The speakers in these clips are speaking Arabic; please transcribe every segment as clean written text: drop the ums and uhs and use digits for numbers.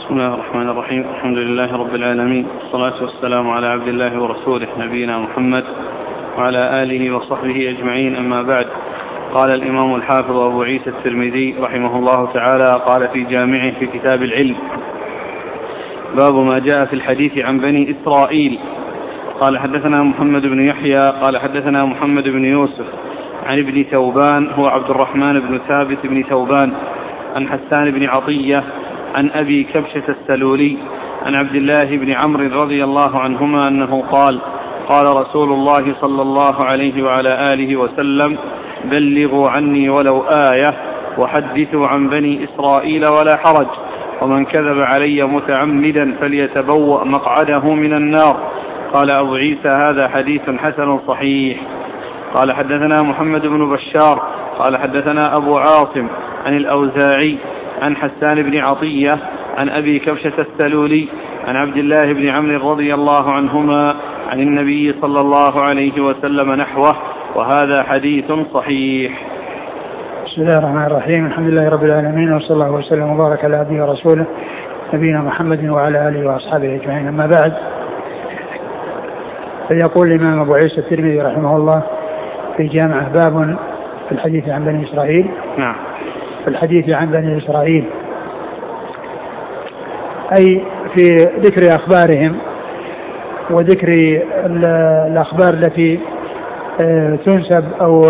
بسم الله الرحمن الرحيم. الحمد لله رب العالمين، والصلاة والسلام على عبد الله ورسوله نبينا محمد وعلى آله وصحبه أجمعين، أما بعد. قال الإمام الحافظ أبو عيسى الترمذي رحمه الله تعالى قال في جامعه في كتاب العلم: باب ما جاء في الحديث عن بني إسرائيل. قال حدثنا محمد بن يحيى قال حدثنا محمد بن يوسف عن ابن ثوبان هو عبد الرحمن بن ثابت بن ثوبان عن حسان بن عطية عن أبي كبشة السلولي عن عبد الله بن عمرو رضي الله عنهما أنه قال: قال رسول الله صلى الله عليه وعلى آله وسلم: بلغوا عني ولو آية وحدثوا عن بني إسرائيل ولا حرج، ومن كذب علي متعمدا فليتبوأ مقعده من النار. قال أبو عيسى: هذا حديث حسن صحيح. قال حدثنا محمد بن بشار قال حدثنا أبو عاصم عن الأوزاعي عن حسان بن عطية عن أبي كبشة السلولي عن عبد الله بن عمرو رضي الله عنهما عن النبي صلى الله عليه وسلم نحوه، وهذا حديث صحيح. بسم الله الرحمن الرحيم. الحمد لله رب العالمين، وصلى الله وسلم وبارك على عبده ورسوله نبينا محمد وعلى آله وأصحابه أجمعين، أما بعد. فيقول الإمام أبو عيسى الترمذي رحمه الله في جامعه: باب في الحديث عن بني إسرائيل. نعم. في الحديث عن بني إسرائيل أي في ذكر أخبارهم وذكر الأخبار التي تنسب أو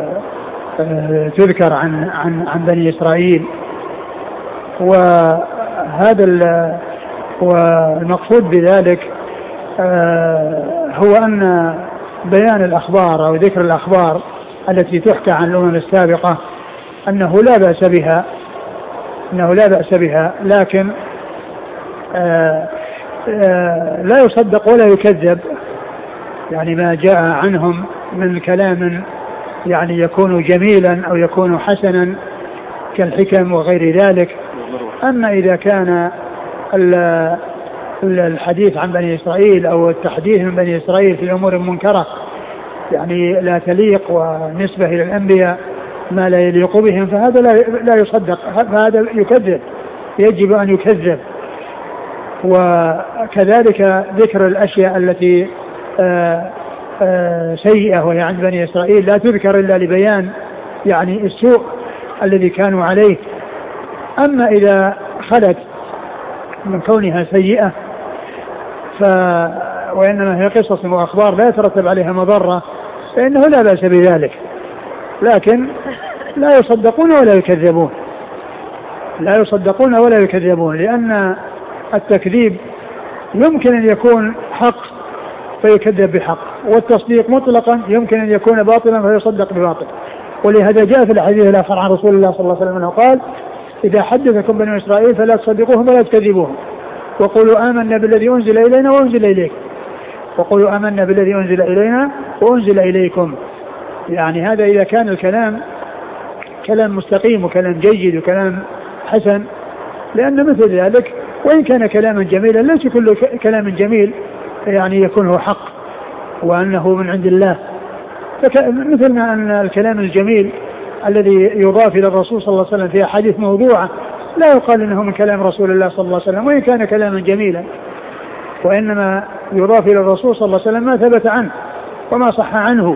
تذكر عن بني إسرائيل. وهذا والمقصود بذلك هو أن بيان الأخبار أو ذكر الأخبار التي تحكى عن الأمم السابقة أنه لا بأس بها، لكن لا يصدق ولا يكذب، يعني ما جاء عنهم من كلام يعني يكون جميلا أو يكون حسنا كالحكم وغير ذلك. أما إذا كان الحديث عن بني إسرائيل أو التحديث من بني إسرائيل في أمور منكرة يعني لا تليق ونسبة إلى الأنبياء ما لا يليق بهم، فهذا لا يصدق، فهذا يكذب، يجب أن يكذب. وكذلك ذكر الأشياء التي سيئة وهي عند بني إسرائيل لا تذكر إلا لبيان يعني السوء الذي كانوا عليه. أما إذا خلت من كونها سيئة وإنما هي قصص وأخبار لا يترتب عليها مضرة فإنه لا بأس بذلك، لكن لا يصدقون ولا يكذبون، لأن التكذيب يمكن أن يكون حق فيكذب بحق، والتصديق مطلقا يمكن أن يكون باطلا فيصدق بباطل. ولهذا جاء في الحديث الآخر عن رسول الله صلى الله عليه وسلم أنه قال: إذا حدثكم بني إسرائيل فلا تصدقوهم ولا تكذبوهم، وقولوا آمنا بالذي أنزل إلينا وأنزل إليكم، وقولوا آمنا بالذي أنزل إلينا وأنزل إليكم. يعني هذا إذا كان الكلام كلام مستقيم وكلام جيد وكلام حسن، لأن مثل ذلك وإن كان كلاما جميلا ليس كل كلام جميل يعني يكون هو حق وأنه من عند الله. مثل ما أن الكلام الجميل الذي يضاف إلى الرسول صلى الله عليه وسلم في أحاديث موضوعة لا يقال إنه من كلام رسول الله صلى الله عليه وسلم وإن كان كلاما جميلا، وإنما يضاف إلى الرسول صلى الله عليه وسلم ما ثبت عنه وما صح عنه.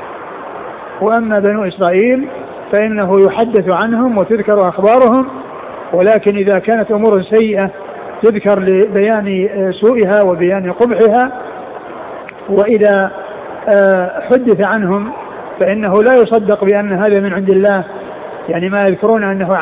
وأما بنو إسرائيل فإنه يحدث عنهم وتذكر أخبارهم، ولكن إذا كانت أمور سيئة تذكر لبيان سوءها وبيان قبحها. وإذا حدث عنهم فإنه لا يصدق بأن هذا من عند الله، يعني ما يذكرون أنه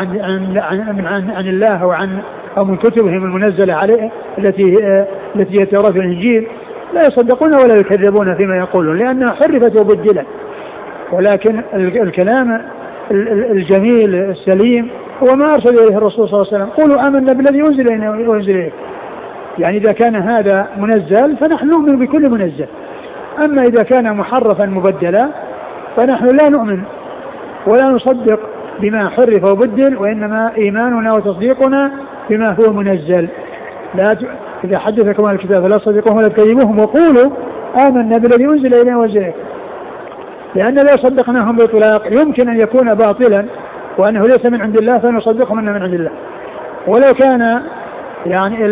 عن الله أو من كتبهم المنزلة عليه التي هي التوراة والإنجيل، لا يصدقون ولا يكذبون فيما يقولون، لأنها حرفت وبدلت. ولكن الكلام الجميل السليم هو ما أرسل إليه الرسول صلى الله عليه وسلم: قولوا آمنا بالذي أنزل إلينا وأنزل إليكم. يعني إذا كان هذا منزل فنحن نؤمن بكل منزل، أما إذا كان محرفا مبدلا فنحن لا نؤمن ولا نصدق بما حرف وبدل، وإنما إيماننا وتصديقنا بما هو منزل. إذا حدثكم عن الكتاب فلا تصدقوهم ولا تكذبوهم وقولوا آمنا بالذي أنزل إلينا وأنزل إليكم، لأن لا صدقناهم بإطلاق يمكن أن يكون باطلا وأنه ليس من عند الله فنصدقهم أنه من عند الله. ولو كان يعني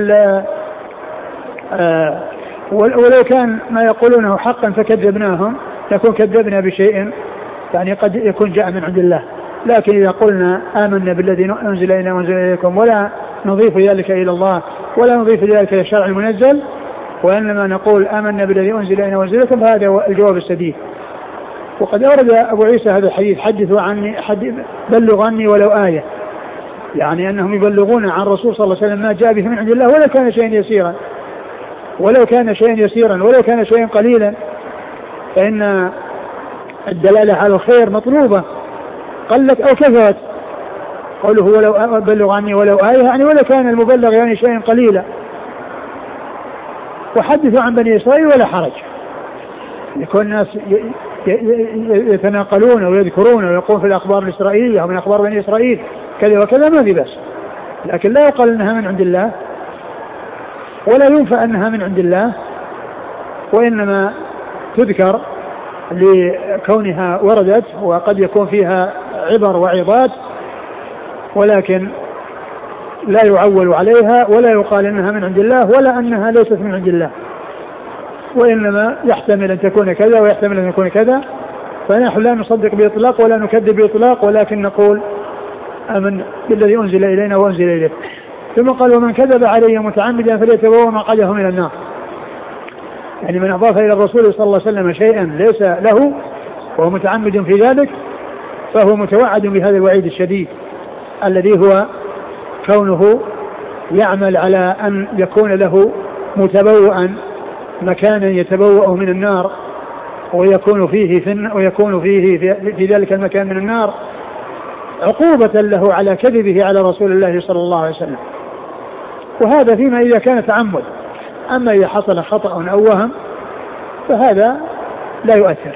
ولو كان ما يقولونه حقا فكذبناهم نكون كذبنا بشيء يعني قد يكون جاء من عند الله. لكن إذا قلنا آمنا بالذي أنزل إلينا وأنزل إليكم ولا نضيف ذلك إلى الله ولا نضيف ذلك إلى الشرع المنزل وإنما نقول آمنا بالذي أنزل إلينا وأنزل إليكم فهذا هو الجواب السديد. وقد أورد أبو عيسى هذا الحديث حدثوا عني بلغ عني ولو آية، يعني أنهم يبلغون عن الرسول صلى الله عليه وسلم ما جاء به من عند الله ولو كان شيئا يسيرا ولو كان شيئا قليلا، فإن الدلالة على الخير مطلوبة قلت أو كثرت. قوله ولو بلغ عني ولو آية يعني ولو كان المبلغ يعني شيئا قليلا. وحدثوا عن بني إسرائيل ولا حرج، يكون الناس يتناقلون ويذكرون ويقول في الأخبار الإسرائيلية ومن أخبار بني إسرائيل كذا وكذا ما في بس، لكن لا يقال أنها من عند الله ولا ينفى أنها من عند الله، وإنما تذكر لكونها وردت وقد يكون فيها عبر وعظات، ولكن لا يعول عليها ولا يقال أنها من عند الله ولا أنها ليست من عند الله، وإنما يحتمل أن تكون كذا ويحتمل أن يكون كذا. فنحن لا نصدق بإطلاق ولا نكذب بإطلاق، ولكن نقول آمن بالذي أنزل إلينا وأنزل إليه. ثم قال ومن كذب علي متعمدا فليتبوأ مقعده من النار، يعني من أضاف إلى الرسول صلى الله عليه وسلم شيئا ليس له وهو متعمد في ذلك فهو متوعد بهذا الوعيد الشديد الذي هو كونه يعمل على أن يكون له متبوأ مكانا يتبوأ من النار ويكون فيه في ذلك المكان من النار عقوبة له على كذبه على رسول الله صلى الله عليه وسلم. وهذا فيما إذا كان تعمد، أما إذا حصل خطأ أو وهم فهذا لا يؤثر.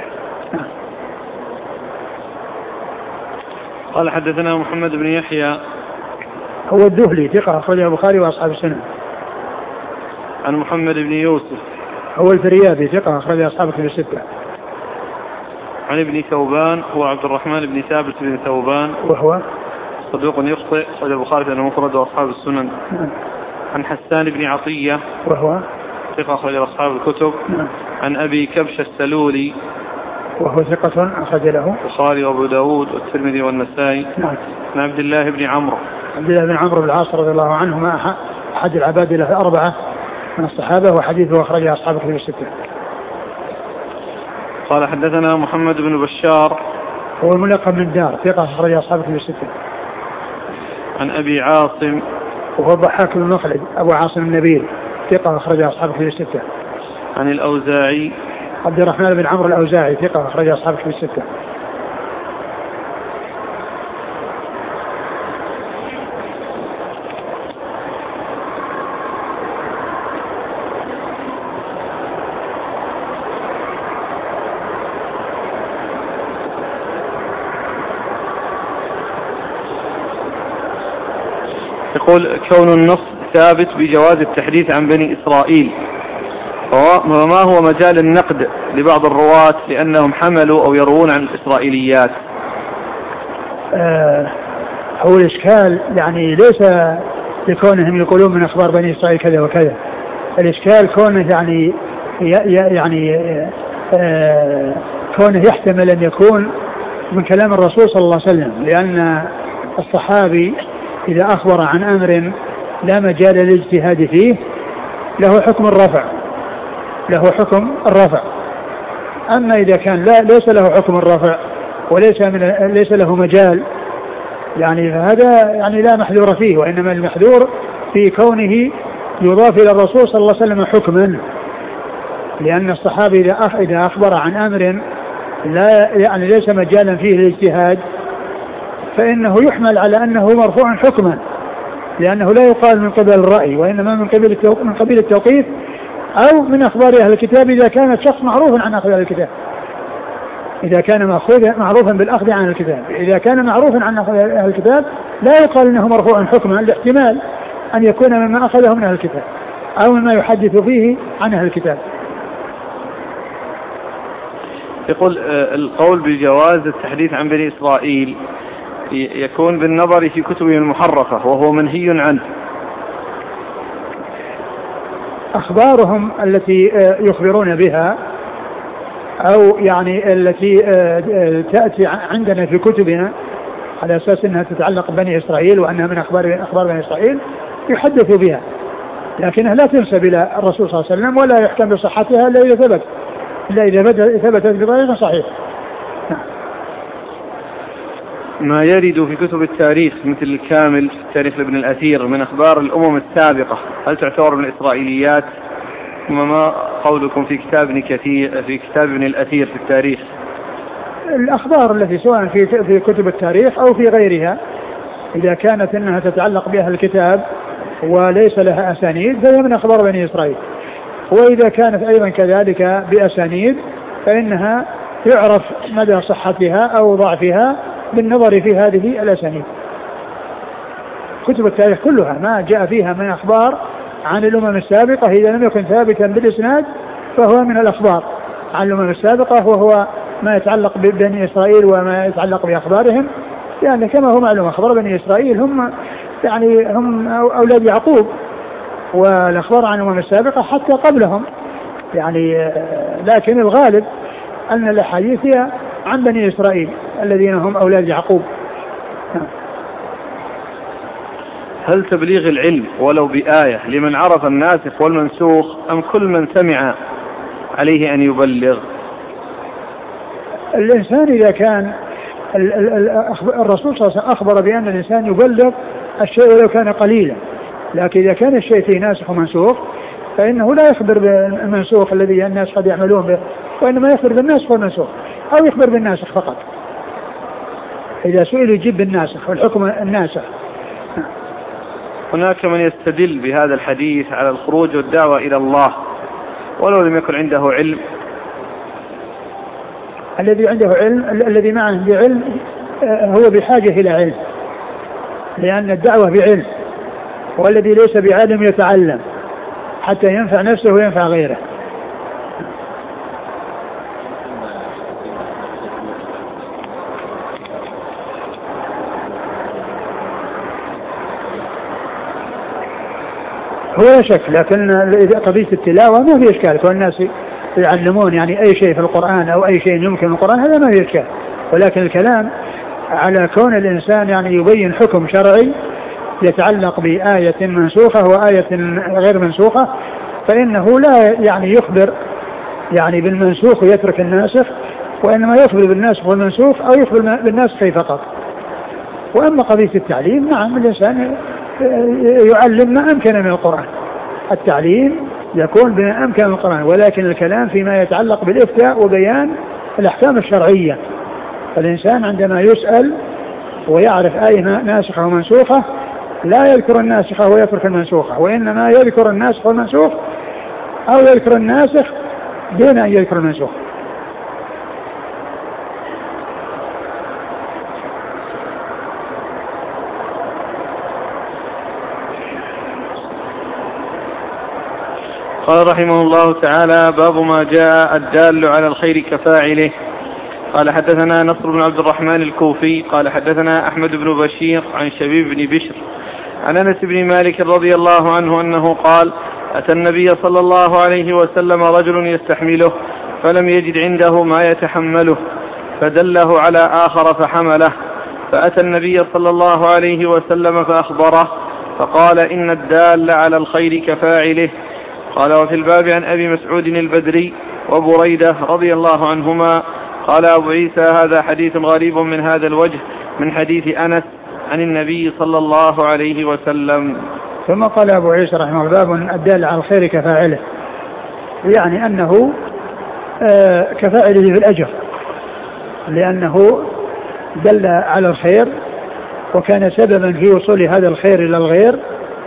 قال حدثنا محمد بن يحيى هو الدهلي ثقة أخرجه البخاري وأصحاب السنن. عن محمد بن يوسف هو الفريابي ثقة أخرجه أصحاب الكتب الستة. عن ابن ثوبان هو عبد الرحمن بن ثابت بن ثوبان وهو صدوق يخطئ أخرجه البخاري في المفرد وأصحاب السنن. عن حسان بن عطية وهو ثقة أخرجه أصحاب الكتب. عن أبي كبش السلولي وهو ثقة أخرج له البخاري وأبو داود والترمذي والنسائي. عن عبد الله بن عمرو بن العاص رضي الله عنهما أحد العباد له الأربعة من الصحابة وحديثه أخرجه أصحاب الكتب الستة. قال حدثنا محمد بن بشار هو الملقب من دار ثقة أخرجه أصحاب الكتب الستة. عن أبي عاصم وهو الضحاك بن مخلد أبو عاصم النبيل ثقة أخرجه أصحاب الكتب الستة. عن الأوزاعي عبد الرحمن بن عمرو الأوزاعي ثقة أخرجه أصحاب الكتب الستة. يقول كون النص ثابت بجواز التحديث عن بني إسرائيل، وما هو مجال النقد لبعض الرواة لأنهم حملوا أو يروون عن الإسرائيليات؟ هو الإشكال يعني ليس لكونهم يقولون من أخبار بني إسرائيل كذا وكذا، الإشكال كونه كونه يحتمل أن يكون من كلام الرسول صلى الله عليه وسلم، لأن الصحابي إذا أخبر عن أمر لا مجال للاجتهاد فيه له حكم الرفع، أما إذا كان ليس له حكم الرفع وليس له مجال يعني فهذا يعني لا محذور فيه، وإنما المحذور في كونه يضاف إلى الرسول صلى الله عليه وسلم حكما، لأن الصحابي إذا أخبر عن أمر لا يعني ليس مجالا فيه للاجتهاد فإنه يحمل على أنه مرفوع حكما، لأنه لا يقال من قبل الرأي وإنما من قبيل التوقيف أو من أخبار أهل الكتاب إذا كان الشخص معروفا عن أخذ أهل الكتاب، إذا كان معروفا بالأخذ عن الكتاب. إذا كان معروفا عن أخذ أهل الكتاب لا يقال أنه مرفوع حكما لاحتمال أن يكون مما أخذه من أهل الكتاب أو مما يحدث فيه عن أهل الكتاب. يقول القول بجواز التحديث عن بني إسرائيل يكون بالنظر في كتبهم المحرفة وهو منهي عنه، أخبارهم التي يخبرون بها أو يعني التي تأتي عندنا في كتبنا على أساس أنها تتعلق ببني إسرائيل وأنها من أخبار بني إسرائيل يحدث بها، لكنها لا تنسب إلى الرسول صلى الله عليه وسلم ولا يحكم بصحتها إلا إذا ثبتت بطريقة صحيحة. ما يرد في كتب التاريخ مثل الكامل تاريخ ابن الأثير من أخبار الأمم السابقة هل تعتبر من الإسرائيليات؟ وما قولكم في كتاب ابن الأثير في التاريخ؟ الأخبار التي سواء في كتب التاريخ أو في غيرها إذا كانت أنها تتعلق بها الكتاب وليس لها أسانيد فهي من أخبار بني إسرائيل، وإذا كانت أيضا كذلك بأسانيد فإنها يعرف مدى صحتها أو ضعفها بالنظر في هذه الأسانيد. كتب التاريخ كلها ما جاء فيها من أخبار عن الأمم السابقة إذا لم يكن ثابتا بالإسناد فهو من الأخبار عن الأمم السابقة، وهو ما يتعلق ببني إسرائيل وما يتعلق بأخبارهم، يعني كما هو معلوم أخبار بني إسرائيل هم أولاد يعقوب، والأخبار عن الأمم السابقة حتى قبلهم يعني، لكن الغالب أن الأحاديث هي عن بني إسرائيل الذين هم أولاد يعقوب. هل تبليغ العلم ولو بآية لمن عرف الناسخ والمنسوخ أم كل من سمع عليه أن يبلغ؟ الإنسان إذا كان الرسول صلى الله عليه وسلم أخبر بأن الإنسان يبلغ الشيء ولو كان قليلا، لكن إذا كان الشيء فيه ناسخ ومنسوخ فإنه لا يخبر بالمنسوخ الذي الناس قد يعملون به، وإنما يخبر بالناسخ والمنسوخ أو يخبر بالناسخ فقط. إذا سئل يجيب بالناسخ والحكم الناسخ. هناك من يستدل بهذا الحديث على الخروج والدعوة إلى الله ولو لم يكن عنده علم. الذي عنده علم، الذي معه بعلم هو بحاجة إلى علم، لأن الدعوة بعلم، والذي ليس بعلم يتعلم حتى ينفع نفسه وينفع غيره. هو لا شك، لكن قضية التلاوة ما في إشكال، والناس يعلمون يعني أي شيء في القرآن أو أي شيء يمكن القرآن هذا ما في إشكال، ولكن الكلام على كون الإنسان يعني يبين حكم شرعي يتعلق بآية منسوخة وآية غير منسوخة، فإنه لا يعني يخبر يعني بالمنسوخ ويترك الناسخ، وإنما يخبر بالناسخ والمنسوخ أو يخبر بالناسخ فقط. وأما قضية التعليم نعم الإنسان يعلم ما أمكن من القرآن، التعليم يكون بما أمكن من القرآن، ولكن الكلام فيما يتعلق بالإفتاء وبيان الأحكام الشرعية. فالإنسان عندما يسأل ويعرف آية ناسخة ومنسوخة لا يذكر الناسخة ويترك المنسوخة، وإنما يذكر الناسخ والمنسوخ أو يذكر الناسخ دون أن يذكر المنسوخ. قال رحمه الله تعالى: باب ما جاء الدال على الخير كفاعله. قال حدثنا نصر بن عبد الرحمن الكوفي قال حدثنا أحمد بن بشير عن شبيب بن بشر عن أنس بن مالك رضي الله عنه أنه قال: أتى النبي صلى الله عليه وسلم رجل يستحمله فلم يجد عنده ما يتحمله فدله على آخر فحمله، فأتى النبي صلى الله عليه وسلم فأخبره فقال: إن الدال على الخير كفاعله. قال: وفي الباب عن أبي مسعود البدري وبريدة رضي الله عنهما. قال أبو عيسى: هذا حديث غريب من هذا الوجه من حديث أنس عن النبي صلى الله عليه وسلم. ثم قال أبو عيسى رحمه الله: باب الدال على الخير كفاعله، يعني أنه كفاعله في الأجر، لأنه دل على الخير وكان سببا في وصول هذا الخير إلى الغير،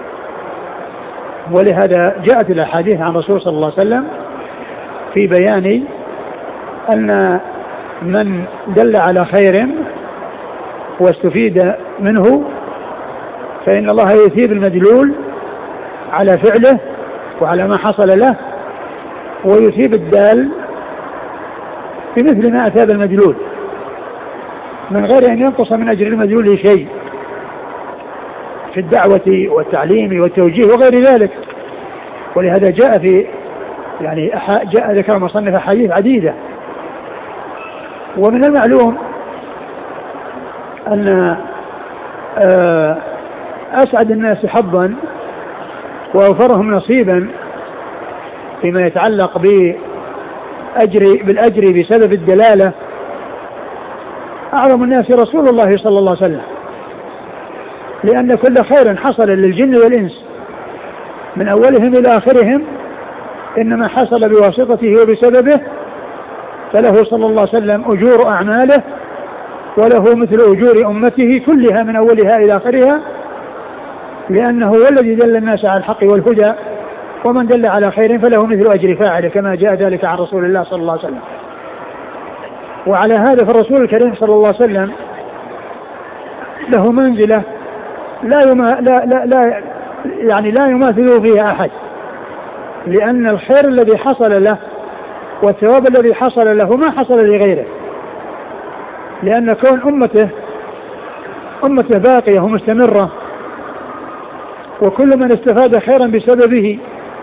ولهذا جاءت الأحاديث عن رسول صلى الله عليه وسلم في بيان أن من دل على خير واستفيد منه فإن الله يثيب المدلول على فعله وعلى ما حصل له، ويثيب الدال بمثل ما أثاب المدلول من غير أن ينقص من أجر المدلول شيء في الدعوة والتعليم والتوجيه وغير ذلك. ولهذا جاء في يعني جاء ذكر مصنف حديث عديدة. ومن المعلوم أن أسعد الناس حظا وأوفرهم نصيبا فيما يتعلق بالأجر بسبب الدلالة أعظم الناس رسول الله صلى الله عليه وسلم، لأن كل خير حصل للجن والإنس من أولهم إلى آخرهم إنما حصل بواسطته وبسببه، فله صلى الله عليه وسلم أجور أعماله وله مثل أجور أمته كلها من أولها إلى آخرها، لأنه هو الذي دل الناس على الحق والهدى، ومن دل على خير فله مثل أجر فاعله كما جاء ذلك عن رسول الله صلى الله عليه وسلم. وعلى هذا فالرسول الكريم صلى الله عليه وسلم له منزلة لا يماثل فيها أحد، لأن الخير الذي حصل له والثواب الذي حصل له ما حصل لغيره، لأن كون أمته باقية ومستمرة، وكل من استفاد خيرا بسببه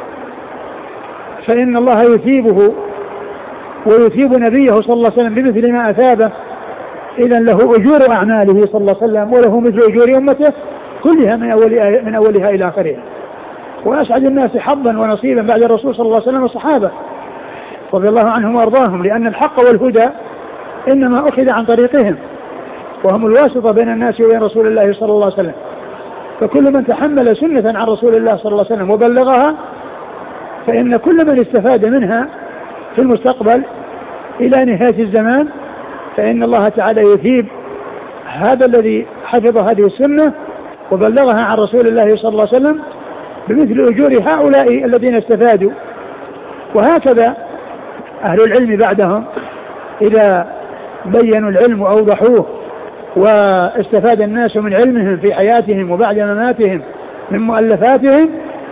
فإن الله يثيبه ويثيب نبيه صلى الله عليه وسلم بمثل ما أثابه. إذن له أجور أعماله صلى الله عليه وسلم وله مثل أجور أمته كلها من أولها إلى آخرها. وأسعد الناس حظا ونصيبا بعد الرسول صلى الله عليه وسلم والصحابة رضي الله عنهم وأرضاهم، لأن الحق والهدى إنما أخذ عن طريقهم، وهم الواسطة بين الناس وبين رسول الله صلى الله عليه وسلم. فكل من تحمل سنة عن رسول الله صلى الله عليه وسلم وبلغها فإن كل من استفاد منها في المستقبل إلى نهاية الزمان فإن الله تعالى يثيب هذا الذي حفظ هذه السنة وبلغها عن رسول الله صلى الله عليه وسلم بمثل أجور هؤلاء الذين استفادوا. وهكذا أهل العلم بعدهم إذا بينوا العلم وأوضحوه واستفاد الناس من علمهم في حياتهم وبعد مماتهم من مؤلفاتهم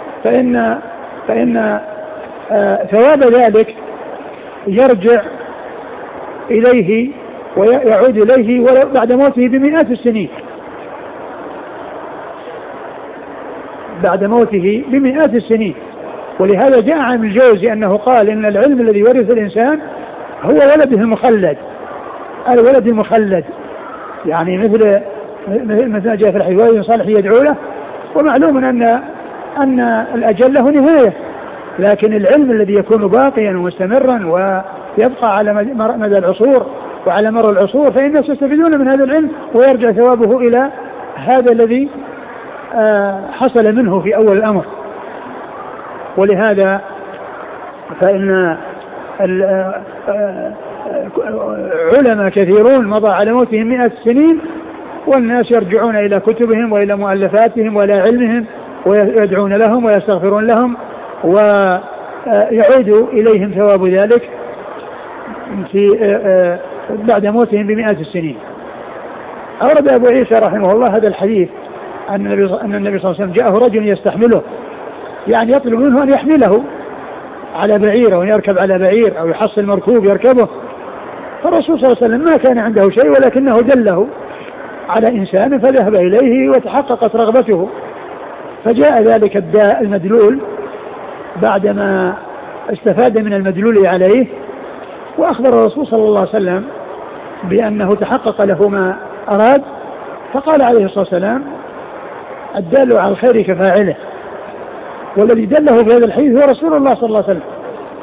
فإن ثواب ذلك يرجع إليه ويعود إليه ولو بعد موته بمئات السنين، بعد موته بمئات السنين. ولهذا جاء عن ابن الجوزي أنه قال إن العلم الذي يورث الإنسان هو ولده المخلد، الولد المخلد، يعني مثل جاء في الحديث صالح يدعو له. ومعلوم أن الأجل له نهاية، لكن العلم الذي يكون باقيا ومستمرا ويبقى على مدى العصور وعلى مر العصور فإن الناس يستفيدون من هذا العلم ويرجع ثوابه إلى هذا الذي حصل منه في أول الأمر. ولهذا فإن علماء كثيرون مضى على موتهم 100 سنين والناس يرجعون إلى كتبهم وإلى مؤلفاتهم وإلى علمهم ويدعون لهم ويستغفرون لهم ويعود إليهم ثواب ذلك في بعد موتهم ب100 سنين. أورد أبو عيسى رحمه الله هذا الحديث أن النبي صلى الله عليه وسلم جاءه رجل يستحمله، يعني يطلب منه أن يحمله على بعير أو يركب على بعير أو يحصل مركوب يركبه. فالرسول صلى الله عليه وسلم ما كان عنده شيء ولكنه دله على إنسان فذهب إليه وتحققت رغبته، فجاء ذلك الداء المدلول بعدما استفاد من المدلول عليه وأخبر الرسول صلى الله عليه وسلم بأنه تحقق له ما أراد، فقال عليه الصلاة والسلام الدال على الخير كفاعله، والذي دله في هذا الحديث هو رسول الله صلى الله عليه وسلم.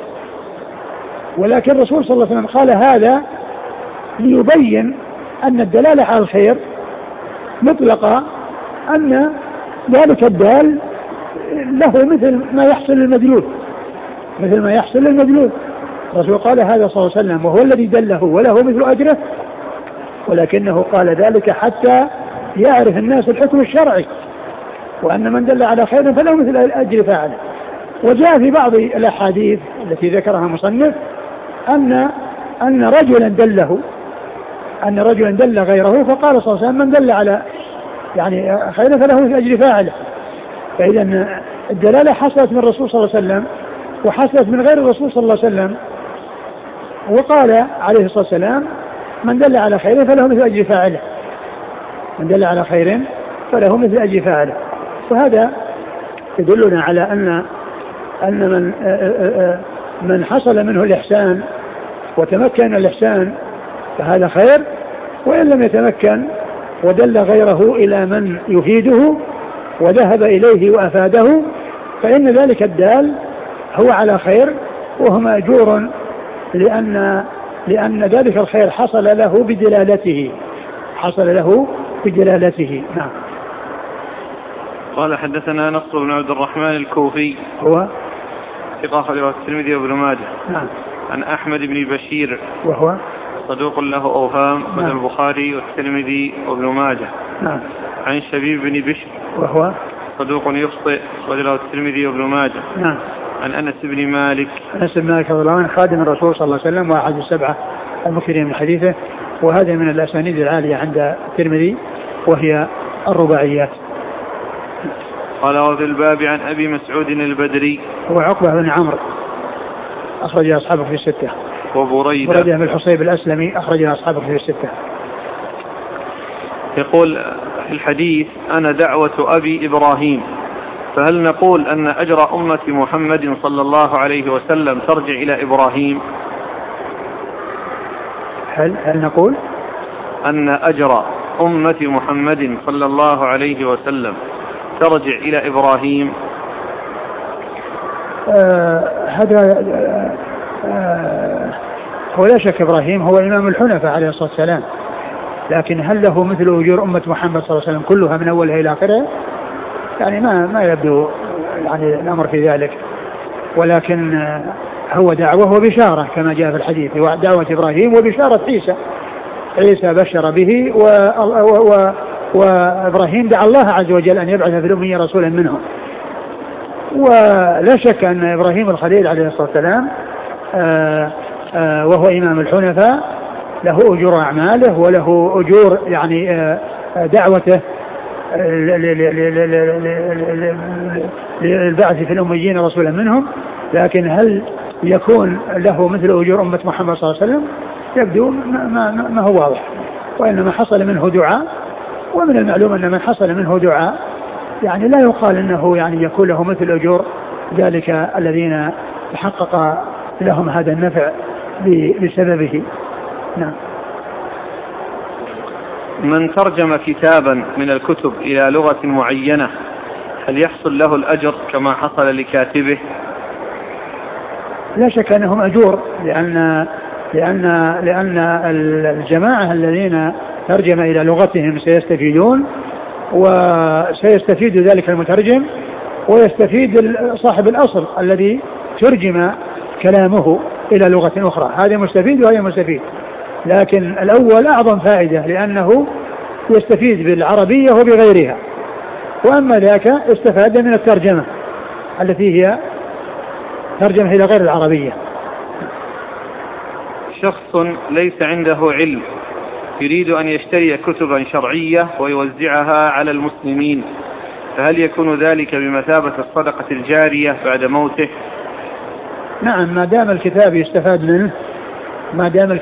ولكن الرسول صلى الله عليه وسلم قال هذا ليبين أن الدلالة على الخير مطلقة، أن ذلك الدال له مثل ما يحصل للمدلول، مثل ما يحصل للمدلول. الرسول قال هذا صلى الله عليه وسلم وهو الذي دله وله مثل أجره، ولكنه قال ذلك حتى يعرف الناس الحكم الشرعي، وأن من دل على خير فله مثل أجر فاعله. وجاء في بعض الأحاديث التي ذكرها مصنف أن رجلا دله، أن رجلا دل غيره فقال صلى الله عليه وسلم من دل على يعني خير فله مثل أجر فاعله. فإذا الدلالة حصلت من الرسول صلى الله عليه وسلم وحصلت من غير الرسول صلى الله عليه وسلم، وقال عليه الصلاة والسلام من دل على خير فله مثل أجر فاعله، من دل على خير فله مثل أجر فاعله. وهذا يدلنا على أن أن من حصل منه الإحسان وتمكن الإحسان فهذا خير، وإن لم يتمكن ودل غيره إلى من يفيده وذهب إليه وأفاده فإن ذلك الدال هو على خير وهو مأجور، لأن ذلك الخير حصل له بدلالته. نعم. قال حدثنا نصر بن عبد الرحمن الكوفي هو ثقة أخرجه الترمذي وابن ماجه. نعم. عن أحمد بن بشير وهو صدوق له أوهام من البخاري والترمذي وابن ماجه. نعم. عن شبيب بن بشر وهو صدوق يخطئ وله الترمذي وابن ماجه. نعم. عن أنس بن مالك رضي الله عنه خادم الرسول صلى الله عليه وسلم وأحد السبعة المكثرين من حديثه، وهذا من الأسانيد العالية عند الترمذي وهي الرباعيات. قال وفي الباب عن أبي مسعود البدري هو عقبة بن عمرو أخرج أصحابه في الستة، وبريدة بن الحصيب الأسلمي أخرج أصحابه في الستة. يقول في الحديث أنا دعوة أبي إبراهيم، فهل نقول أن أجر أمة محمد صلى الله عليه وسلم ترجع إلى إبراهيم؟ هل نقول أن أجر أمة محمد صلى الله عليه وسلم ترجع إلى إبراهيم؟ هذا هو لا شك إبراهيم هو إمام الحنفاء عليه الصلاة والسلام، لكن هل له مثل أجور أمة محمد صلى الله عليه وسلم كلها من أولها إلى آخرها؟ يعني ما يبدو يعني الأمر في ذلك، ولكن هو دعوة وبشارة كما جاء في الحديث، دعوة إبراهيم وبشارة عيسى بشر به وإبراهيم دعا الله عز وجل أن يبعث في الأمية رسولا منهم. ولا شك أن إبراهيم الخليل عليه الصلاة والسلام وهو إمام الحنفاء له أجور أعماله وله أجور يعني دعوته للبعث في الأميين رسولا منهم، لكن هل يكون له مثل أجور أمة محمد صلى الله عليه وسلم؟ يبدو ما هو واضح، وإنما حصل منه دعاء، ومن المعلوم أن من حصل منه دعاء يعني لا يقال أنه يعني يكون له مثل أجور ذلك الذين تحقق لهم هذا النفع بسببه. نعم. من ترجم كتابا من الكتب إلى لغة معينة هل يحصل له الأجر كما حصل لكاتبه؟ لا شك أنهم أجور، لأن الجماعة الذين ترجم إلى لغتهم سيستفيدون، وسيستفيد ذلك المترجم ويستفيد صاحب الأصل الذي ترجم كلامه إلى لغة أخرى، هذا مستفيد وهي مستفيد، لكن الأول أعظم فائدة لأنه يستفيد بالعربية وبغيرها، وأما ذاك استفاد من الترجمة التي هي ترجمة إلى غير العربية. شخص ليس عنده علم يريد أن يشتري كتبا شرعية ويوزعها على المسلمين، فهل يكون ذلك بمثابة الصدقة الجارية بعد موته؟ نعم، ما دام الكتاب يستفاد منه، ما دام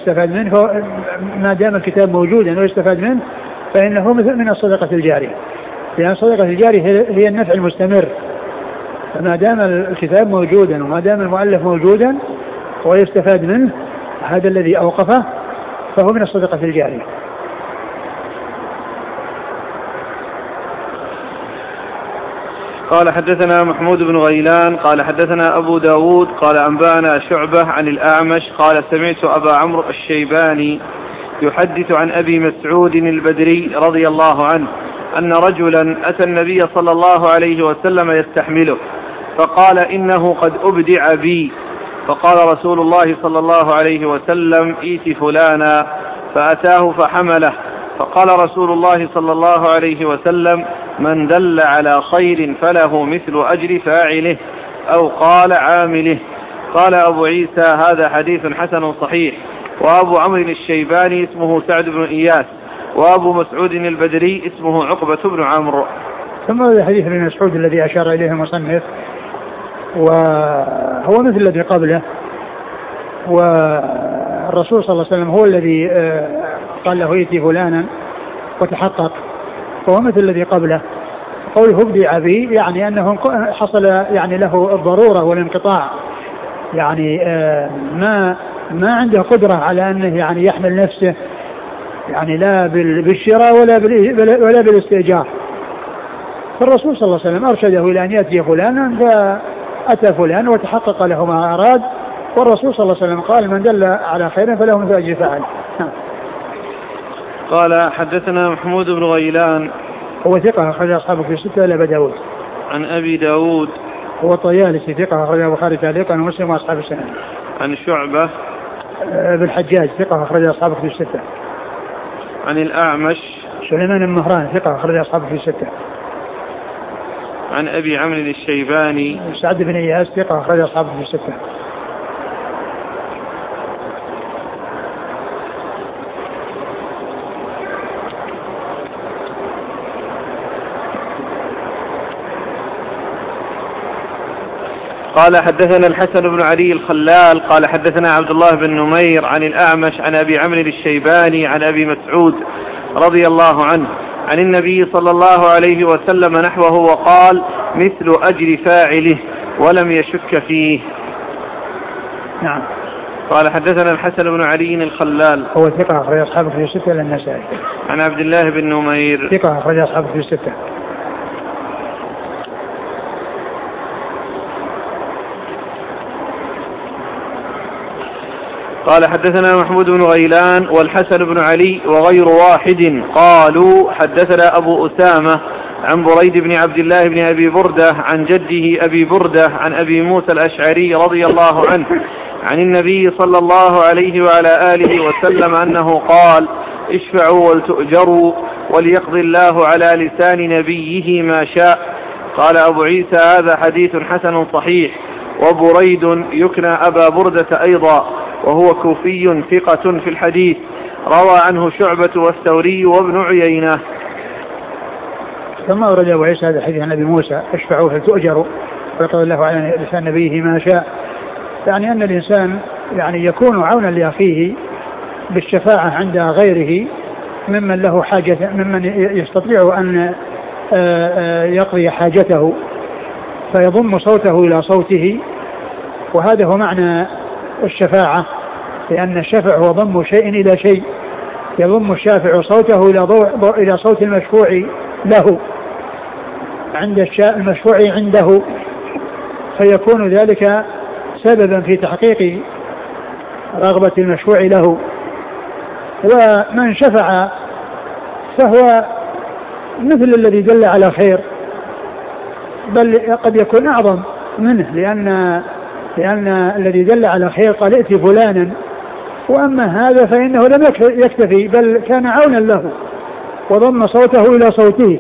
الكتاب موجودا ويستفاد منه فإنه مثل من الصدقة الجارية، لأن الصدقة الجارية هي النفع المستمر، فما دام الكتاب موجودا وما دام المؤلف موجودا ويستفاد منه هذا الذي أوقفه فهو من الصدقة الجارية. قال حدثنا محمود بن غيلان قال حدثنا أبو داود قال أنبأنا شعبة عن الأعمش قال سمعت أبا عمرو الشيباني يحدث عن أبي مسعود البدري رضي الله عنه أن رجلا أتى النبي صلى الله عليه وسلم يستحمله فقال إنه قد أبدع بي، فقال رسول الله صلى الله عليه وسلم ائت فلانا، فأتاه فحمله، فقال رسول الله صلى الله عليه وسلم من دل على خير فله مثل أجر فاعله أو قال عامله. قال أبو عيسى هذا حديث حسن صحيح. وأبو عمرو الشيباني اسمه سعد بن إياس، وأبو مسعود البدري اسمه عقبة بن عمرو. ثم هذا حديث ابن مسعود الذي أشار إليه المصنف وهو مثل الذي قبله، والرسول صلى الله عليه وسلم هو الذي قال له ائت فلانا وتحقق، فهو مثل الذي قبله، قوله ابدع بي يعني أنه حصل يعني له الضرورة والانقطاع، يعني ما عنده قدرة على أنه يعني يحمل نفسه يعني لا بالشراء ولا بالاستئجار. فالرسول صلى الله عليه وسلم أرشده إلى أن يأتي فلانا، فأتى فلان وتحقق له ما أراد، والرسول صلى الله عليه وسلم قال من دل على خير فله مثل أجر فاعل. قال حدثنا محمود بن غيلان هو ثقة أخرج أصحابه في 6 إلا أبا داود. عن أبي داود هو الطيالسي ثقة أخرج البخاري تعليقا ومسلم وأصحاب السنن. عن شعبة بالحجاج ثقة أخرج أصحابه في 6. عن الأعمش سليمان المهران ثقة أخرج أصحابه في 6. عن أبي عمرو الشيباني سعد بن إياس ثقة أخرج أصحابه في 6. قال حدثنا الحسن بن علي الخلال قال حدثنا عبد الله بن نمير عن الأعمش عن أبي عمرو الشيباني عن أبي مسعود رضي الله عنه عن النبي صلى الله عليه وسلم نحوه وقال مثل أجر فاعله ولم يشك فيه. نعم. قال حدثنا الحسن بن علي الخلال هو ثقة أخرج أصحابه في 6 إلا النسائي. عن عبد الله بن نمير ثقة أخرج أصحابه في 6. قال حدثنا محمود بن غيلان والحسن بن علي وغير واحد قالوا حدثنا أبو أسامة عن بريد بن عبد الله بن أبي بردة عن جده أبي بردة عن أبي موسى الأشعري رضي الله عنه عن النبي صلى الله عليه وعلى آله وسلم أنه قال اشفعوا ولتؤجروا وليقضي الله على لسان نبيه ما شاء. قال أبو عيسى هذا حديث حسن صحيح. وبريد يكنى أبا بردة أيضا وهو كوفي ثقة في الحديث روى عنه شعبة والثوري وابن عيينة. ثم أورد أبو عيسى هذا الحديث عن أبي موسى اشفعوا فلتؤجروا ويقضي الله على لسان نبيه ما شاء، يعني أن الإنسان يعني يكون عونا لأخيه بالشفاعة عند غيره ممن له حاجة، ممن يستطيع أن يقضي حاجته فيضم صوته إلى صوته، وهذا هو معنى الشفاعة، لأن الشفع هو ضم شيء إلى شيء، يضم الشافع صوته إلى صوت المشفوع له عند المشفوع عنده، فيكون ذلك سببا في تحقيق رغبة المشفوع له. ومن شفع فهو مثل الذي دل على خير، بل قد يكون أعظم منه، لأن الذي دل على خير قال ائت فلانا، وأما هذا فإنه لم يكتفي بل كان عونا له وضم صوته إلى صوته.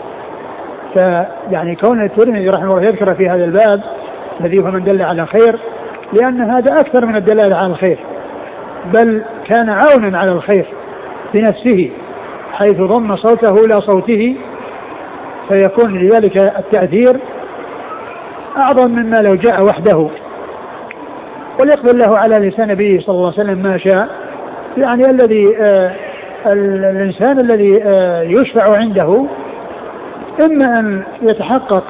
فيعني كون الترمذي رحمه الله يذكر في هذا الباب الذي هو من دل على خير، لأن هذا أكثر من الدلالة على الخير، بل كان عونا على الخير بنفسه حيث ضم صوته إلى صوته، فيكون لذلك التأثير أعظم مما لو جاء وحده. وليقضي الله على لسان نبيه صلى الله عليه وسلم ما شاء، يعني الإنسان الذي يشفع عنده إما أن يتحقق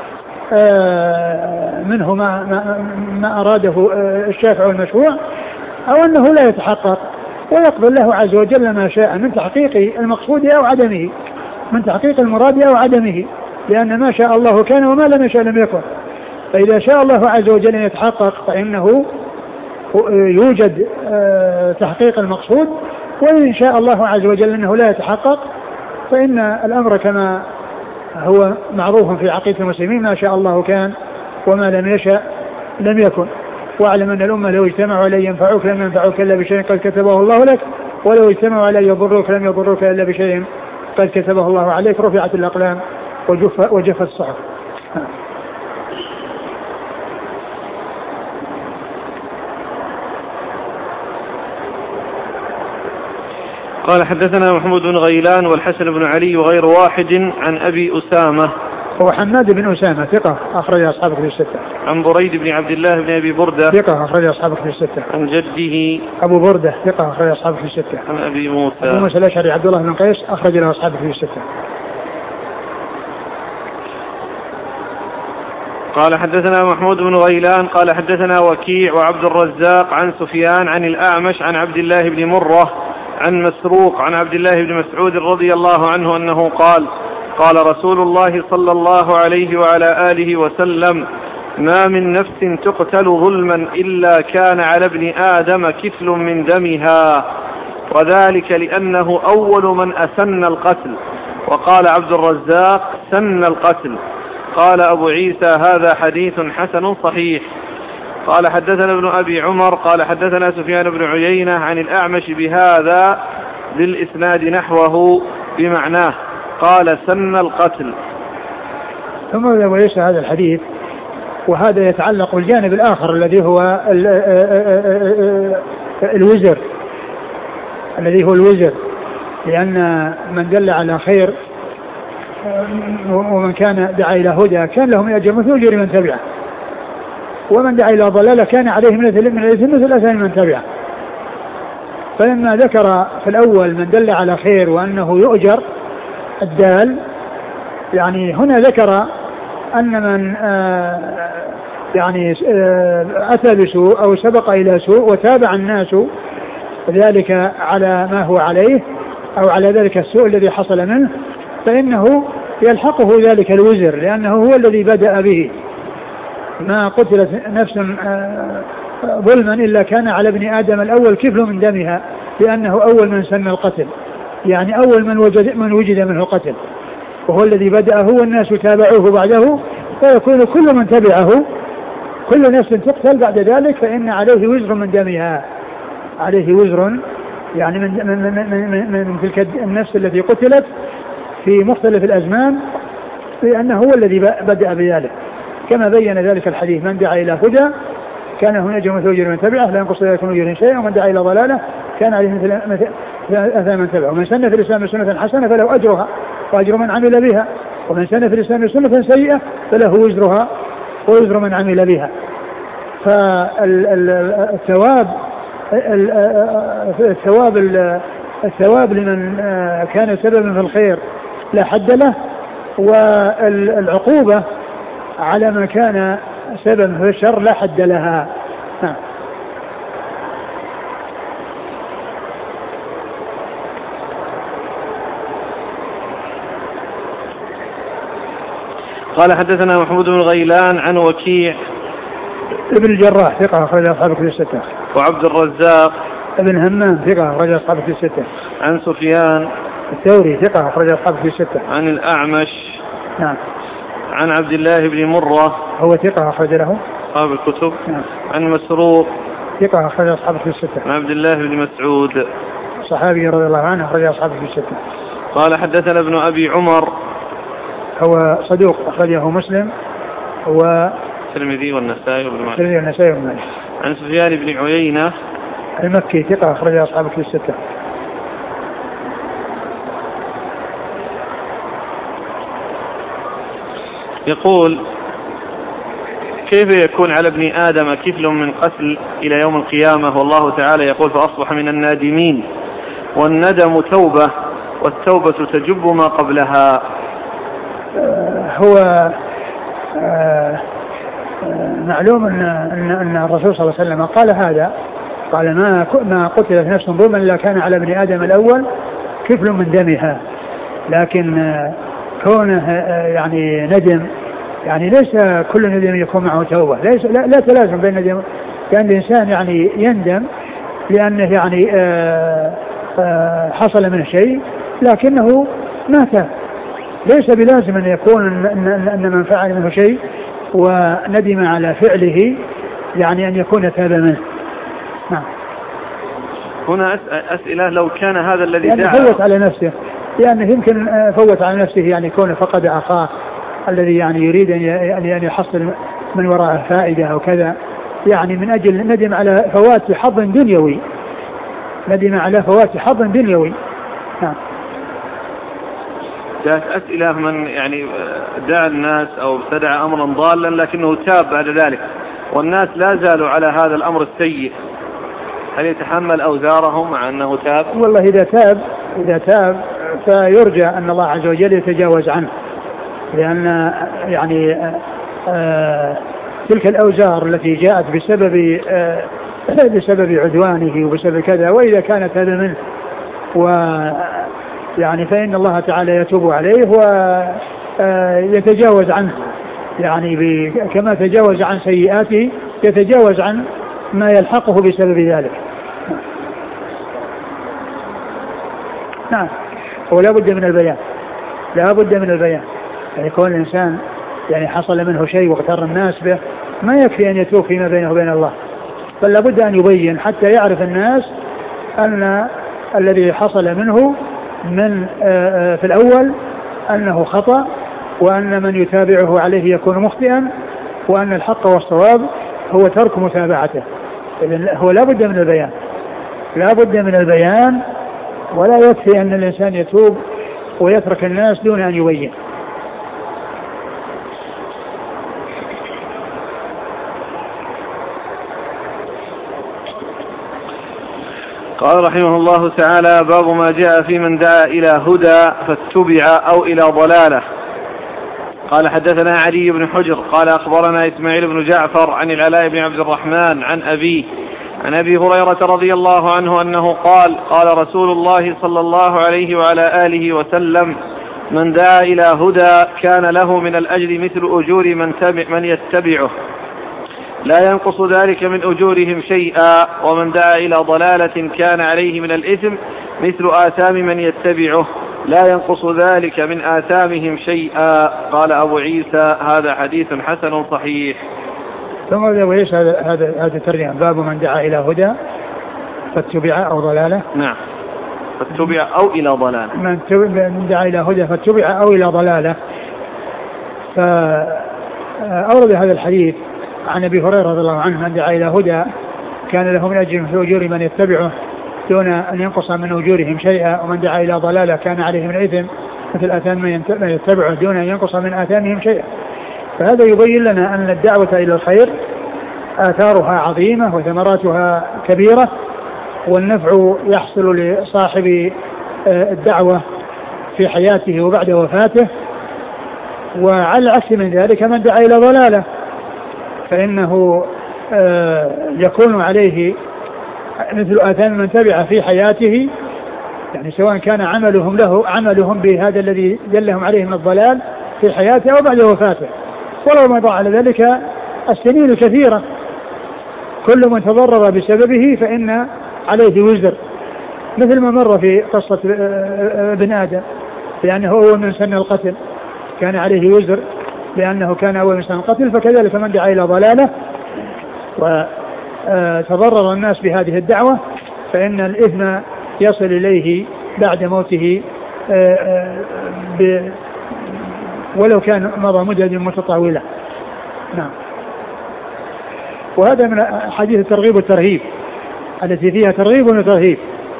منه ما أراده الشافع والمشروع، أو أنه لا يتحقق، ويقضي الله عز وجل ما شاء من تحقيق المقصود أو عدمه، من تحقيق المراد أو عدمه، لأن ما شاء الله كان وما لم يشاء لم يكن. فإذا شاء الله عز وجل أن يتحقق فإنه يوجد تحقيق المقصود، وإن شاء الله عز وجل أنه لا يتحقق فإن الأمر كما هو معروف في عقيدة المسلمين ما شاء الله كان وما لم يشاء لم يكن. واعلم أن الأمة لو اجتمعوا على ينفعوك لم ينفعوك إلا بشيء قد كتبه الله لك، ولو اجتمعوا على يضروك لم يضروك إلا بشيء قد كتبه الله عليك. رفعت الأقلام وجفت الصحف. قال حدثنا محمود بن غيلان والحسن بن علي وغير واحد عن أبي أسامة هو حماد بن أسامة ثقة أخرج أصحابه في 6. عن بريد بن عبد الله بن أبي بردة ثقة أخرج أصحابه في 6. عن جده أبو بردة ثقة أخرج أصحابه في 6. عن أبي موسى الأشعري عبد الله بن قيس أخرج له أصحابه في 6. قال حدثنا محمود بن غيلان قال حدثنا وكيع وعبد الرزاق عن سفيان عن الأعمش عن عبد الله بن مرة عن مسروق عن عبد الله بن مسعود رضي الله عنه أنه قال قال رسول الله صلى الله عليه وعلى آله وسلم ما من نفس تقتل ظلما إلا كان على ابن آدم كفل من دمها، وذلك لأنه أول من أسن القتل. وقال عبد الرزاق سن القتل. قال أبو عيسى هذا حديث حسن صحيح. قال حدثنا ابن أبي عمر قال حدثنا سفيان بن عيينة عن الأعمش بهذا بالإسناد نحوه بمعناه قال سن القتل. ثم أبو عيسى هذا الحديث، وهذا يتعلق بالجانب الآخر الذي هو الوزر، الذي هو الوزر، لأن من دل على خير ومن كان دعا إلى هدى كان له من أجر مثل أجر من تبعه، ومن دعا إلى ضلالة كان عليه من الإثم مثل أثم من تبعه. فلما ذكر في الأول من دل على خير وأنه يؤجر الدال، يعني هنا ذكر أن من أتى بسوء أو سبق إلى سوء وتابع الناس ذلك على ما هو عليه أو على ذلك السوء الذي حصل منه، فإنه يلحقه ذلك الوزر، لأنه هو الذي بدأ به. ما قتلت نفس ظلما إلا كان على ابن آدم الأول كفل من دمها، لأنه أول من سن القتل، يعني أول من وجد منه قتل، وهو الذي بدأه والناس تابعوه بعده، فيكون كل من تبعه كل نفس تقتل بعد ذلك فإن عليه وزر من دمها، عليه وزر يعني من تلك النفس التي قتلت في مختلف الأزمان، لأنه هو الذي بدأ بذلك، كما بين ذلك الحديث: من دعا إلى هدى كان هناك مثل أجر من تبعه لا ينقص ذلك من أجر شيئا، ومن دعا إلى ضلالة كان عليه مثل أثام من تبعه. ومن سن في الإسلام سنة حسنة فله أجرها وأجر من عمل بها، ومن سن في الإسلام سنة سيئة فله وزرها ووزر من عمل بها. الثواب لمن كان سببا في الخير لا حد له، والعقوبة على من كان سببا في الشر لا حد لها. قال حدثنا محمود بن غيلان عن وكيع ابن الجراح ثقة أخرج أصحاب الكتب الستة. وعبد الرزاق ابن همام ثقة أخرج أصحاب الكتب الستة. عن سفيان الثوري ثقة أخرج أصحاب الكتب الستة. عن الأعمش نعم. عن عبد الله بن مرة هو ثقة أخرج له أصحاب الكتب. نعم. عن مسروق ثقة أخرج أصحاب الكتب الستة. عن عبد الله بن مسعود صحابي رضي الله عنه أخرج أصحاب الكتب الستة. قال حدثنا ابن أبي عمر هو صدوق أخرجه مسلم الترمذي والنسائي وابن ماجه. عن سفيان بن عيينة المكي ثقة أخرج أصحاب الكتب الستة. يقول: كيف يكون على ابن آدم كفل من قتل إلى يوم القيامة، والله تعالى يقول: فأصبح من النادمين، والندم توبة، والتوبة تجب ما قبلها. هو معلوم أن الرسول صلى الله عليه وسلم قال هذا، قال: ما قتلت نفس ظلما إلا كان على ابن آدم الأول كفل من دمها. لكن كونه يعني ندم، يعني ليس كل ندم يكون معه توبة، لا تلازم بين الندم، كان الإنسان يعني يندم لأنه يعني حصل منه شيء لكنه ما تاب، ليس بلازم أن يكون أن من فعل منه شيء وندم على فعله يعني أن يكون تاب منه. نعم. هنا أسئلة: لو كان هذا الذي يعني فوت على نفسه، لأنه يمكن فوت على نفسه يعني كونه فقد أخاه الذي يعني يريد أن يحصل من وراء فائدة أو كذا، يعني من أجل ندم على فوات حظ دنيوي، ندم على فوات حظ دنيوي. نعم. جاءت أسئلة: من يعني دعا الناس أو ابتدع أمرا ضالا لكنه تاب بعد ذلك، والناس لا زالوا على هذا الأمر السيء، هل يتحمل أوزارهم مع أنه تاب؟ والله إذا تاب فيرجى أن الله عز وجل يتجاوز عنه، لأن يعني تلك الأوزار التي جاءت بسبب عدوانه وبسبب كذا، وإذا كانت هذا منه يعني فإن الله تعالى يتوب عليه ويتجاوز عنه، يعني كما تجاوز عن سيئاته يتجاوز عن ما يلحقه بسبب ذلك. نعم. ولا بد من البيان، لا بد من البيان. يعني كون الإنسان يعني حصل منه شيء واغتر الناس به، ما يكفي أن يتوب فيما بينه وبين الله، بل لا بد أن يبين حتى يعرف الناس أن الذي حصل منه من في الأول أنه خطأ، وأن من يتابعه عليه يكون مخطئا، وأن الحق والصواب هو ترك متابعته. إذن هو لا بد من البيان، لا بد من البيان، ولا يكفي أن الإنسان يتوب ويترك الناس دون أن يبين. قال رحمه الله تعالى: باب ما جاء في من دعا إلى هدى فاتبع أو إلى ضلالة. قال: حدثنا علي بن حجر قال: أخبرنا إسماعيل بن جعفر عن العلاء بن عبد الرحمن عن أبيه عن أبي هريرة رضي الله عنه أنه قال: قال رسول الله صلى الله عليه وعلى آله وسلم: من دعا إلى هدى كان له من الأجر مثل أجور من يتبعه لا ينقص ذلك من أجورهم شيئا، ومن دعا إلى ضلالة كان عليه من الإثم مثل آثام من يتبعه لا ينقص ذلك من آثامهم شيئا. قال أبو عيسى: هذا حديث حسن صحيح. ثم أبو عيسى هذا الترجمة: باب من دعا إلى هدى فاتبع أو ضلالة. نعم، فاتبع أو إلى ضلالة. من دعا إلى هدى فاتبع أو إلى ضلالة. فأورد هذا الحديث عن أبي هريرة رضي الله عنه: من دعا إلى هدى كان له من أجر مثل أجور من يتبعه دون أن ينقص من أجورهم شيئا، ومن دعا إلى ضلالة كان عليه من إثم مثل آثام من يتبعه دون أن ينقص من آثامهم شيئا. فهذا يبين لنا أن الدعوة إلى الخير آثارها عظيمة وثمراتها كبيرة، والنفع يحصل لصاحب الدعوة في حياته وبعد وفاته. وعلى العكس من ذلك من دعا إلى ضلالة فإنه يكون عليه مثل آثام من تبع في حياته، يعني سواء كان عملهم بهذا الذي دلهم عليه من الضلال في حياته أو بعد وفاته، ولو مضى على ذلك السنين الكثيرة. كل من تضرر بسببه فإن عليه وزر، مثل ما مر في قصة ابن آدم لأنه أول من سن القتل كان عليه وزر لأنه كان أول من سن القتل، فكذلك من دعا إلى ضلالة وتضرر الناس بهذه الدعوة فإن الإثم يصل إليه بعد موته ولو كان مضى مدة متطاولة. نعم. وهذا من حديث الترغيب والترهيب التي فيها ترغيب وترهيب،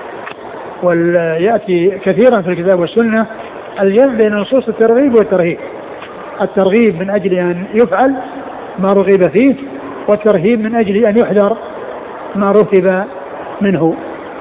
ويأتي كثيرا في الكتاب والسنة الجمع بين نصوص الترغيب والترهيب. الترغيب من أجل أن يفعل ما رغب فيه، والترهيب من أجل أن يحذر ما رهب منه.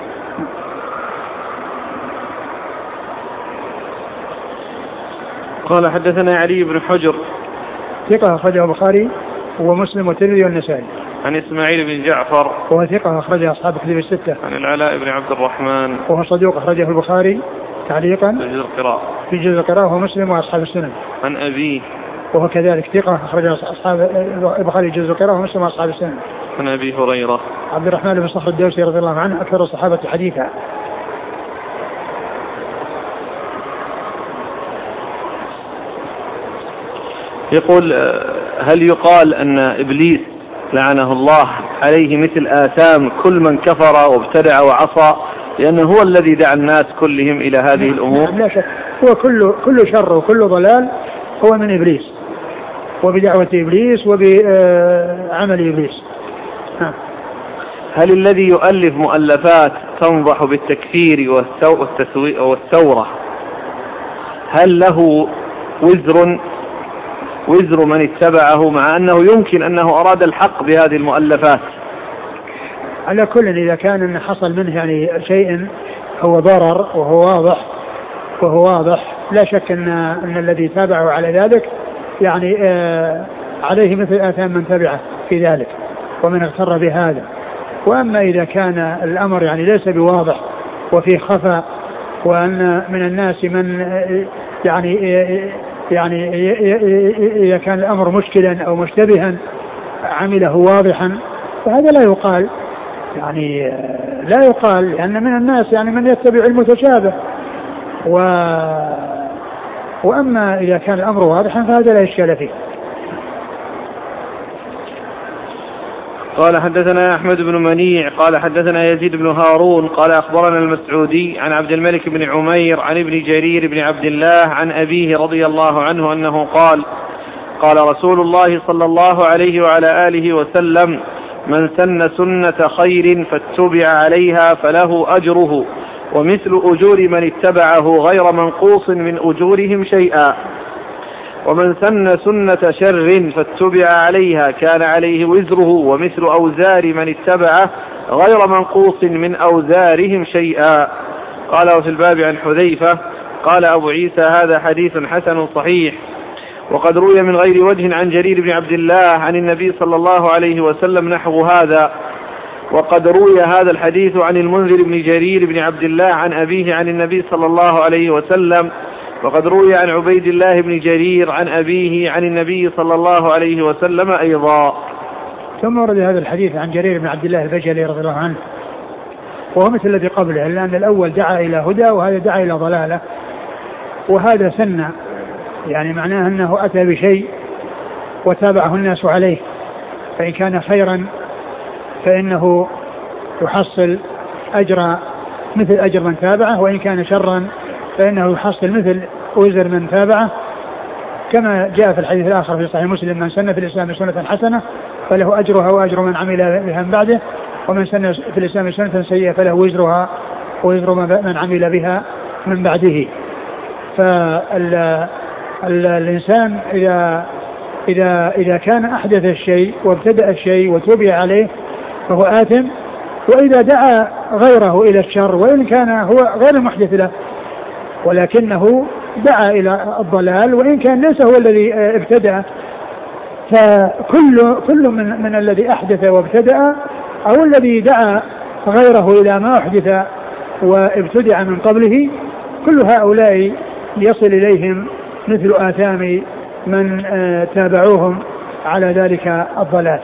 قال: حدثنا علي بن حجر ثقة أخرجه البخاري ومسلم والترمذي والنسائي. عن إسماعيل بن جعفر وهو ثقة أخرجه أصحاب الكتب الستة. عن العلاء بن عبد الرحمن وهو صدوق أخرجه البخاري تعليقا في جزء القراءة ومسلم وأصحاب السنن. عن أبيه وهو كذلك ثقة أخرجه أصحاب البخاري جزء القراءة ومسلم وأصحاب السنن. عن أبي هريرة عبد الرحمن بن صخر الدوسي رضي الله عنه أكثر الصحابة حديثا. يقول: هل يقال أن إبليس لعنه الله عليه مثل آثام كل من كفر وابتدع وعصى، لأنه هو الذي دعا الناس كلهم إلى هذه الأمور؟ لا شك، هو كل شر وكل ضلال هو من إبليس وبدعوة إبليس وبعمل إبليس. هل الذي يؤلف مؤلفات تنضح بالتكفير والثورة هل له وزر من اتبعه، مع أنه يمكن أنه أراد الحق بهذه المؤلفات؟ على كل إذا كان حصل منه يعني شيء هو ضرر وهو واضح لا شك أن الذي تابعه على ذلك يعني عليه مثل آثام من تبعه في ذلك ومن اغتر بهذا. وأما إذا كان الأمر يعني ليس بواضح وفي خفاء، وأن من الناس من يعني إذا كان الأمر مشكلا أو مشتبها عمله واضحا، فهذا لا يقال، يعني لا يقال، لأن من الناس يعني من يتبع المتشابه. وأما إذا كان الأمر واضحا فهذا لا إشكال فيه. قال حدثنا أحمد بن منيع قال حدثنا يزيد بن هارون قال أخبرنا المسعودي عن عبد الملك بن عمير عن ابن جرير بن عبد الله عن أبيه رضي الله عنه أنه قال قال رسول الله صلى الله عليه وعلى آله وسلم: من سن سنة خير فاتبع عليها فله أجره ومثل أجور من اتبعه غير منقوص من أجورهم شيئا، ومن سن سنة شر فاتبع عليها كان عليه وزره ومثل أوزار من اتبعه غير منقوص من أوزارهم شيئا. قال وفي الباب عن حذيفة قال أبو عيسى: هذا حديث حسن صحيح. وقد روي من غير وجه عن جرير بن عبد الله عن النبي صلى الله عليه وسلم نحو هذا. وقد روي هذا الحديث عن المنذر بن جرير بن عبد الله عن أبيه عن النبي صلى الله عليه وسلم. وقد روي عن عبيد الله بن جرير عن أبيه عن النبي صلى الله عليه وسلم أيضا. ثم ورد هذا الحديث عن جرير بن عبد الله البجلي رضي الله عنه، وهو مثل الذي قبله، لأن الأول دعا إلى هدى وهذا دعا إلى ضلالة. وهذا سنة، يعني معناه أنه أتى بشيء وتابعه الناس عليه، فإن كان خيرا فإنه يحصل أجر مثل أجر من تابعه، وإن كان شرا فإنه يحصل مثل وزر من تابعه، كما جاء في الحديث الآخر في صحيح مسلم: من سن في الإسلام سنة حسنة فله أجرها وأجر من عمل بها من بعده، ومن سن في الإسلام سنة سيئة فله وزرها ووزر من عمل بها من بعده. فالإنسان إذا كان أحدث الشيء وابتدأ الشيء وتوبي عليه فهو آثم، وإذا دعا غيره إلى الشر وإن كان هو غير المحدث له ولكنه دعا إلى الضلال وإن كان ليس هو الذي ابتدأ، فكل من الذي أحدث وابتدأ أو الذي دعا غيره إلى ما أحدث وابتدع من قبله، كل هؤلاء يصل إليهم مثل آثام من تابعوهم على ذلك الضلال.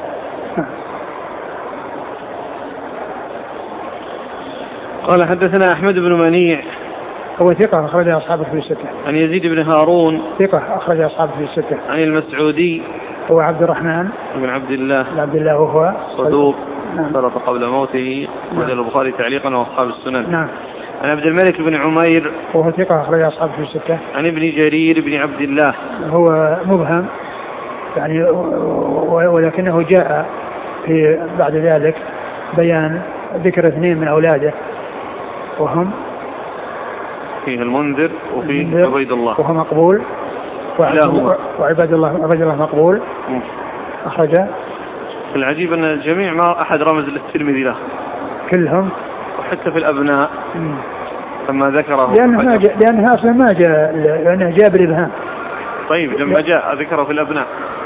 قال حدثنا أحمد بن منيع هو ثقة أخرج أصحابه في الستة. عن يزيد بن هارون ثقة أخرج أصحابه في الستة. عن المسعودي هو عبد الرحمن بن عبد الله وهو صدوق سقط قبل موته، وجه البخاري تعليقا وأصحاب السنن. نعم. عن عبد الملك بن عمير وهو ثقة أخرج أصحابه في الستة. عن ابن جرير بن عبد الله هو مبهم يعني، ولكنه جاء في بعد ذلك بيان ذكر اثنين من أولاده وهم فيه المنذر وفيه عبيد الله وهو مقبول، وعباد الله مقبول أخرج. العجيب أن الجميع ما أحد رمز للترمذي له كلهم، وحتى في الأبناء لما ذكره لأنها أصلا ما جاء، لأنه جاء بالإبهام. طيب لما جاء ذكره في الأبناء،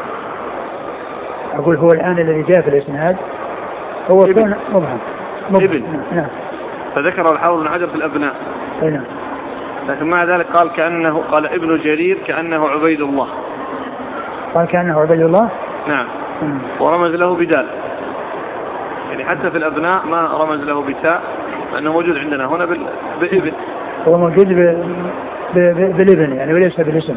أقول هو الآن الذي جاء في الإسناد هو كان مبهم ابن. نعم. فذكر الحافظ بن حجر في الأبناء. نعم. لكن مع ذلك قال ابن جرير كأنه عبيد الله. قال كأنه عبيد الله. نعم. ورمز له بدال، يعني حتى في الأبناء ما رمز له بتاء، لأنه موجود عندنا هنا بابن. هو موجود بالابن يعني وليس بالاسم.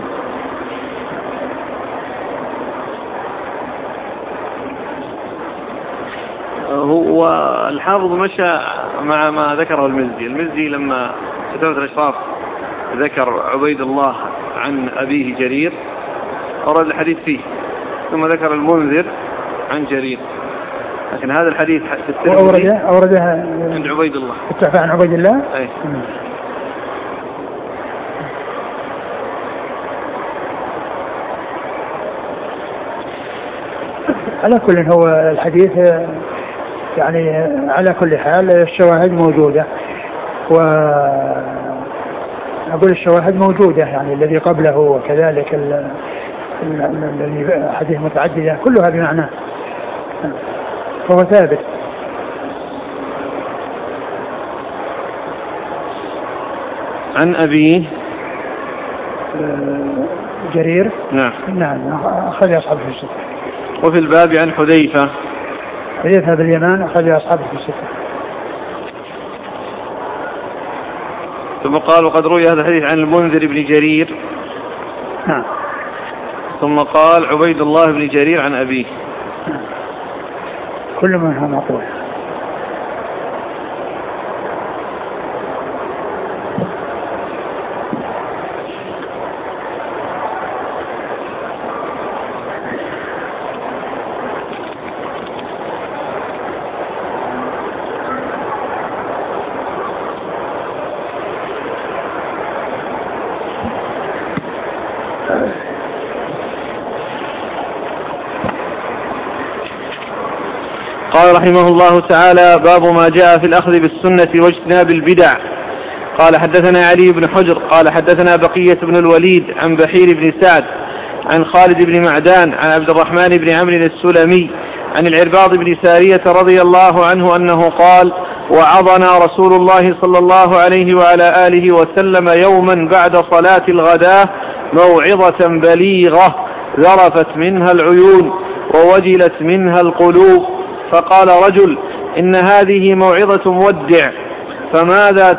هو الحافظ مشى مع ما ذكره المزي لما كتابة الأشراف ذكر عبيد الله عن أبيه جرير أورد الحديث فيه، ثم ذكر المنذر عن جرير، لكن هذا الحديث في الترمذي أوردها عند عبيد الله، اتفق عن عبيد الله. أي. على كل هو الحديث يعني على كل حال الشواهد موجودة، وأقول الشواهد موجودة يعني الذي قبله وكذلك الذي حديث متعددة كلها بمعنى، فهو ثابت. عن أبيه جرير. نعم أخرج أصحابه في الستة. وفي الباب عن حذيفة باليمان أخرج أصحابه في الستة. ثم قال وقد روي هذا الحديث عن المنذر بن جرير. نعم. ثم قال عبيد الله بن جرير عن أبيه. نعم. كل منها مقبول. قال رحمه الله تعالى باب ما جاء في الأخذ بالسنة واجتناب البدع. قال حدثنا علي بن حجر قال حدثنا بقية بن الوليد عن بحير بن سعد عن خالد بن معدان عن عبد الرحمن بن عمرو السلمي عن العرباض بن سارية رضي الله عنه أنه قال وعظنا رسول الله صلى الله عليه وعلى آله وسلم يوما بعد صلاة الغداة موعظة بليغة ذرفت منها العيون ووجلت منها القلوب، فقال رجل إن هذه موعظة مودع فماذا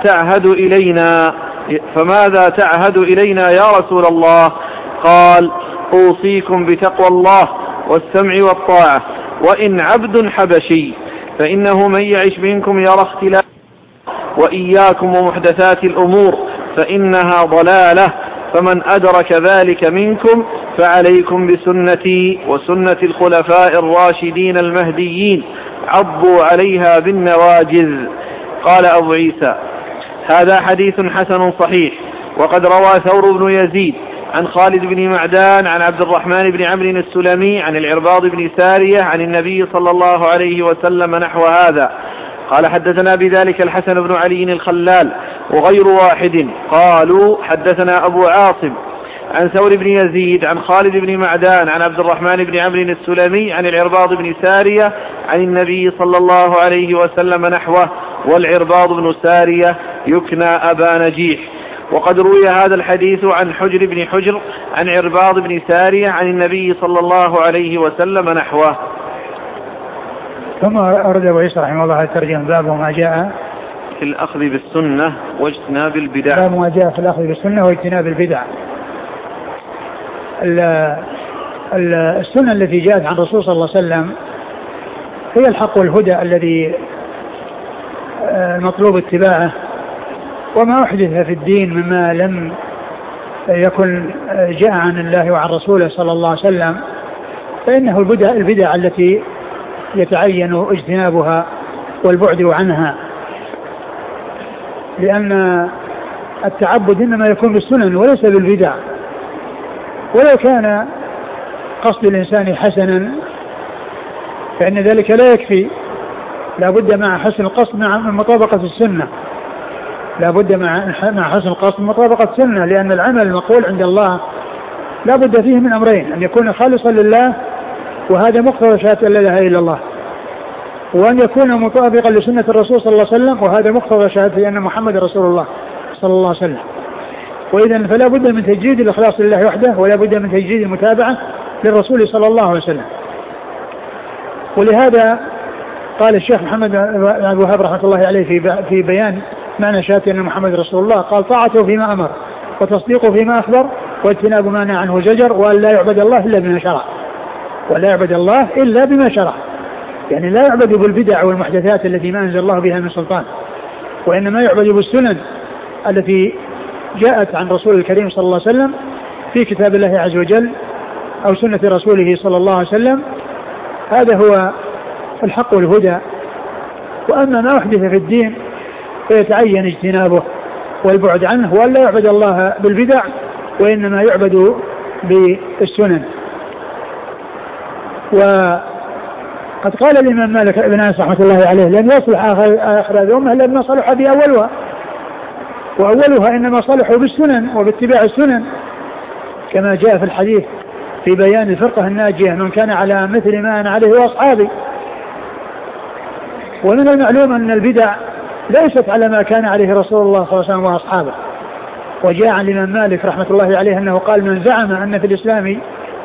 تعهد إلينا يا رسول الله؟ قال أوصيكم بتقوى الله والسمع والطاعة وإن عبد حبشي فإنه من يعش منكم يرى اختلاف وإياكم ومحدثات الأمور فإنها ضلالة فمن أدرك ذلك منكم فعليكم بسنتي وسنة الخلفاء الراشدين المهديين عضوا عليها بالنواجذ. قال أبو عيسى هذا حديث حسن صحيح. وقد روى ثور بن يزيد عن خالد بن معدان عن عبد الرحمن بن عمرو السلمي عن العرباض بن سارية عن النبي صلى الله عليه وسلم نحو هذا. قال حدثنا بذلك الحسن بن علي الخلال وغير واحد قالوا حدثنا أبو عاصم عن ثور بن يزيد عن خالد بن معدان عن عبد الرحمن بن عمرو السلمي عن العرباض بن سارية عن النبي صلى الله عليه وسلم نحوه والعرباض بن سارية يكنى أبا نجيح. وقد روي هذا الحديث عن حجر بن حجر عن عرباض بن سارية عن النبي صلى الله عليه وسلم نحوه. ثم أرد أبو عيسى رحمه الله الترجمة باب ما جاء في الأخذ بالسنة واجتناب البدع. باب ما جاء في الأخذ بالسنة واجتناب البدع. السنة التي جاءت عن الرسول صلى الله عليه وسلم هي الحق والهدى الذي مطلوب اتباعه، وما أحدث في الدين مما لم يكن جاء عن الله وعن رسوله صلى الله عليه وسلم فإنه البدع التي يتعين اجتنابها والبعد عنها، لأن التعبد إنما يكون بالسنن وليس بالبدع. ولو كان قصد الإنسان حسنا فإن ذلك لا يكفي، لا بد مع حسن القصد مع مطابقة السنة، لا بد مع حسن القصد مطابقة السنة، لأن العمل المقبول عند الله لا بد فيه من أمرين: أن يكون خالصا لله وهذا مقتضى شهادة لا إله إلا الله، وأن يكون مطابقا لسنة الرسول صلى الله عليه وسلم وهذا مقتضى شهادة أن محمد رسول الله صلى الله عليه وسلم. وإذا فلا بد من تجديد الإخلاص لله وحده ولا بد من تجديد المتابعة للرسول صلى الله عليه وسلم. ولهذا قال الشيخ محمد بن عبد الوهاب رحمة الله عليه في بيان معنى شهادة أن محمد رسول الله قال: طاعته فيما أمر وتصديقه فيما أخبر واجتناب ما نهى عنه زجر وأن لا يعبد الله إلا بما شرع، ولا يعبد الله إلا بما شرع، يعني لا يعبد بالبدع والمحدثات التي ما أنزل الله بها من سلطان، وإنما يعبد بالسنن التي جاءت عن رسول الكريم صلى الله عليه وسلم في كتاب الله عز وجل أو سنة رسوله صلى الله عليه وسلم. هذا هو الحق والهدى. وأما ما أحدث في الدين فيتعين اجتنابه والبعد عنه، وأن لا يعبد الله بالبدع وإنما يعبد بالسنن. وقد قال الإمام مالك بن أنس رحمة الله عليه: لن يصلح آخر الأمة إلا ما صلح بأولها، وأولها إنما صلحوا بالسنن وباتباع السنن، كما جاء في الحديث في بيان الفرقة الناجية من كان على مثل ما أنا عليه وأصحابي. ومن المعلوم أن البدع ليست على ما كان عليه رسول الله صلى الله عليه وسلم وأصحابه. وجاء عن الإمام مالك رحمة الله عليه أنه قال: من زعم أن في الإسلام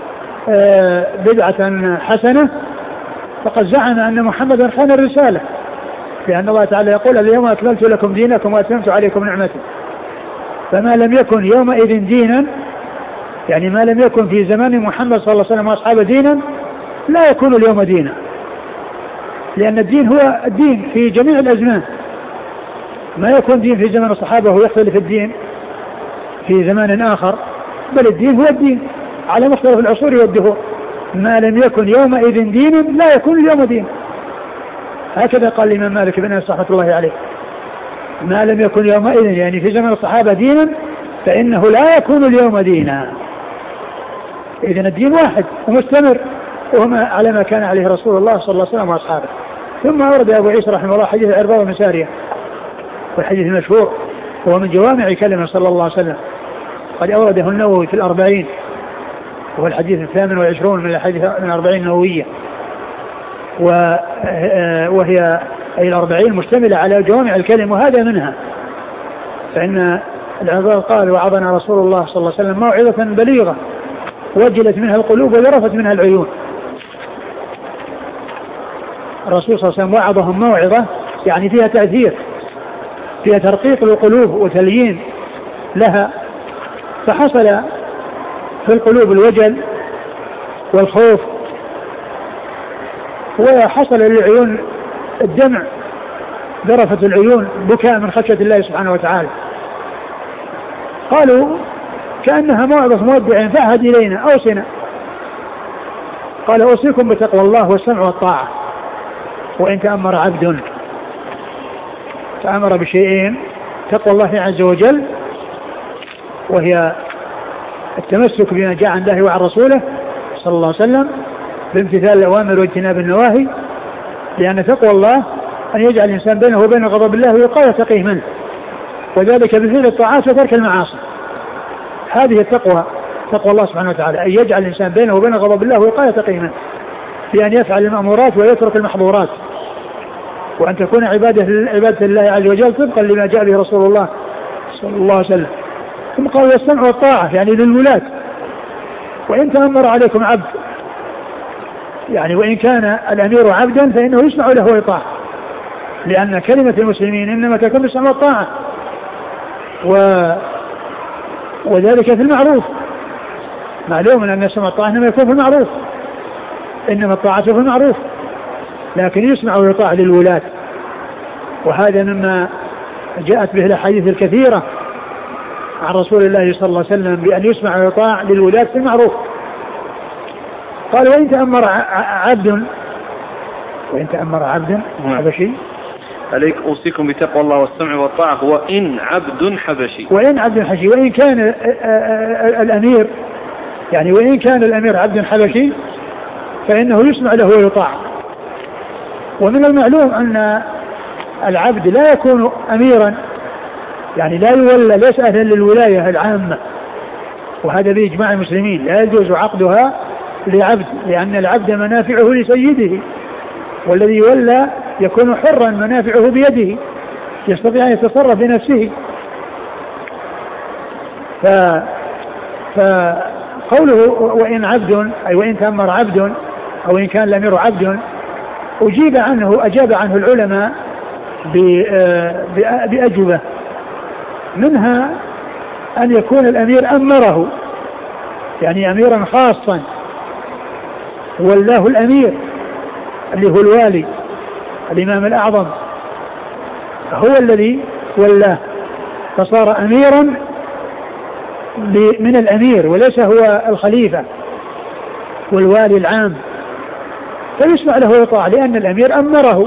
بدعة حسنة فقد زعم أن محمدا خان الرسالة، لأن الله تعالى يقول: اليوم أكملت لكم دينكم وأتممت عليكم نعمتي. فما لم يكن يومئذ دينا، يعني ما لم يكن في زمان محمد صلى الله عليه وسلم وأصحابه دينا، لا يكون اليوم دينا، لأن الدين هو الدين في جميع الأزمان. ما يكون دين في زمن الصحابة ويختلف الدين في زمان آخر، بل الدين هو الدين على مختلف العصور والدهور. ما لم يكن يومئذ دينا لا يكون اليوم دين. هكذا قال الإمام مالك بن أنس رحمة الله عليه: ما لم يكن يومئذ، يعني في زمن الصحابة، دينا فإنه لا يكون اليوم دينا. إذن الدين واحد ومستمر، وهما على ما كان عليه رسول الله صلى الله عليه وسلم وأصحابه. ثم أورد أبو عيسى رحمه الله حديث العرباض بن سارية، والحديث المشهور هو من جوامع كلمة صلى الله عليه وسلم، قد أورده النووي في 40، وهو الحديث 28 من الحديث من 40 النووية، وهي أي 40 مشتملة على جوامع الكلمة، وهذا منها. فإن العرباض قال: وعظنا رسول الله صلى الله عليه وسلم موعظة بليغة وجلت منها القلوب وذرفت منها العيون. الرسول صلى الله عليه وسلم وعظهم موعظة يعني فيها تأثير، فيها ترقيق القلوب وتليين لها، فحصل في القلوب الوجل والخوف، وحصل للعيون الدمع، ذرفت العيون بكاء من خشية الله سبحانه وتعالى. قالوا: كأنها موعظة مودع فأهد إلينا أوصنا. قال: أوصيكم بتقوى الله والسمع والطاعة، وإن تأمر عبد. فأمر بشيئين: تقوى الله عز وجل، وهي التمسك بما جاء عن الله وعن رسوله صلى الله عليه وسلم بامتثال الأوامر واجتناب النواهي، لأن تقوى الله أن يجعل الإنسان بينه وبين غضب الله ويقاه يتقيه منه، وذلك بفعل الطاعات وترك المعاصي. هذه التقوى، تقوى الله سبحانه وتعالى، أن يجعل الإنسان بينه وبين غضب الله ويقاه يتقيه منه، بأن يفعل المأمورات ويترك المحظورات، وأن تكون عبادة الله عز وجل طبقا لما جاء به رسول الله صلى الله عليه وسلم. ثم قال: والسمع والطاعة يعني للولاة. وإن تأمر عليكم عبد، يعني وإن كان الأمير عبدا فإنه يسمع له ويطاع، لأن كلمة المسلمين إنما تكون بالسمع والطاعة، وذلك في المعروف. معلوم أن السمع والطاعة إنما يكون في المعروف، إنما الطاعة في المعروف، لكن يسمع ويطاع للولاة. وهذا مما جاءت به الأحاديث الكثيرة عن رسول الله صلى الله عليه وسلم بأن يسمع ويطاع للولاة في المعروف. قال: وإن تأمر عبد حبشي. عليك أوصيكم بتقوى الله والسمع والطاعة. وإن عبد حبشي، وإن كان الأمير، يعني وإن كان الأمير عبد حبشي فإنه يسمع له ويطاع. ومن المعلوم أن العبد لا يكون أميرا، يعني لا يولى، ليس أهلا للولاية العامة، وهذا بإجماع المسلمين لا يجوز عقدها لعبد، لأن العبد منافعه لسيده، والذي يولى يكون حرا منافعه بيده، يستطيع أن يتصرف بنفسه. فقوله وإن عبد، أي وإن تأمر عبد، أو إن كان الأمير عبد، أجاب عنه العلماء بأجوبة، منها أن يكون الأمير أمره، يعني أميرا خاصا، والله الأمير اللي هو الوالي الإمام الأعظم هو الذي ولاه، فصار أميرا من الأمير وليس هو الخليفة والوالي العام، فيسمع له ويطاع لأن الأمير أمره.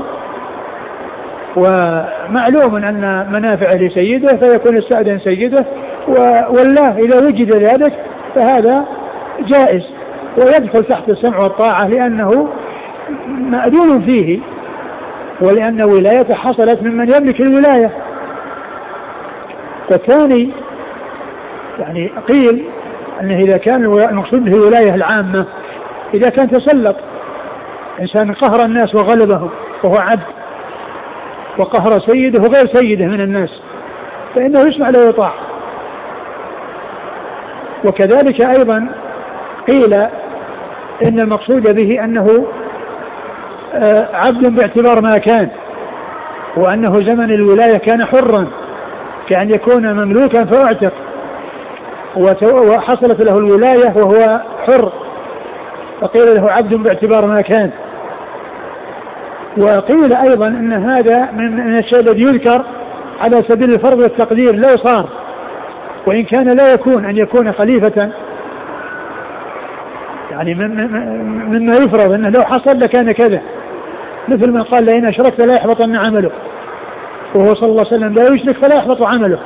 ومعلوم أن منافع لسيده فيكون استأذن سيده والله إذا وجد ذلك فهذا جائز ويدخل تحت السمع والطاعة، لأنه مأذون فيه، ولأن ولايته حصلت ممن يملك الولاية. والثاني يعني قيل أنه إذا كان المقصود به الولاية العامة إذا كان تسلط إنسان قهر الناس وغلبهم وهو عبد وقهر سيده وغير سيده من الناس فإنه يسمع له ويطاع. وكذلك أيضا قيل إن المقصود به أنه عبد باعتبار ما كان، وأنه زمن الولاية كان حرا كأن يكون مملوكا فأعتق وحصلت له الولاية وهو حر فقيل له عبد باعتبار ما كان. وقيل أيضا أن هذا من الشيء الذي يذكر على سبيل الفرض والتقدير لو صار، وإن كان لا يكون أن يكون خليفة يعني مما يفرض أنه لو حصل لكان كذا، مثل من قال لئن أشركت لا يحبطن عمله، وهو صلى الله عليه وسلم لا يشرك فلا يحبط عمله.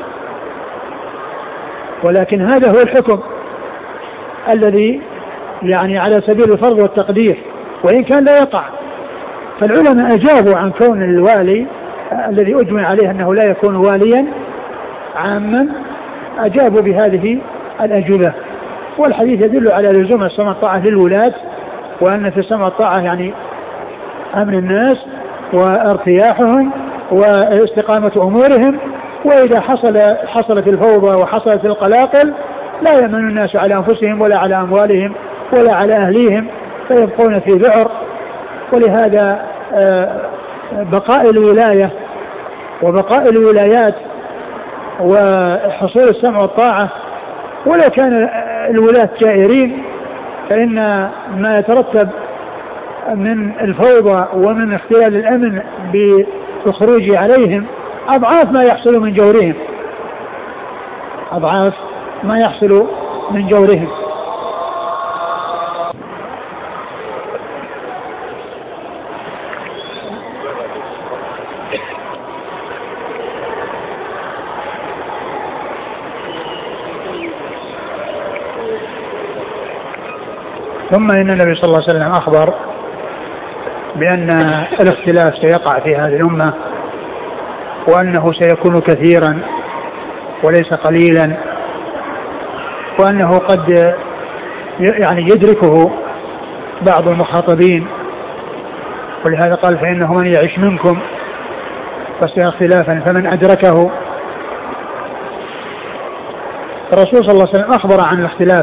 ولكن هذا هو الحكم الذي يعني على سبيل الفرض والتقدير وإن كان لا يقع. فالعلماء أجابوا عن كون الوالي الذي أجمع عليه أنه لا يكون واليا عاما، أجابوا بهذه الأجوبة. والحديث يدل على لزوم السمع والطاعة للولاة، وأن في السمع والطاعة يعني أمن الناس وارتياحهم واستقامة أمورهم. وإذا حصلت الفوضى وحصلت القلاقل لا يمن الناس على أنفسهم ولا على أموالهم ولا على أهليهم فيبقون في ذعر. ولهذا بقاء الولاية وبقاء الولايات وحصول السمع والطاعة ولو كان الولاة جائرين فإن ما يترتب من الفوضى ومن اختلال الأمن بالخروج عليهم أضعاف ما يحصل من جورهم، أضعاف ما يحصل من جورهم. ثم إن النبي صلى الله عليه وسلم أخبر بأن الاختلاف سيقع في هذه الأمة، وأنه سيكون كثيرا وليس قليلا، وأنه قد يعني يدركه بعض المخاطبين. ولهذا قال فإنه من يعيش منكم فسيرى اختلافا فمن أدركه. الرسول صلى الله عليه وسلم أخبر عن الاختلاف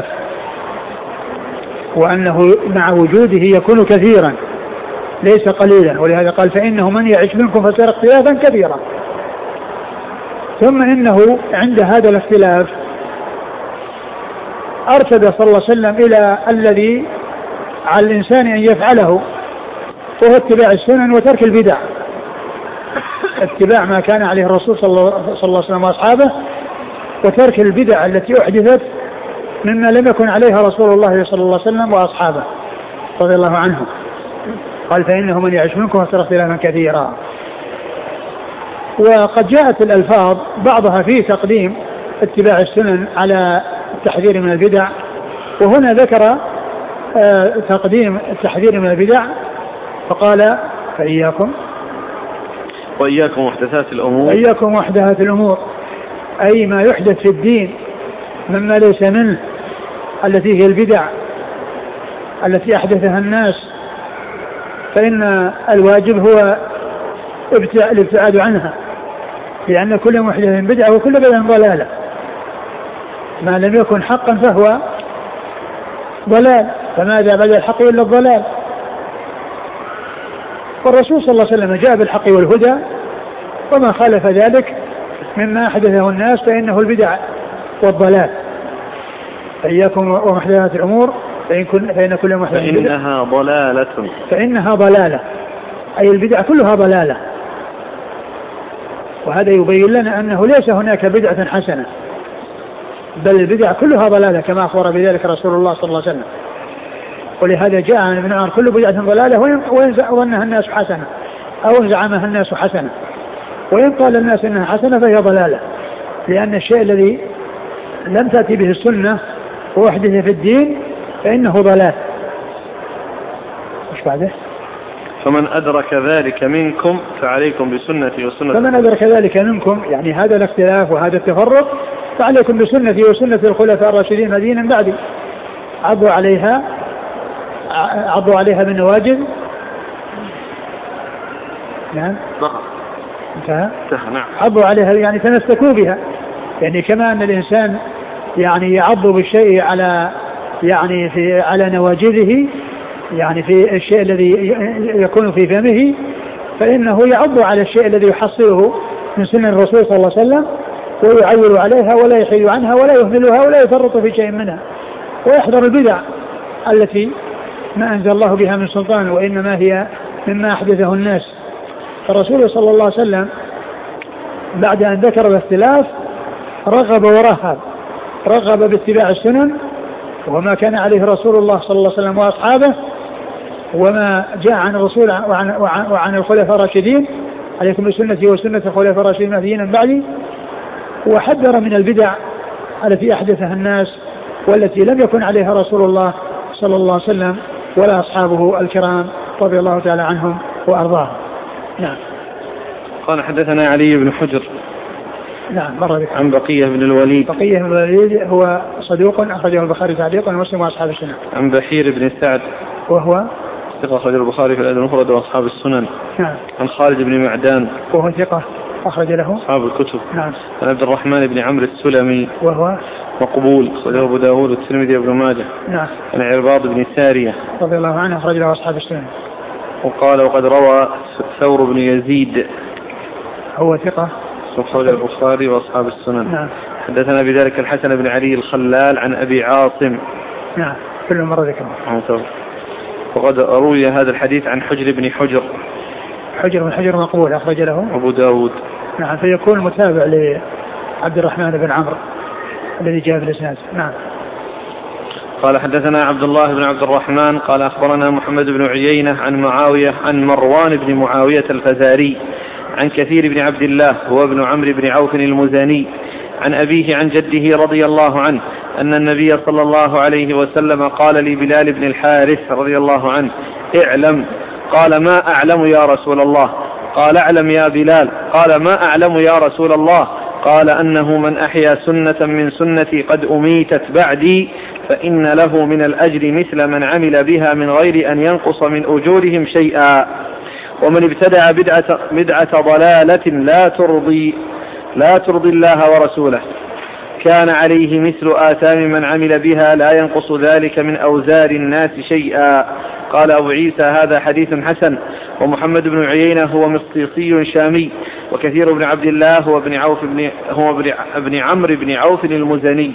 وأنه مع وجوده يكون كثيرا ليس قليلا، ولهذا قال فإنه من يعيش منكم فسيرى اختلافا كثيرا. ثم إنه عند هذا الاختلاف أرشد صلى الله عليه وسلم إلى الذي على الإنسان أن يفعله، وهو اتباع السنن وترك البدع، اتباع ما كان عليه الرسول صلى الله عليه وسلم وأصحابه، وترك البدع التي أحدثت مما لم يكن عليها رسول الله صلى الله عليه وسلم وأصحابه رضي الله عنهم. قال فإنه من يعيش منكم فسيرى اختلافا كثيرا. وقد جاءت الألفاظ بعضها فيه تقديم اتباع السنن على التحذير من البدع، وهنا ذكر تقديم التحذير من البدع فقال فإياكم محدثات الأمور، وإياكم محدثات الأمور، أي ما يحدث في الدين مما ليس منه، التي هي البدع التي أحدثها الناس، فإن الواجب هو الابتعاد عنها، لأن كل محدث بدعة وكل بدعة ضلالة، ما لم يكن حقا فهو ضلال، فماذا بعد الحق إلا الضلال. والرسول صلى الله عليه وسلم جاء بالحق والهدى، وما خالف ذلك مما أحدثه الناس فإنه البدع والضلال. فإياكم ومحدثات الأمور فإن كل محدث فإنها ضلالة، فإنها ضلالة، أي البدع كلها ضلالة. وهذا يبين لنا أنه ليس هناك بدعة حسنة، بل البدع كلها ضلالة كما أخبر بذلك رسول الله صلى الله عليه وسلم. ولهذا جاء عن ابن عمر كل بدعة ضلالة وإن ظنها الناس حسنة أو زعمها الناس حسنة، وإن قال الناس إنها حسنة فهي ضلالة، لأن الشيء الذي لم تأتي به السنة وأحدث في الدين فإنه ضلال. مش بعده؟ فمن أدرك ذلك منكم فعليكم بسنتي وسنة. فمن أدرك ذلك منكم، يعني هذا الاختلاف وهذا التفرق فعليكم بسنتي وسنة الخلفاء الراشدين المهديين من بعدي، عضوا عليها بالنواجذ. نعم انتهى. نعم. عضوا عليها يعني تمسكوا بها، يعني كما أن الإنسان يعني يعض بالشيء على يعني على نواجذه، يعني في الشيء الذي يكون في فمه، فإنه يعض على الشيء الذي يحصله من سنة الرسول صلى الله عليه وسلم، ويعول عليها ولا يحيد عنها ولا يهملها ولا يفرط في شيء منها، ويحذر البدع التي ما أنزل الله بها من سلطان، وإنما هي مما أحدثه الناس. فالرسول صلى الله عليه وسلم بعد أن ذكر الاختلاف رغب ورهب، رغب باتباع السنن وما كان عليه رسول الله صلى الله عليه وسلم وأصحابه، وما جاء عن الرسول وعن الخلفاء الراشدين، عليكم بسنتي وسنة الخلفاء الراشدين المهديين من بعدي، وحذر من البدع التي أحدثها الناس والتي لم يكن عليها رسول الله صلى الله عليه وسلم ولا أصحابه الكرام رضي الله تعالى عنهم وأرضاهم. نعم. قال حدثنا علي بن حجر. نعم مر بك. عن بقية بن الوليد. بقية بن الوليد هو صدوق أخرجه البخاري تعليقا ومسلم وأصحاب السنن. عن بحير بن سعد وهو ثقة أخرج البخاري في الأدب المفرد وأصحاب السنن. نعم. عن خالد بن معدان وهو ثقة أخرج له أصحاب الكتب. نعم. عن عبد الرحمن بن عمرو السلمي وهو مقبول أخرجه أبو داود والترمذي وابن ماجه. نعم. عن عرباض بن سارية رضي الله عنه أخرج له أصحاب السنن. وقال وقد روى ثور بن يزيد هو ثقة أخرج البخاري وأصحاب السنن. نعم. حدثنا بذلك الحسن بن علي الخلال عن أبي عاصم. نعم كل مرة ذكره. وقد روي هذا الحديث عن حجر بن حجر. حجر بن حجر مقبول أخرج له أبو داود. نعم فيكون متابع لعبد الرحمن بن عمرو الذي جاء في الإسناد. نعم. قال حدثنا عبد الله بن عبد الرحمن قال أخبرنا محمد بن عيينة عن معاوية عن مروان بن معاوية الفزاري عن كثير بن عبد الله هو ابن عمرو بن عوف المزني عن أبيه عن جده رضي الله عنه أن النبي صلى الله عليه وسلم قال لبلال بن الحارث رضي الله عنه اعلم. قال ما أعلم يا رسول الله. قال اعلم يا بلال. قال ما أعلم يا رسول الله. قال أنه من أحيا سنة من سنتي قد أميتت بعدي فإن له من الأجر مثل من عمل بها من غير أن ينقص من أجورهم شيئا، ومن ابتدع بدعة ضلالة لا ترضي الله ورسوله كان عليه مثل آثام من عمل بها لا ينقص ذلك من أوزار الناس شيئا. قال أبو عيسى هذا حديث حسن. ومحمد بن عيينة هو مصيصي شامي، وكثير بن عبد الله هو ابن عمرو بن عوف المزني.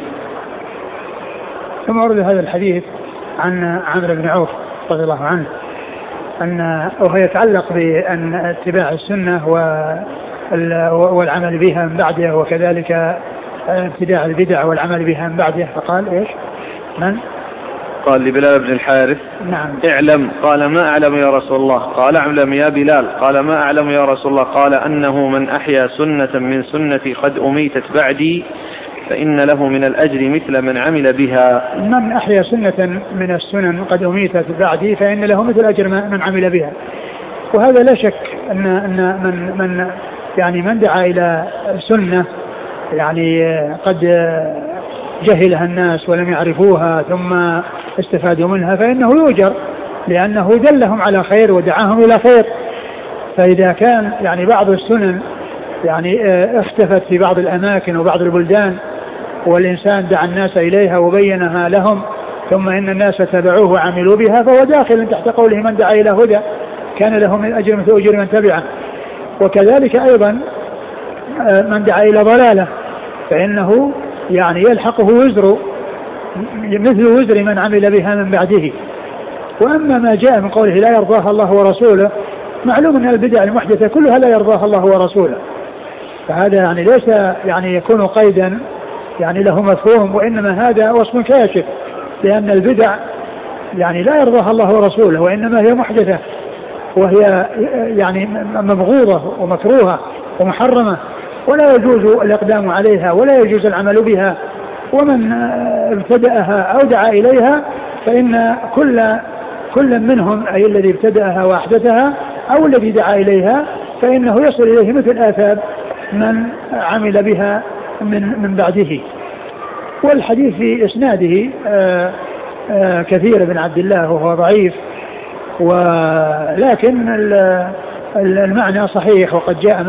ثم ورد هذا الحديث عن عمرو بن عوف رضي الله عنه وهو يتعلق بأن اتباع السنة والعمل بها من بعده، وكذلك ابتداع البدع والعمل بها من بعده. فقال ايش؟ من؟ قال لبلال بن الحارث نعم اعلم. قال ما أعلم يا رسول الله. قال اعلم يا بلال. قال ما أعلم يا رسول الله. قال أنه من أحيا سنة من سنتي قد أميتت بعدي فإن له من الأجر مثل من عمل بها. من أحيا سنة من السنن قد أميتت بعدي فإن له مثل أجر من عمل بها. وهذا لا شك أن من دعا إلى سنة يعني قد جهلها الناس ولم يعرفوها ثم استفادوا منها فإنه يؤجر، لأنه دلهم على خير ودعاهم إلى خير. فإذا كان يعني بعض السنن يعني اختفت في بعض الأماكن وبعض البلدان والإنسان دعا الناس إليها وبينها لهم ثم إن الناس تبعوه وعملوا بها فهو داخل تحت قوله من دعا إلى هدى كان له من أجر مثل أجر من تبعه. وكذلك أيضا من دعا إلى ضلالة فإنه يعني يلحقه وزر مثل وزر من عمل بها من بعده. وأما ما جاء من قوله لا يرضاها الله ورسوله، معلوم أن البدع المحدثة كلها لا يرضاها الله ورسوله، فهذا يعني ليس يعني يكون قيدا يعني له مفهوم، وإنما هذا وصف كاشف، لأن البدع يعني لا يرضاها الله ورسوله وإنما هي محدثة وهي يعني مبغوضة ومكروهة ومحرمة ولا يجوز الإقدام عليها ولا يجوز العمل بها. ومن ابتدأها أو دعا إليها فإن كل منهم أي الذي ابتدأها وأحدثها أو الذي دعا إليها فإنه يصل إليه مثل آثاب من عمل بها من بعده. والحديث في إسناده كثير بن عبد الله وهو ضعيف، ولكن المعنى صحيح، وقد جاء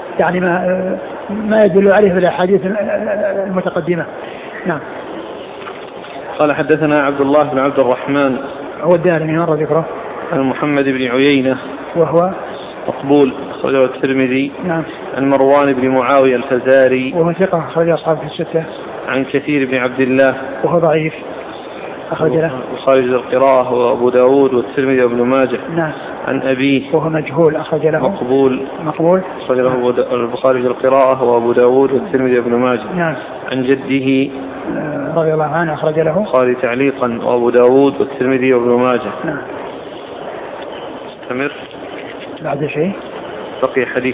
ما يدل عليه في الأحاديث المتقدمة. نعم. قال حدثنا عبد الله بن عبد الرحمن هو الدارمي مر ذكره، عن محمد بن عيينة وهو مقبول أخرجه الترمذي. نعم. عن مروان بن معاوية الفزاري وهو ثقة أخرج أصحابه الستة. عن كثير بن عبد الله وهو ضعيف أخرج له البخاري القراءة وأبو داود والترمذي وابن ماجه. نعم. عن أبيه وهو مجهول أخرج له مقبول أخرج له البخاري القراءة وأبو داود والترمذي وابن ماجه. نعم. عن جده رضي الله عنه أخرج له البخاري تعليقا وأبو داود والترمذي وابن ماجه. نعم. استمر بعد شيء بقي حديث.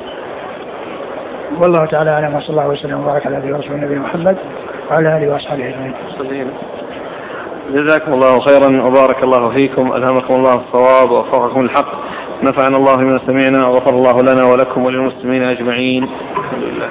والله تعالى أعلم، وصلى الله وسلم وبارك على نبينا ورسوله نبينا محمد وعلى آله وأصحابه أجمعين. جزاكم الله خيرا وبارك الله فيكم، ألهمكم الله الصواب ووفقكم الحق، نفعنا الله بما سمعنا وغفر الله لنا ولكم وللمسلمين أجمعين. الحمد لله.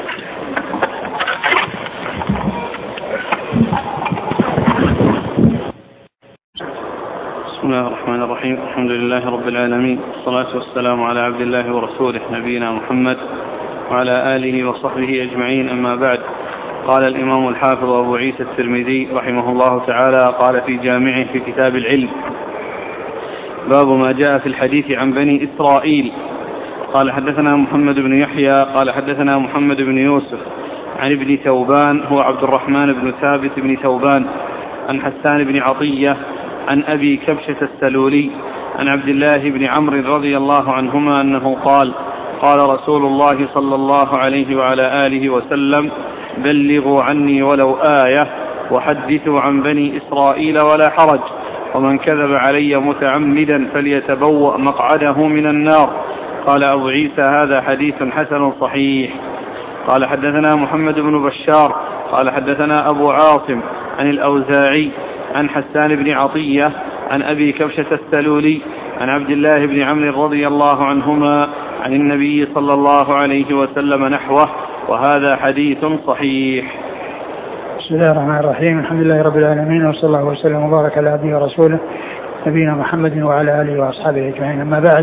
بسم الله الرحمن الرحيم، الحمد لله رب العالمين، والصلاة والسلام على عبد الله ورسوله نبينا محمد وعلى آله وصحبه أجمعين، أما بعد. قال الإمام الحافظ أبو عيسى الترمذي رحمه الله تعالى قال في جامعه في كتاب العلم: باب ما جاء في الحديث عن بني إسرائيل. قال حدثنا محمد بن يحيى قال حدثنا محمد بن يوسف عن ابن ثوبان هو عبد الرحمن بن ثابت بن ثوبان عن حسان بن عطية عن أبي كبشة السلولي عن عبد الله بن عمرو رضي الله عنهما أنه قال: قال رسول الله صلى الله عليه وعلى آله وسلم: بلغوا عني ولو آية وحدثوا عن بني إسرائيل ولا حرج، ومن كذب علي متعمدا فليتبوأ مقعده من النار. قال أبو عيسى: هذا حديث حسن صحيح. قال حدثنا محمد بن بشار قال حدثنا أبو عاصم عن الأوزاعي عن حسان بن عطية عن أبي كبشة السلولي عن عبد الله بن عمرو رضي الله عنهما عن النبي صلى الله عليه وسلم نحوه، وهذا حديث صحيح. بسم الله الرحمن الرحيم، الحمد لله رب العالمين، وصلى الله وسلم وبارك على عبده ورسوله نبينا محمد وعلى آله وأصحابه أجمعين، أما بعد.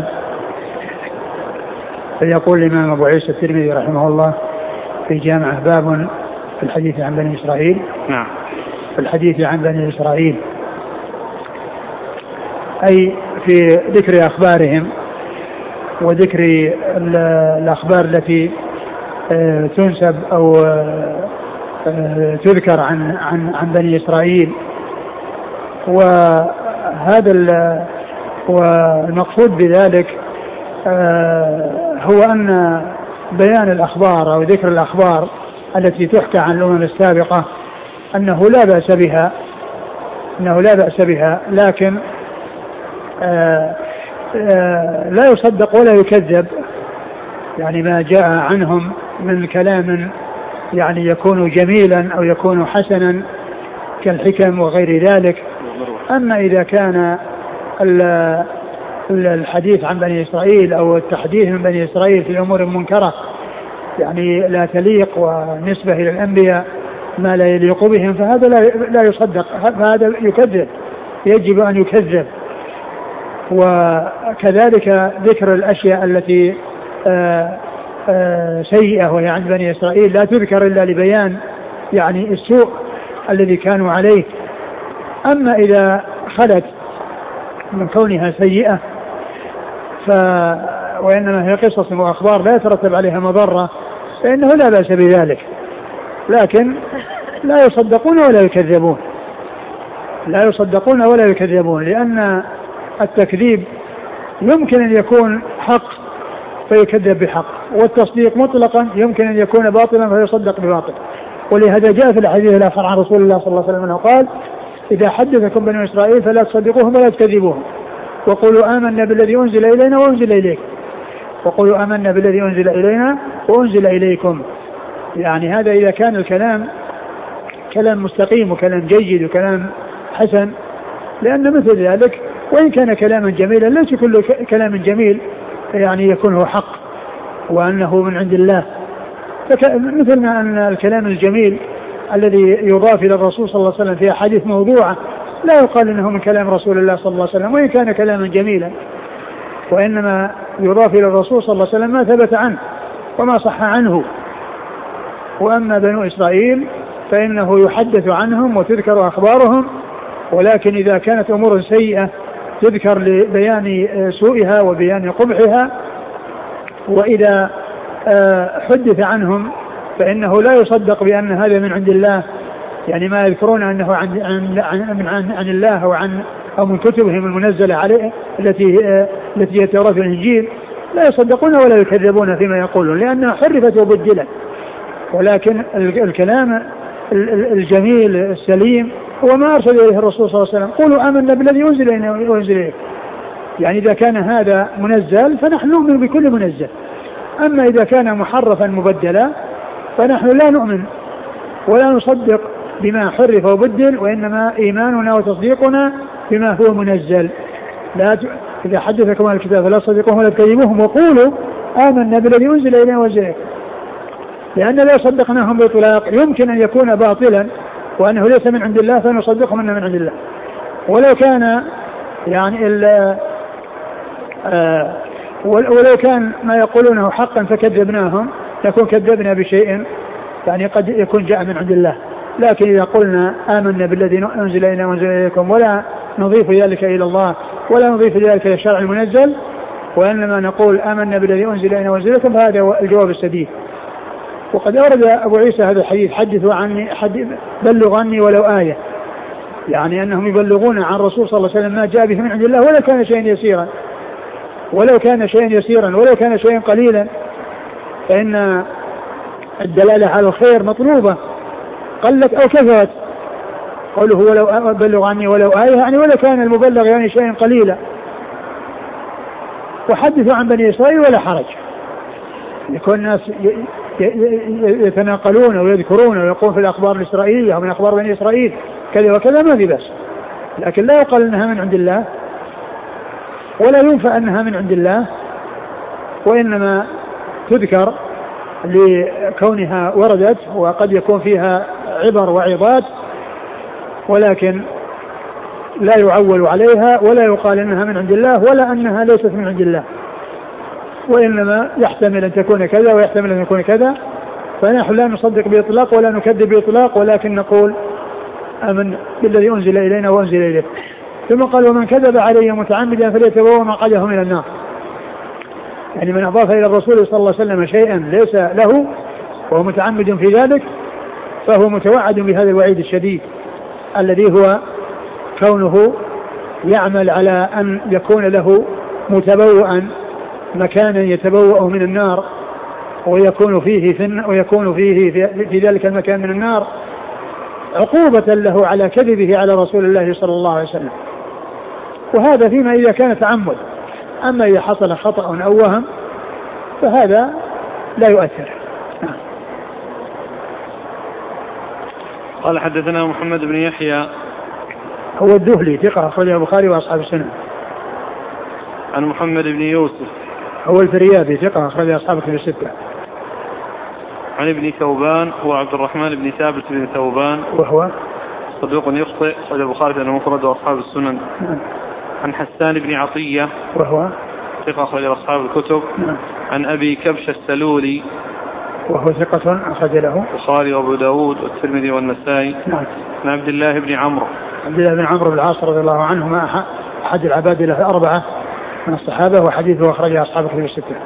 فيقول الإمام أبو عيسى الترمذي رحمه الله في جامعه: باب في الحديث عن بني إسرائيل. نعم. في الحديث عن بني إسرائيل أي في ذكر أخبارهم وذكر الأخبار التي تنسب أو تذكر عن بني إسرائيل. وهذا والمقصود بذلك هو أن بيان الأخبار أو ذكر الأخبار التي تحكى عن الأمم السابقة أنه لا بأس بها، لكن لا يصدق ولا يكذب، يعني ما جاء عنهم من كلام يعني يكون جميلا أو يكون حسنا كالحكم وغير ذلك. أما إذا كان الحديث عن بني إسرائيل أو التحديث من بني إسرائيل في أمور منكرة يعني لا تليق ونسبة إلى الأنبياء ما لا يليق بهم، فهذا لا يصدق، فهذا يكذب، يجب أن يكذب. وكذلك ذكر الأشياء التي سيئة وهي عند بني إسرائيل لا تذكر إلا لبيان يعني السوء الذي كانوا عليه. أما إذا خلت من كونها سيئة وإنما هي قصص وأخبار لا يترتب عليها مضرة فإنه لا بأس بذلك، لكن لا يصدقون ولا يكذبون، لأن التكذيب يمكن أن يكون حق فيكذب بحق، والتصديق مطلقا يمكن أن يكون باطلا فيصدق بباطل. ولهذا جاء في الحديث الآخر عن رسول الله صلى الله عليه وسلم أنه قال: إذا حدثكم بني إسرائيل فلا تصدقوهم ولا تكذبوهم، وقولوا آمنا بالذي أنزل إلينا وأنزل إليكم، وقولوا آمنا بالذي أنزل إلينا وأنزل إليكم. يعني هذا إذا كان الكلام كلام مستقيم وكلام جيد وكلام حسن، لأن مثل ذلك وإن كان كلاما جميلا ليس كل كلام جميل يعني يكون هو حق وأنه من عند الله. مثل ما أن الكلام الجميل الذي يضاف إلى الرسول صلى الله عليه وسلم في أحاديث موضوعة لا يقال إنه من كلام رسول الله صلى الله عليه وسلم وإن كان كلاما جميلا، وإنما يضاف إلى الرسول صلى الله عليه وسلم ما ثبت عنه وما صح عنه. وأما بنو إسرائيل فإنه يحدث عنهم وتذكر أخبارهم، ولكن إذا كانت أمور سيئة تذكر لبيان سوءها وبيان قبحها، وإذا حدث عنهم فإنه لا يصدق بأن هذا من عند الله، يعني ما يذكرون أنه عن الله أو من كتبهم المنزلة عليه التي هي التوراة والإنجيل، لا يصدقون ولا يكذبون فيما يقولون لأنها حرفت وبدلت. ولكن الكلام الجميل السليم هو ما أرسل إليه الرسول صلى الله عليه وسلم. قولوا آمنا بالذي أنزل إلينا وأنزل إليكم، يعني إذا كان هذا منزل فنحن نؤمن بكل منزل، أما إذا كان محرفا مبدلا فنحن لا نؤمن ولا نصدق بما حرف وبدل، وإنما إيماننا وتصديقنا بما هو منزل. إذا حدثكم عن الكتاب فلا تصدقوهم ولا تكذبوهم وقولوا آمنا بالذي أنزل إلينا وأنزل إليكم، لأن لا صدقناهم بإطلاق يمكن أن يكون باطلا وأنه ليس من عند الله فنصدقهم أنه من عند الله. ولو كان يعني ولو كان ما يقولونه حقا فكذبناهم نكون كذبنا بشيء يعني قد يكون جاء من عند الله. لكن إذا قلنا آمنا بالذي أنزل إلينا وأنزل إليكم ولا نضيف ذلك إلى الله ولا نضيف ذلك إلى الشرع المنزل، وإنما نقول آمنا بالذي أنزل إلينا وأنزل إليكم، فهذا هو الجواب السديد. وقد أورد أبو عيسى هذا الحديث حدثوا عني بلغ عني ولو آية، يعني أنهم يبلغون عن الرسول صلى الله عليه وسلم ما جاء به من عند الله ولو كان شيئا يسيرا ولو كان شيئا قليلا، فإن الدلالة على الخير مطلوبة قلت أو كثرت. قوله ولو بلغ عني ولو آية يعني ولو كان المبلغ يعني شيئا قليلا. وحدثوا عن بني إسرائيل ولا حرج، يكون الناس يتناقلون ويذكرون ويقول في الأخبار الإسرائيلية ومن أخبار بني إسرائيل كذا وكذا ما في بس، لكن لا يقال أنها من عند الله ولا ينفى أنها من عند الله، وإنما تذكر لكونها وردت وقد يكون فيها عبر وعظات، ولكن لا يعول عليها ولا يقال أنها من عند الله ولا أنها ليست من عند الله، وإنما يحتمل أن تكون كذا ويحتمل أن يكون كذا. فنحن لا نصدق بإطلاق ولا نكذب بإطلاق، ولكن نقول آمن بالذي أنزل إلينا وأنزل إليه. ثم قال ومن كذب علي متعمدا فليتبوأ مقعده من النار، يعني من أضاف إلى الرسول صلى الله عليه وسلم شيئا ليس له وهو متعمد في ذلك فهو متوعد بهذا الوعيد الشديد الذي هو كونه يعمل على أن يكون له متبوأ مكانا يتبوأ من النار ويكون فيه في ذلك المكان من النار عقوبة له على كذبه على رسول الله صلى الله عليه وسلم. وهذا فيما إذا كان تعمد، أما إذا حصل خطأ أو وهم فهذا لا يؤثر. قال حدثنا محمد بن يحيى هو الدهلي ثقة أخرجه البخاري وأصحاب السنن. عن محمد بن يوسف هو الفريابي ثقة أخرجه أصحاب الكتب الستة. عن ابن ثوبان هو عبد الرحمن بن ثابت بن ثوبان وهو صدوق يخطئ أخرجه البخاري في المفرد وأصحاب السنن. عن حسان بن عطية وهو ثقة أخرجه أصحاب الكتب. عن أبي كبش السلولي وهو ثقة أخرج له البخاري وأبو داود والترمذي والنسائي. عن عبد الله بن عمرو بن العاص رضي الله عنهما أحد العباد له الأربعة من الصحابة، وحديثه أخرجه أصحاب الكتب الستة.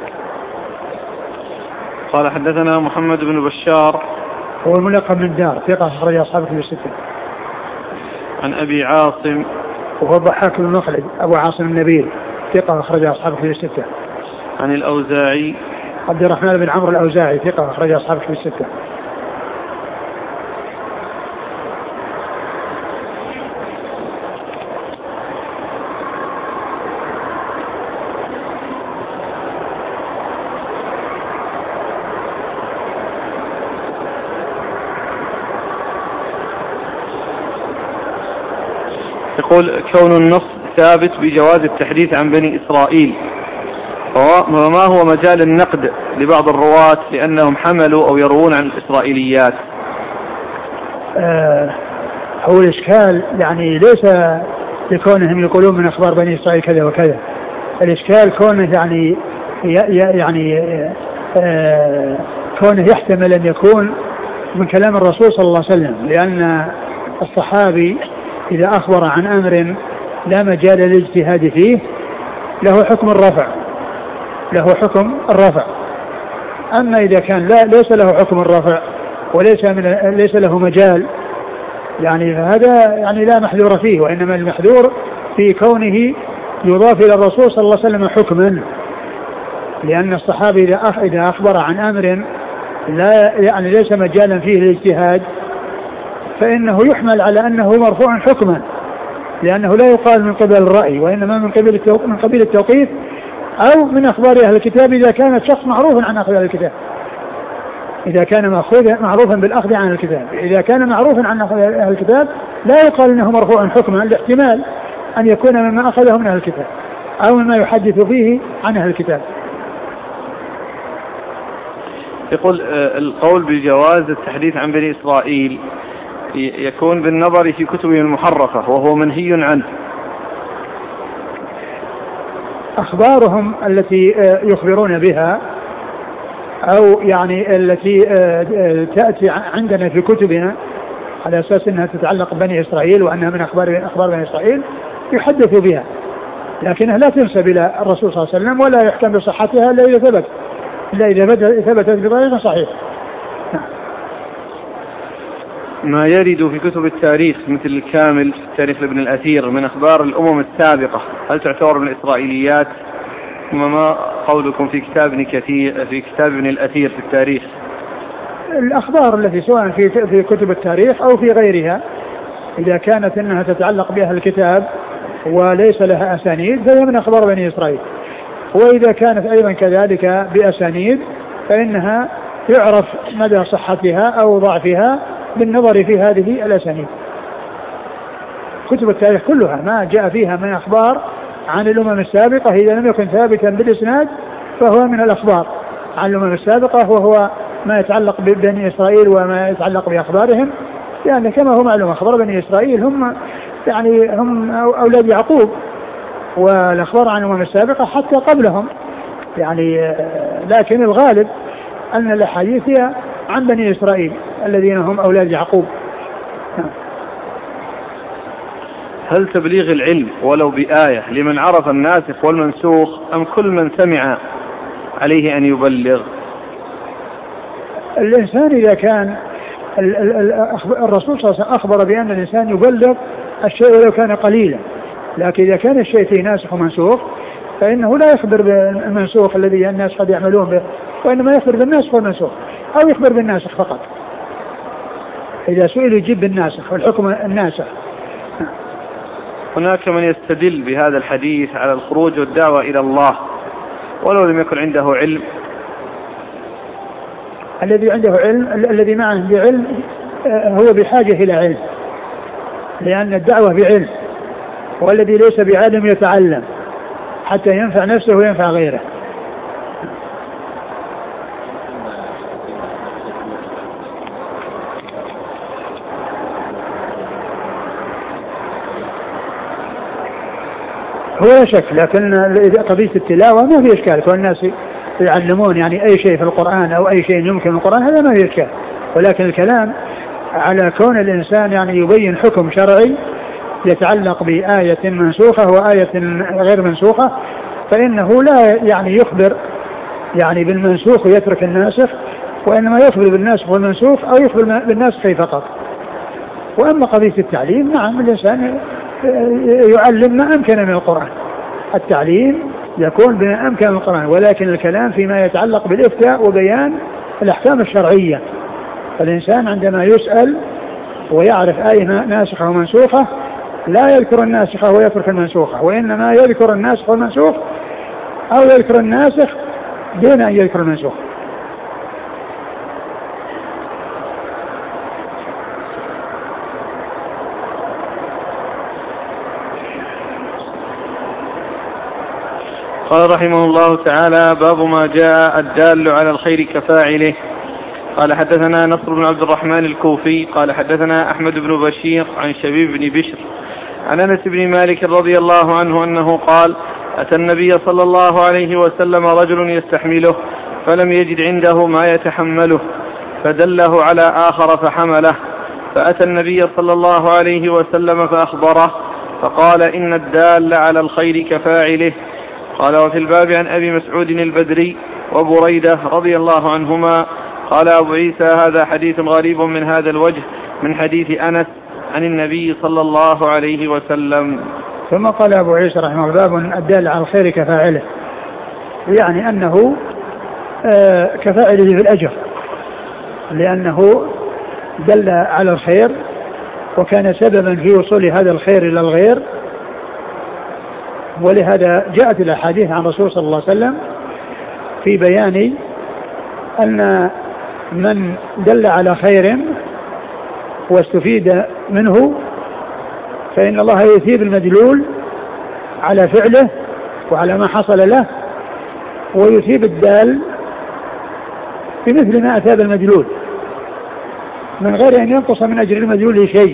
قال حدثنا محمد بن بشار هو الملقب من دار ثقة أخرجه أصحاب الكتب الستة. عن أبي عاصم وهو الضحاك بن مخلد أبو عاصم النبيل ثقة أخرجه أصحاب الكتب الستة. عن الأوزاعي عبد الرحمن بن عمرو الأوزاعي ثقة أخرجه أصحاب الكتب الستة. يقول كون النص ثابت بجواز التحديث عن بني إسرائيل، وما هو مجال النقد لبعض الرواة لأنهم حملوا أو يروون عن الإسرائيليات؟ هو الإشكال يعني ليس لكونهم يقولون من أخبار بني إسرائيل كذا وكذا، الإشكال كونه كونه يحتمل أن يكون من كلام الرسول صلى الله عليه وسلم، لأن الصحابي إذا أخبر عن أمر لا مجال للاجتهاد فيه له حكم الرفع، أما إذا كان ليس له حكم الرفع ليس له مجال يعني فهذا يعني لا محذور فيه، وإنما المحذور في كونه يضاف إلى الرسول صلى الله عليه وسلم حكما، لأن الصحابي إذا أخبر عن أمر لا يعني ليس مجالا فيه للاجتهاد فإنه يحمل على أنه مرفوع حكما، لأنه لا يقال من قبل الرأي وإنما من قبيل التوقيف أو من أخبار أهل الكتاب إذا كان الشخص معروفا عن أخبار الكتاب، إذا كان معروفا بالأخذ عن الكتاب. إذا كان معروفا عن أهل الكتاب لا يقال إنه مرفوع حكما، لاحتمال أن يكون مما أخذه من أهل الكتاب أو مما يحدث فيه عن أهل الكتاب. يقول القول بجواز التحديث عن بني إسرائيل يكون بالنظر في كتبهم المحرفة وهو منهي عنه. أخبارهم التي يخبرون بها أو يعني التي تأتي عندنا في كتبنا على أساس أنها تتعلق ببني إسرائيل وأنها من أخبار بني إسرائيل يحدث بها، لكنها لا تنسب إلى الرسول صلى الله عليه وسلم ولا يحكم بصحتها إلا إذا ثبتت بطريقة صحيحة. ما يرد في كتب التاريخ مثل الكامل تاريخ ابن الأثير من أخبار الأمم السابقة هل تعتبر من الإسرائيليات؟ ما قولكم في كتاب ابن الأثير في التاريخ؟ الأخبار التي سواء في كتب التاريخ أو في غيرها إذا كانت أنها تتعلق بها الكتاب وليس لها أسانيد فهي من أخبار بني إسرائيل، وإذا كانت أيضا كذلك بأسانيد فإنها يعرف مدى صحتها أو ضعفها بالنظر في هذه الأسانيد. كتب التاريخ كلها ما جاء فيها من أخبار عن الأمم السابقة إذا لم يكن ثابتا بالإسناد فهو من الأخبار عن الأمم السابقة، وهو ما يتعلق ببني إسرائيل وما يتعلق بأخبارهم، يعني كما هو معلوم أخبار بني إسرائيل هم أولاد يعقوب، والأخبار عن الأمم السابقة حتى قبلهم يعني، لكن الغالب أن الأحاديث هي عن بني إسرائيل الذين هم أولاد يعقوب. هل تبليغ العلم ولو بآية لمن عرف الناسخ والمنسوخ أم كل من سمع عليه أن يبلغ؟ الإنسان إذا كان الرسول صلى الله عليه وسلم أخبر بأن الإنسان يبلغ الشيء ولو كان قليلا، لكن إذا كان الشيء فيه ناسخ ومنسوخ فإنه لا يخبر بالمنسوخ الذي الناس قد يعملون به، وإنما يخبر بالناسخ والمنسوخ أو يخبر بالناسخ فقط. إذا سئل يجيب بالناسخ والحكم الناسخ. هناك من يستدل بهذا الحديث على الخروج والدعوة إلى الله ولو لم يكن عنده علم. الذي عنده علم الذي معه بعلم هو بحاجة إلى علم، لأن الدعوة بعلم، والذي ليس بعلم يتعلم حتى ينفع نفسه وينفع غيره. هو لا شك، لكن قضية التلاوة ما في إشكال، والناس يعلمون يعني أي شيء في القرآن أو أي شيء يمكن القرآن هذا ما في إشكال، ولكن الكلام على كون الإنسان يعني يبين حكم شرعي يتعلق بآية منسوخة وآية غير منسوخة، فإنه لا يعني يخبر يعني بالمنسوخ ويترك الناسخ، وإنما يخبر بالناسخ والمنسوخ أو يخبر بالناسخ فقط. وأما قضية التعليم نعم الإنسان يعلم ما أمكن من القرآن، التعليم يكون بما أمكن من القرآن، ولكن الكلام فيما يتعلق بالإفتاء وبيان الأحكام الشرعية. فالإنسان عندما يسأل ويعرف آية ناسخة ومنسوخة لا يذكر الناسخة ويترك المنسوخة، وإنما يذكر الناسخ والمنسوخ أو يذكر الناسخ دون أن يذكر المنسوخ. قال رحمه الله تعالى: باب ما جاء الدال على الخير كفاعله. قال حدثنا نصر بن عبد الرحمن الكوفي قال حدثنا أحمد بن بشير عن شبيب بن بشر عن أنس بن مالك رضي الله عنه أنه قال أتى النبي صلى الله عليه وسلم رجل يستحمله فلم يجد عنده ما يتحمله فدله على آخر فحمله، فأتى النبي صلى الله عليه وسلم فأخبره فقال إن الدال على الخير كفاعله. قال وفي الباب عن أبي مسعود البدري وبريدة رضي الله عنهما. قال أبو عيسى هذا حديث غريب من هذا الوجه من حديث أنس عن النبي صلى الله عليه وسلم. ثم قال أبو عيسى رحمه الله باب الدال على الخير كفاعله، يعني أنه كفاعله في الأجر، لأنه دل على الخير وكان سببا في وصول هذا الخير إلى الغير، ولهذا جاءت الأحاديث عن رسول صلى الله عليه وسلم في بيان أن من دل على خير واستفيد منه فإن الله يثيب المدلول على فعله وعلى ما حصل له، ويثيب الدال بمثل ما أثاب المدلول من غير أن ينقص من أجر المدلول شيء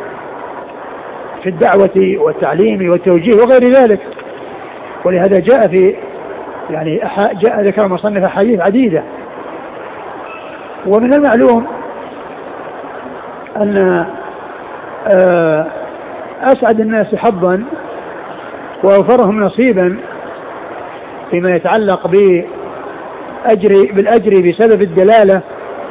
في الدعوة والتعليم والتوجيه وغير ذلك. ولهذا جاء في جاء ذكر مصنف حديث عديدة. ومن المعلوم أن أسعد الناس حظا وأوفرهم نصيبا فيما يتعلق بالأجر بسبب الدلالة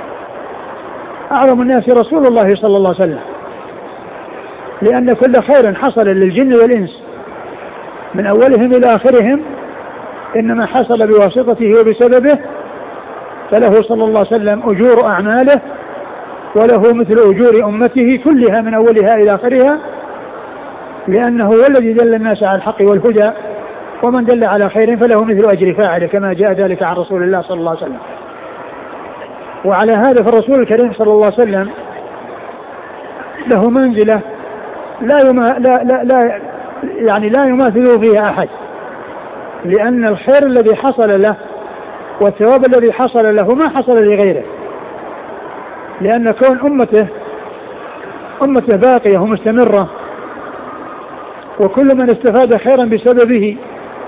أعظم الناس رسول الله صلى الله عليه وسلم، لأن كل خير حصل للجن والإنس من أولهم إلى آخرهم إنما حصل بواسطته وبسببه، فله صلى الله عليه وسلم أجور أعماله وله مثل أجور أمته كلها من أولها إلى آخرها، لأنه هو الذي دل الناس على الحق والهدى، ومن دل على خير فله مثل أجر فاعله كما جاء ذلك عن رسول الله صلى الله عليه وسلم. وعلى هذا فالرسول الكريم صلى الله عليه وسلم له منزلة لا يماثله فيها أحد، لأن الخير الذي حصل له والثواب الذي حصل له ما حصل لغيره، لأن كون أمته باقية ومستمرة، وكل من استفاد خيرا بسببه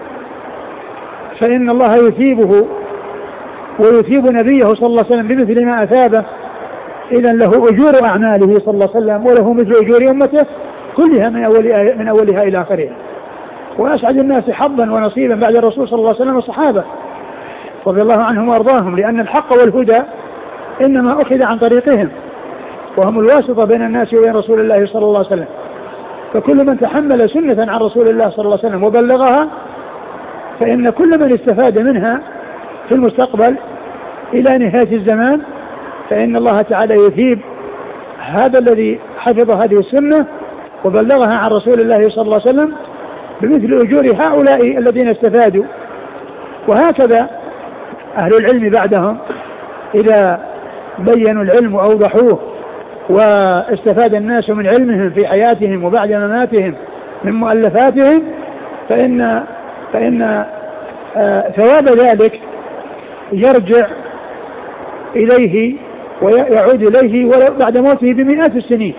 فإن الله يثيبه ويثيب نبيه صلى الله عليه وسلم بمثل ما أثابه. إذن له أجور أعماله صلى الله عليه وسلم وله مثل أجور أمته كلها من أولها إلى آخرها. وأسعد الناس حظا ونصيبا بعد الرسول صلى الله عليه وسلم والصحابة رضي الله عنهم وأرضاهم، لأن الحق والهدى إنما أخذ عن طريقهم، وهم الواسطة بين الناس وبين رسول الله صلى الله عليه وسلم. فكل من تحمل سنة عن رسول الله صلى الله عليه وسلم وبلغها فإن كل من استفاد منها في المستقبل إلى نهاية الزمان فإن الله تعالى يثيب هذا الذي حفظ هذه السنة وبلغها عن رسول الله صلى الله عليه وسلم بمثل أجور هؤلاء الذين استفادوا. وهكذا أهل العلم بعدهم إذا بينوا العلم وأوضحوه واستفاد الناس من علمهم في حياتهم وبعد مماتهم من مؤلفاتهم فإن ثواب ذلك يرجع إليه ويعود إليه ولو بعد موته بمئات السنين،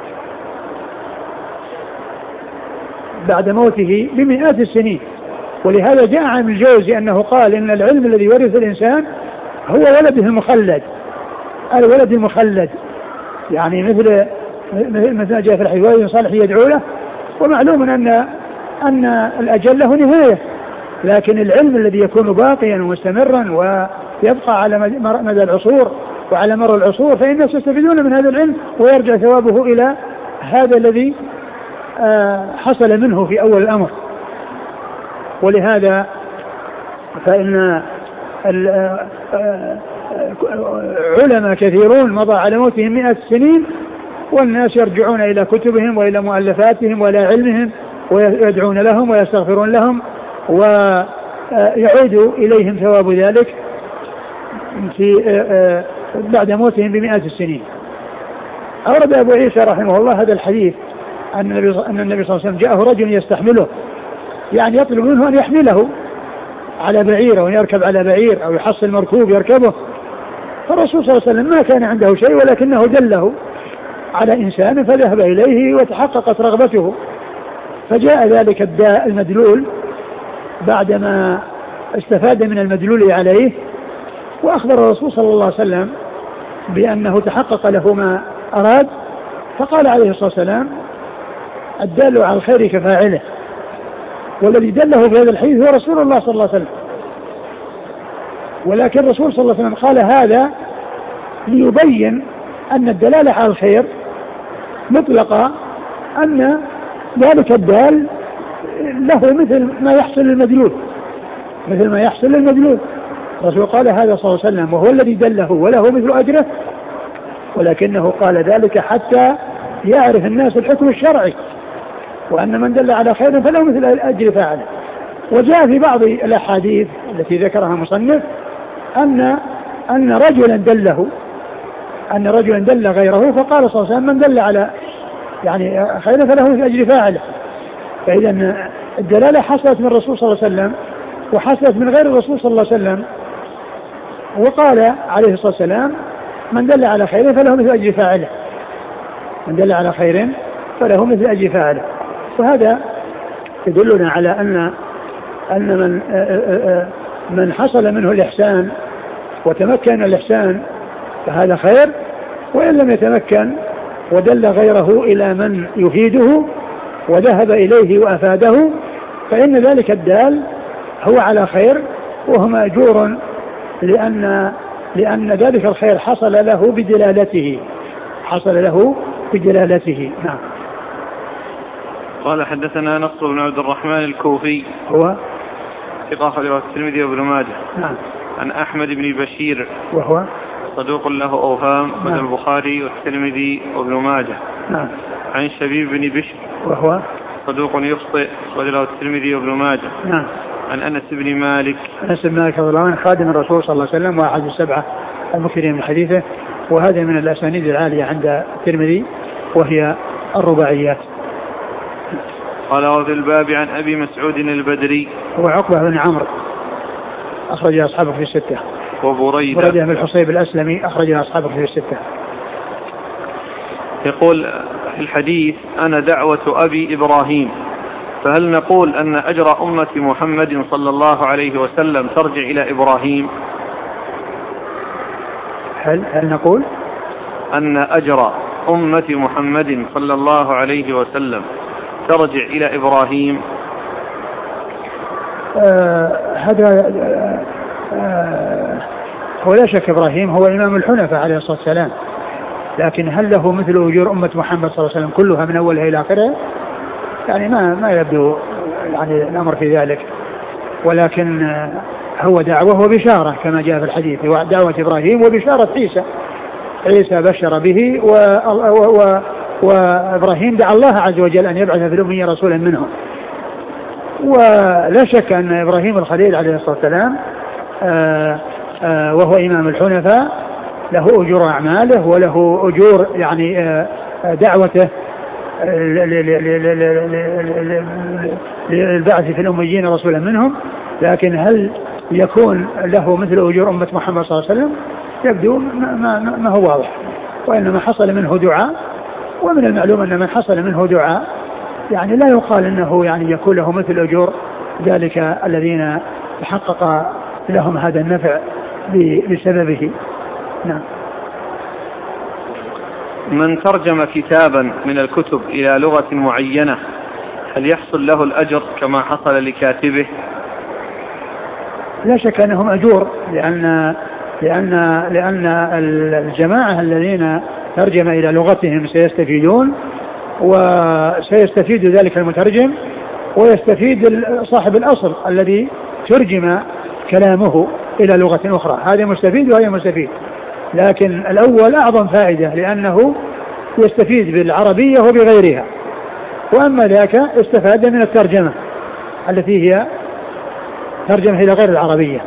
بعد موته بمئات السنين. ولهذا جاء عن ابن الجوزي أنه قال إن العلم الذي ورث الإنسان هو ولده المخلد، الولد المخلد، يعني مثل جاء في الحديث صالح يدعو له. ومعلوم أن الأجل له نهاية، لكن العلم الذي يكون باقيا ومستمرا ويبقى على مدى العصور وعلى مر العصور فإن الناس يستفيدون من هذا العلم ويرجع ثوابه إلى هذا الذي حصل منه في أول الأمر. ولهذا فإن علماء كثيرون مضى على موتهم 100 سنين والناس يرجعون إلى كتبهم وإلى مؤلفاتهم وإلى علمهم ويدعون لهم ويستغفرون لهم ويعود إليهم ثواب ذلك في بعد موتهم ب100 السنين. أورد أبو عيسى رحمه الله هذا الحديث أن النبي صلى الله عليه وسلم جاءه رجل يستحمله، يعني يطلب منه أن يحمله على بعير أو يركب على بعير أو يحصل مركوب يركبه، فالرسول صلى الله عليه وسلم ما كان عنده شيء ولكنه دله على إنسان فذهب إليه وتحققت رغبته، فجاء ذلك الداء المدلول بعدما استفاد من المدلول عليه، وأخبر الرسول صلى الله عليه وسلم بأنه تحقق له ما أراد، فقال عليه الصلاة والسلام الدال على الخير كفاعله، والذي دله في هذا الحديث هو رسول الله صلى الله عليه وسلم. ولكن الرسول صلى الله عليه وسلم قال هذا ليبين أن الدلالة على الخير مطلقة، أن ذلك الدال له مثل ما يحصل للمدلول، مثل ما يحصل للمدلول. الرسول قال هذا صلى الله عليه وسلم وهو الذي دله وله مثل أجره، ولكنه قال ذلك حتى يعرف الناس الحكم الشرعي، وأن من دل على خير فله مثل أجر فاعله. وجاء في بعض الأحاديث التي ذكرها مصنف أن رجلا دله، أن رجلا دل غيره، فقال صلى الله عليه وسلم من دل على يعني خير فله مثل أجر فاعله. فإذا الدلالة حصلت من الرسول صلى الله عليه وسلم وحصلت من غير الرسول صلى الله عليه وسلم، وقال عليه الصلاة والسلام من دل على خير فله مثل أجر فاعله، من دل على خير فله مثل أجر فاعله. وهذا يدلنا على أن من حصل منه الإحسان وتمكن الإحسان فهذا خير، وإن لم يتمكن ودل غيره إلى من يفيده وذهب إليه وأفاده فإن ذلك الدال هو على خير وهو مأجور، لأن ذلك الخير حصل له بدلالته، حصل له بدلالته. نعم. قال حدثنا نصر بن عبد الرحمن الكوفي هو ثقة أخرجه الترمذي وابن ماجه. نعم. عن أحمد بن بشير وهو صدوق له أوهام من البخاري والترمذي وابن ماجه. نعم. عن شبيب بن بشر وهو صدوق يخطئ وله الترمذي وابن ماجه. نعم. عن أنس بن مالك رضي الله عنه خادم الرسول صلى الله عليه وسلم وأحد السبعة المكثرين من حديثه، وهذا من الأسانيد العالية عند الترمذي وهي الرباعيات. قال وفي الباب عن أبي مسعود البدري هو عقبة بن عمرو أخرج أصحابه في الستة، وبريدة بن الحصيب الأسلمي أخرج أصحابه في الستة. يقول في الحديث أنا دعوة أبي إبراهيم، فهل نقول أن أجر أمة محمد صلى الله عليه وسلم ترجع إلى إبراهيم؟ هل نقول أن أجر أمة محمد صلى الله عليه وسلم ترجع إلى إبراهيم؟ هذا هو لا شك إبراهيم هو إمام الحنفاء عليه الصلاة والسلام، لكن هل له مثل أجور أمة محمد صلى الله عليه وسلم كلها من أولها إلى آخرها؟ يعني ما يبدو يعني الأمر في ذلك، ولكن هو دعوة وبشارة كما جاء في الحديث، دعوة إبراهيم وبشارة عيسى بشر به، وإبراهيم دعا الله عز وجل أن يبعث في الأمية رسولا منهم. ولا شك أن إبراهيم الخليل عليه الصلاة والسلام وهو إمام الحنفاء له أجور أعماله وله أجور يعني دعوته للبعث في الأميين رسولا منهم، لكن هل يكون له مثل أجور أمة محمد صلى الله عليه وسلم؟ يبدو ما هو واضح، وإنما حصل منه دعاء، ومن المعلوم أن من حصل منه دعاء يعني لا يقال أنه يعني يكون له مثل أجور ذلك الذين تحقق لهم هذا النفع بسببه. نعم. من ترجم كتابا من الكتب إلى لغة معينة هل يحصل له الأجر كما حصل لكاتبه؟ لا شك أنهم أجور، لأن الجماعة الذين ترجم إلى لغتهم سيستفيدون، وسيستفيد ذلك المترجم، ويستفيد صاحب الأصل الذي ترجم كلامه إلى لغة أخرى، هذا مستفيد وهي مستفيد، لكن الأول أعظم فائدة لأنه يستفيد بالعربية وبغيرها، وأما ذاك استفاد من الترجمة التي هي ترجمة إلى غير العربية.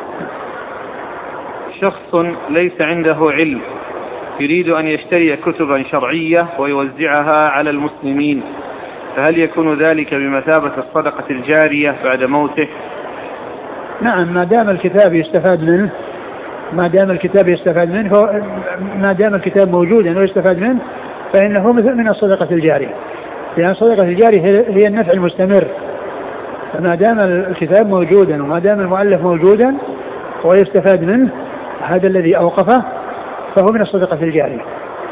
شخص ليس عنده علم يريد أن يشتري كتبا شرعية ويوزعها على المسلمين، فهل يكون ذلك بمثابة الصدقة الجارية بعد موته؟ نعم، ما دام الكتاب يستفاد منه ما دام الكتاب يستفاد منه، ما دام الكتاب موجودا ويستفاد منه فإنه مثل من الصدقة الجارية، لأن الصدقة الجارية هي النفع المستمر. فما دام الكتاب موجودا وما دام المؤلف موجودا ويستفاد منه هذا الذي أوقفه فهو من الصدقة الجارية.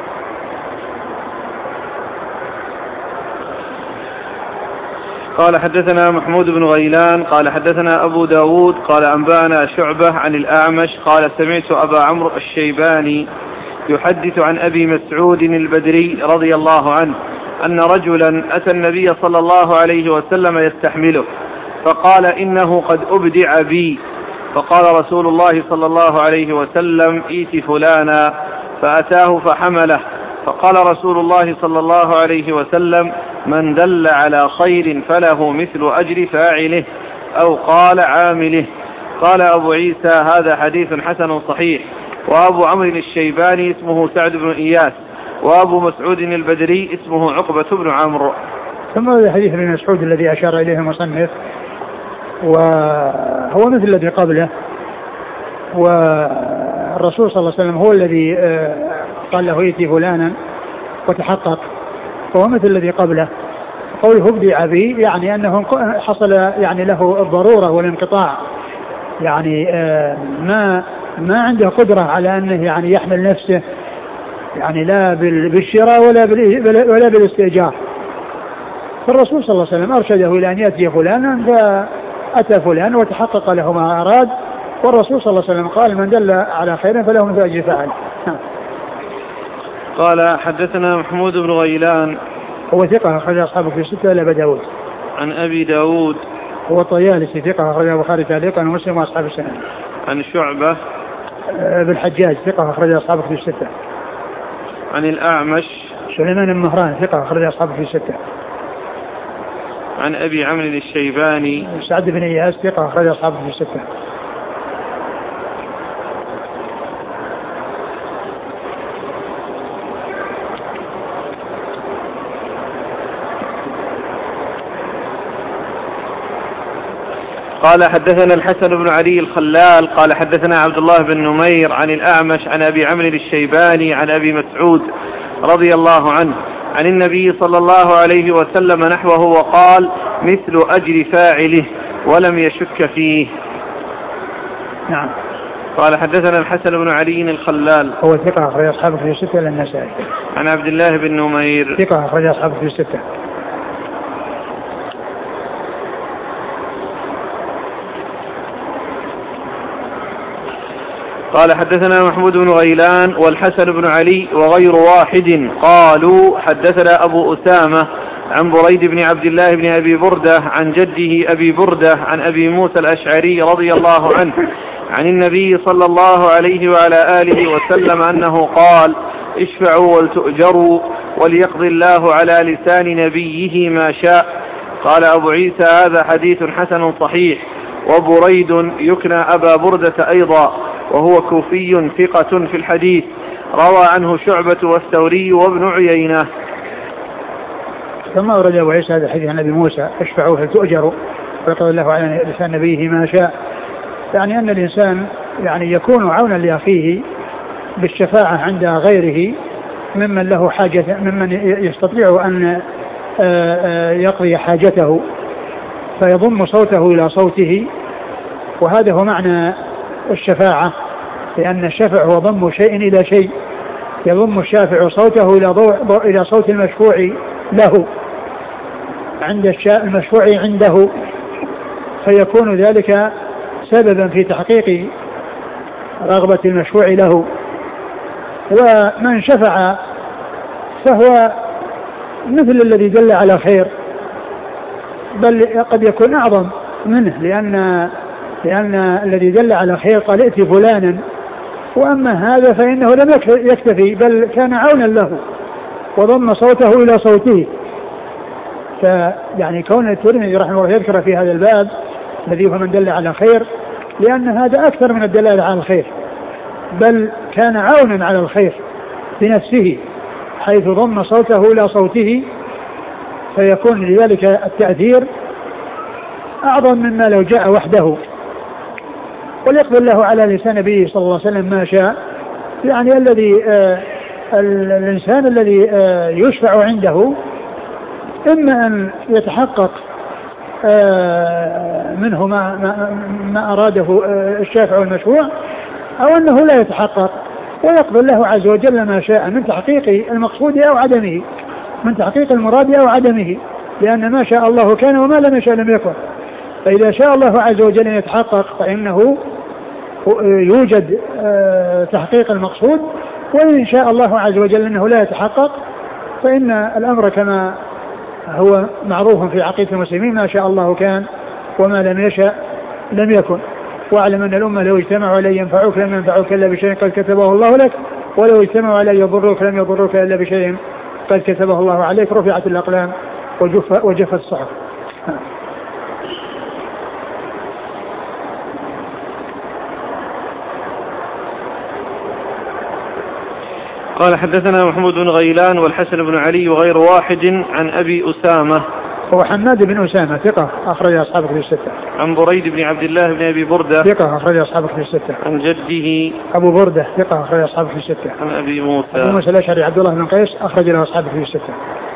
قال حدثنا محمود بن غيلان قال حدثنا أبو داود قال أنبأنا شعبة عن الأعمش قال سمعت أبا عمرو الشيباني يحدث عن أبي مسعود البدري رضي الله عنه أن رجلا أتى النبي صلى الله عليه وسلم يستحمله فقال إنه قد أبدع بي، فقال رسول الله صلى الله عليه وسلم ائت فلانا، فأتاه فحمله، فقال رسول الله صلى الله عليه وسلم من دل على خير فله مثل أجر فاعله أو قال عامله. قال أبو عيسى هذا حديث حسن صحيح. وأبو عمرو الشيباني اسمه سعد بن إياس، وأبو مسعود البدري اسمه عقبة بن عمرو. ثم هذا حديث ابن مسعود الذي أشار إليه المصنف وهو مثل الذي قبله، والرسول صلى الله عليه وسلم هو الذي قال له ائت فلانا وتحقق، فهو مثل الذي قبله. قوله ابدع بي يعني أنه حصل يعني له الضرورة والانقطاع، يعني ما عنده قدرة على أنه يعني يحمل نفسه يعني لا بالشراء ولا بالاستئجار. فالرسول صلى الله عليه وسلم أرشده إلى أن يأتي فلانا فأتى فلان وتحقق له ما أراد، والرسول صلى الله عليه وسلم قال من دل على خير فله مثل أجر فاعله. قال حدثنا محمود بن غيلان هو ثقة أخرج أصحابه في 6 إلا أبا داود. عن أبي داود هو الطيالسي ثقة أخرج البخاري تعليقا ومسلم وأصحاب السنن. عن شعبة بالحجاج ثقة أخرج أصحابه في 6. عن الأعمش سليمان المهران ثقة أخرج أصحابه في 6. عن أبي عمرو الشيباني سعد بن إياس ثقة أخرج أصحابه في 6. قال حدثنا الحسن بن علي الخلال قال حدثنا عبد الله بن نمير عن الأعمش عن أبي عمرو الشيباني عن أبي مسعود رضي الله عنه عن النبي صلى الله عليه وسلم نحوه وقال مثل أجر فاعله ولم يشك فيه. نعم. قال حدثنا الحسن بن علي الخلال هو ثقة أخرج أصحابه في 6 إلا النسائي. عن عبد الله بن نمير ثقة أخرج أصحابه في 6. قال حدثنا محمود بن غيلان والحسن بن علي وغير واحد قالوا حدثنا أبو أسامة عن بريد بن عبد الله بن أبي بردة عن جده أبي بردة عن أبي موسى الأشعري رضي الله عنه عن النبي صلى الله عليه وعلى آله وسلم أنه قال اشفعوا ولتؤجروا وليقضي الله على لسان نبيه ما شاء. قال أبو عيسى هذا حديث حسن صحيح. وبريد يكنى أبا بردة أيضا وهو كوفي ثقة في الحديث، روى عنه شعبة والثوري وابن عيينة. ثم أورد أبو عيسى هذا الحديث عن أبي موسى اشفعوا فلتؤجروا ويقضي الله على لسان نبيه ما شاء، يعني أن الإنسان يعني يكون عونا لأخيه بالشفاعة عند غيره ممن له حاجة، ممن يستطيع أن يقضي حاجته فيضم صوته إلى صوته، وهذا هو معنى الشفاعة، لأن الشفع هو ضم شيء إلى شيء، يضم الشافع صوته إلى صوت المشفوع له عند المشفوع عنده، فيكون ذلك سببا في تحقيق رغبة المشفوع له. ومن شفع فهو مثل الذي دل على خير، بل قد يكون أعظم منه، لأن الذي دل على خير قال ائت فلانا، وأما هذا فإنه لم يكتفي بل كان عونا له وضم صوته إلى صوته. فيعني كون الترمذي رحمه الله يذكر في هذا الباب الذي هو من دل على خير، لأن هذا أكثر من الدلالة على الخير، بل كان عونا على الخير بنفسه حيث ضم صوته إلى صوته، فيكون لذلك التأثير أعظم مما لو جاء وحده. وليقضي الله على لسان نبيه صلى الله عليه وسلم ما شاء. يعني الذي الإنسان الذي يشفع عنده إما أن يتحقق منه ما أراده الشافع والمشروع، أو أنه لا يتحقق، ويقضي الله عز وجل ما شاء من تحقيق المقصود أو عدمه، من تحقيق المراد أو عدمه، لأن ما شاء الله كان وما لم يشاء لم يكن. فإذا شاء الله عز وجل أن يتحقق فإنه يوجد تحقيق المقصود، وإن شاء الله عز وجل أنه لا يتحقق فإن الأمر كما هو معروف في عقيدة المسلمين: ما شاء الله كان وما لم يشاء لم يكن. واعلم أن الأمة لو اجتمعوا على ينفعوك لم ينفعوك إلا بشيء قد كتبه الله لك، ولو اجتمعوا على يضروك لم يضروك إلا بشيء قد كتبه الله عليك. رفعت الأقلام وجفت الصحف. قال حدثنا محمود بن غيلان والحسن بن علي وغير واحد عن أبي أسامة، هو حماد بن أسامة ثقة أخرج أصحاب كتب الستة. عن بريد بن عبد الله بن أبي بردة ثقة أخرج أصحاب كتب الستة. عن جده أبو بردة ثقة أخرج أصحاب كتب الستة. عن أبي موسى الأشعري عبد الله بن قيس أخرج له أصحاب كتب الستة.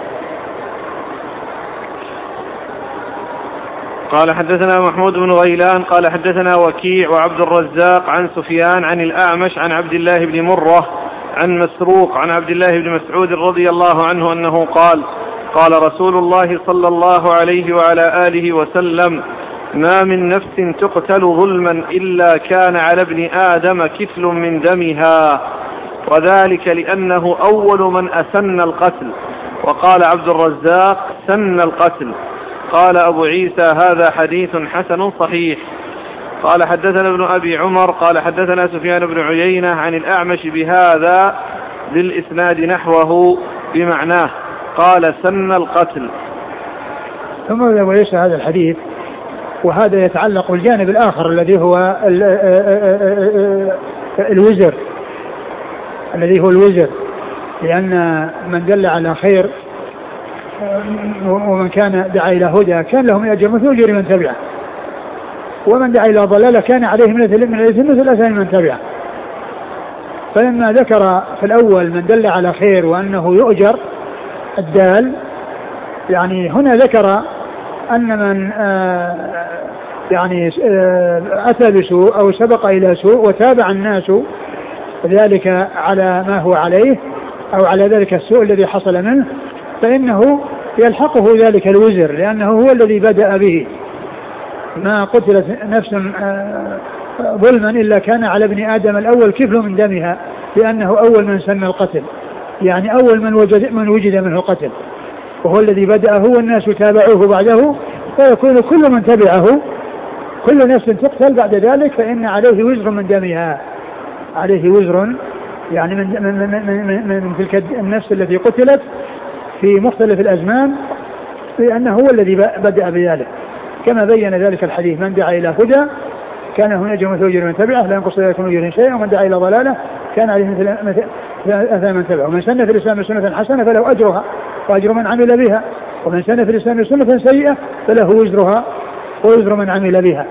قال حدثنا محمود بن غيلان قال حدثنا وكيع وعبد الرزاق عن سفيان عن الأعمش عن عبد الله بن مرة عن مسروق عن عبد الله بن مسعود رضي الله عنه أنه قال: قال رسول الله صلى الله عليه وعلى آله وسلم: ما من نفس تقتل ظلما إلا كان على ابن آدم كفل من دمها، وذلك لأنه أول من أسن القتل. وقال عبد الرزاق: سن القتل. قال أبو عيسى: هذا حديث حسن صحيح. قال حدثنا ابن أبي عمر قال حدثنا سفيان بن عيينة عن الأعمش بهذا بالإسناد نحوه بمعناه، قال: سن القتل. ثم أبو عيسى هذا الحديث، وهذا يتعلق بالجانب الآخر الذي هو الوزر، الذي هو الوزر، لأن من دل على خير ومن كان دعا إلى هدى كان له من أجر مثل أجر من تبعه، ومن دعا إلى ضلالة كان عليه من الإثم مثل أثم من تبعه. فلما ذكر في الأول من دل على خير وأنه يؤجر الدال، يعني هنا ذكر أن من أتى بسوء أو سبق إلى سوء وتابع الناس ذلك على ما هو عليه أو على ذلك السوء الذي حصل منه، فإنه يلحقه ذلك الوزر، لأنه هو الذي بدأ به. ما قتلت نفس ظلما إلا كان على ابن آدم الأول كفل من دمها، لأنه أول من سن القتل، يعني أول من وجد منه قتل، وهو الذي بدأه والناس تابعوه بعده، فيكون كل من تبعه كل نفس تقتل بعد ذلك فإن عليه وزر من دمها، عليه وزر يعني من تلك النفس التي قتلت في مختلف الأزمان، لأنه هو الذي بدأ بذلك، كما بين ذلك الحديث: من دعا إلى هدى كان هنا أجر مثل أجر من تبعه لا ينقص ذلك من أجر شيئا، ومن دعا إلى ضلالة كان عليه مثل أثام من تبعه. ومن سن في الإسلام سنة حسنة فله أجرها وأجر من عمل بها، ومن سن في الإسلام سنة سيئة فله وزرها ووزر من عمل بها.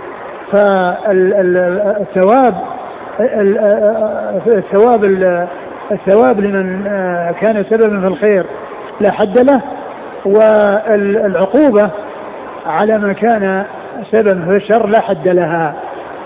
الثواب لمن كان سببا في الخير لا حد له، والعقوبة على من كان سببا في الشر لا حد لها.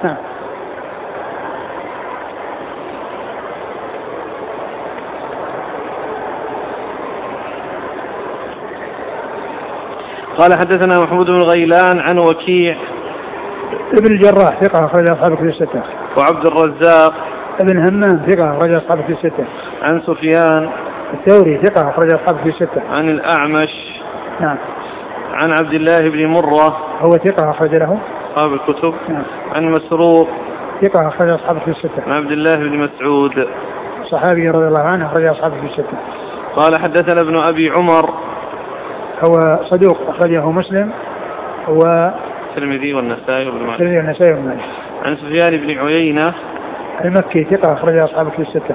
قال حدثنا محمود بن غيلان عن وكيع ابن الجراح ثقة أخرج أصحاب كتب الستة. وعبد الرزاق ابن همام ثقة أخرج أصحاب كتب الستة. عن سفيان الثوري ثقة أخرج أصحاب كتب الستة. عن الأعمش نعم. عن عبد الله بن مرة هو ثقة أخرج له أصحاب الكتب. نعم. عن مسروق ثقة أخرج أصحاب كتب الستة. عن عبد الله بن مسعود صحابي رضي الله عنه أخرج أصحاب كتب الستة. قال حدثنا ابن أبي عمر هو صدوق أخرجه مسلم الترمذي والنسائي وابن ماجه. عن سفيان بن عيينة المكي ثقة أخرج أصحاب كتب الستة.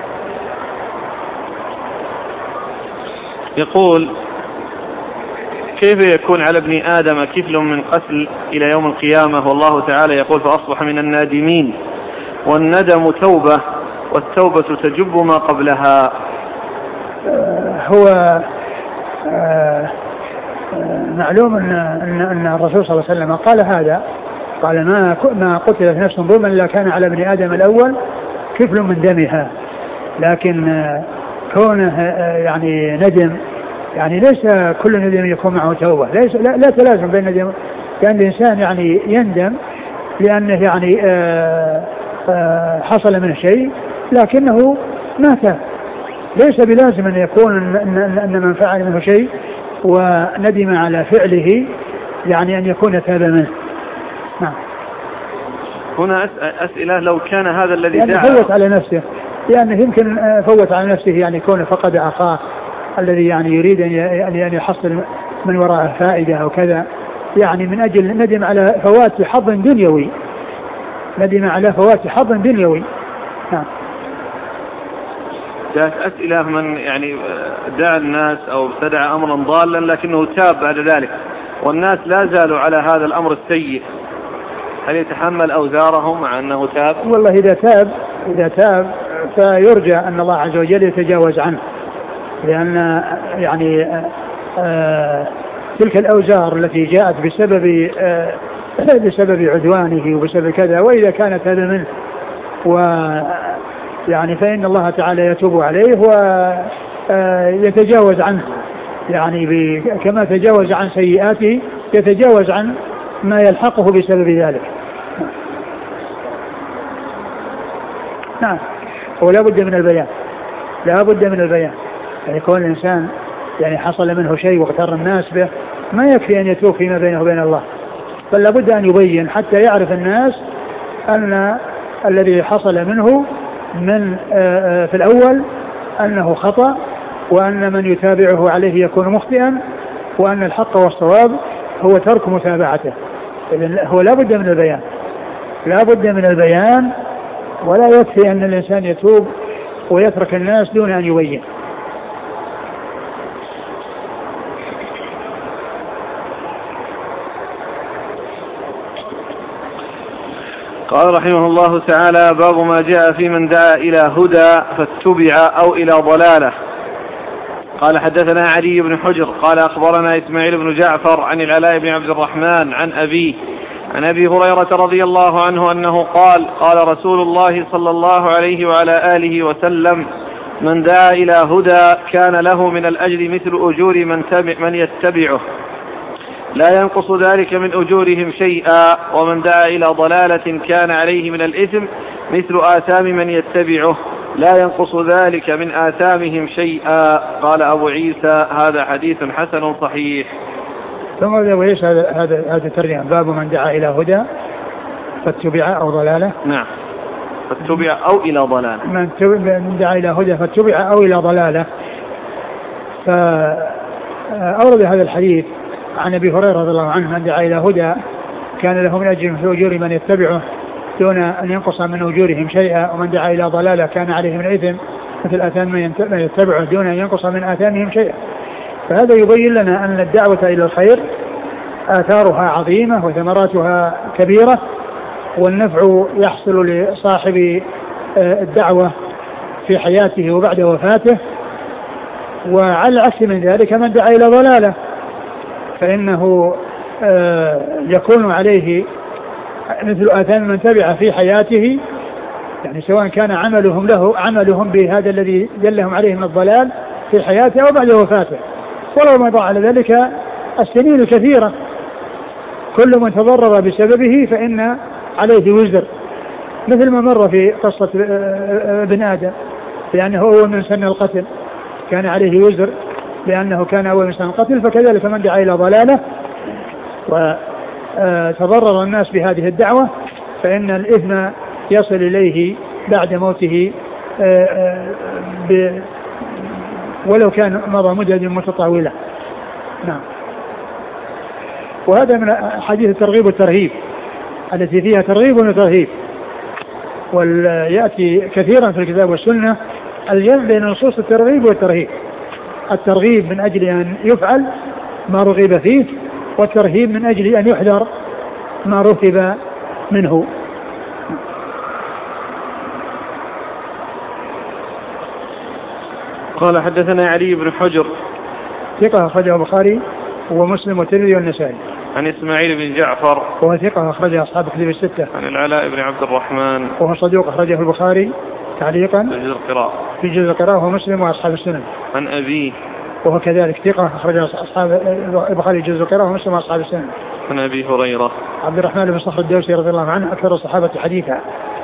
يقول: كيف يكون على ابن آدم كفل من قتل إلى يوم القيامة، والله تعالى يقول فأصبح من النادمين، والندم توبة والتوبة تجب ما قبلها. هو معلوم أن الرسول صلى الله عليه وسلم قال هذا، قال ما قتلت نفس ظلما إلا كان على ابن آدم الأول كفل من دمها. لكن كونه يعني ندم، يعني ليس كل ندم يكون معه توبة، لا تلازم بين الندم، كان الإنسان يعني يندم لأنه يعني حصل منه شيء لكنه ما تاب، ليس بلازم أن يكون أن من فعل منه شيء وندم على فعله يعني أن يكون تاب منه. نعم. هنا أسئلة لو كان هذا الذي يعني فوت على نفسه، لأنه يمكن فوت على نفسه يعني كونه فقد أخاه الذي يعني يريد أن يحصل من وراءه فائدة أو كذا، يعني من أجل ندم على فوات حظ دنيوي، ندم على فوات حظ دنيوي. نعم. جاءت أسئلة من يعني دعا الناس أو ابتدع أمرا ضالا لكنه تاب بعد ذلك، والناس لا زالوا على هذا الأمر السيء، هل يتحمل أوزارهم مع أنه تاب؟ والله إذا تاب فيرجى أن الله عز وجل يتجاوز عنه، لأن يعني تلك الأوزار التي جاءت بسبب عدوانه وبسبب كذا، وإذا كانت هذا منه يعني فإن الله تعالى يتوب عليه ويتجاوز عنه، يعني كما تجاوز عن سيئاته يتجاوز عن ما يلحقه بسبب ذلك. نعم. ولا بد من البيان، لا بد من البيان، يعني كون الإنسان يعني حصل منه شيء واغتر الناس به ما يكفي أن يتوب فيما بينه وبين الله، بل لا بد أن يبين حتى يعرف الناس أن الذي حصل منه من في الأول أنه خطأ، وأن من يتابعه عليه يكون مخطئا، وأن الحق والصواب هو ترك متابعته. إذن هو لا بد من البيان، لا بد من البيان، ولا يكفي أن الإنسان يتوب ويترك الناس دون أن يبين. قال رحمه الله تعالى: باب ما جاء في من دعا إلى هدى فاتبع أو إلى ضلالة. قال: حدثنا علي بن حجر قال أخبرنا إسماعيل بن جعفر عن العلاء بن عبد الرحمن عن أبيه عن أبي هريرة رضي الله عنه أنه قال: قال رسول الله صلى الله عليه وعلى آله وسلم: من دعا إلى هدى كان له من الأجر مثل أجور من يتبعه لا ينقص ذلك من أجورهم شيئا، ومن دعا إلى ضلالة كان عليه من الإثم مثل آثام من يتبعه لا ينقص ذلك من آثامهم شيئا. قال أبو عيسى: هذا حديث حسن صحيح. ثم أبو عيسى هذا ترجمة باب من دعا إلى هدى فاتبع أو ضلالة. نعم، فاتبع أو إلى ضلالة، من دعا إلى هدى فاتبع أو إلى ضلالة. فأورد هذا الحديث عن أبي هريرة رضي الله عنه: من دعا إلى هدى كان له من أجر مثل أجور من يتبعه دون أن ينقص من أجورهم شيئا، ومن دعا إلى ضلالة كان عليه من إثم مثل آثام من يتبعه دون أن ينقص من آثامهم شيئا. فهذا يبين لنا أن الدعوة إلى الخير آثارها عظيمة وثمراتها كبيرة، والنفع يحصل لصاحب الدعوة في حياته وبعد وفاته. وعلى العكس من ذلك من دعا إلى ضلالة فإنه يكون عليه مثل آثام من تبع في حياته، يعني سواء كان عملهم بهذا الذي دلهم عليه من الضلال في حياته أو بعد وفاته، ولو مضى على ذلك السنين الكثيرة. كل من تضرر بسببه فإن عليه وزر، مثل ما مر في قصة ابن آدم لأنه أول من سن القتل كان عليه وزر لأنه كان أول من سن القتل، فكذلك من دعا إلى ضلالة وتضرر الناس بهذه الدعوة فإن الإثم يصل إليه بعد موته ولو كان مضى مدة متطاولة. نعم. وهذا من حديث الترغيب والترهيب التي فيها ترغيب وترهيب، ويأتي كثيرا في الكتاب والسنة الجمع بين نصوص الترغيب والترهيب. الترغيب من أجل أن يفعل، ما رغب فيه، والترهيب من أجل أن يحذر ما رهب منه. قال حدثنا علي بن حجر ثقة أخرجه البخاري ومسلم والترمذي والنسائي. عن إسماعيل بن جعفر وهو ثقة أخرجه أصحاب الكتب الستة. عن العلاء بن عبد الرحمن وهو صدوق أخرجه البخاري تعليقا في جزء القراءة ومسلم وأصحاب السنن. عن أبيه وهو كذلك ثقة أخرجه أصحاب البخاري جزء القراءة ومسلم وأصحاب السنن. عن أبي هريرة عبد الرحمن بن صخر الدوسي رضي الله عنه أكثر الصحابة حديثا.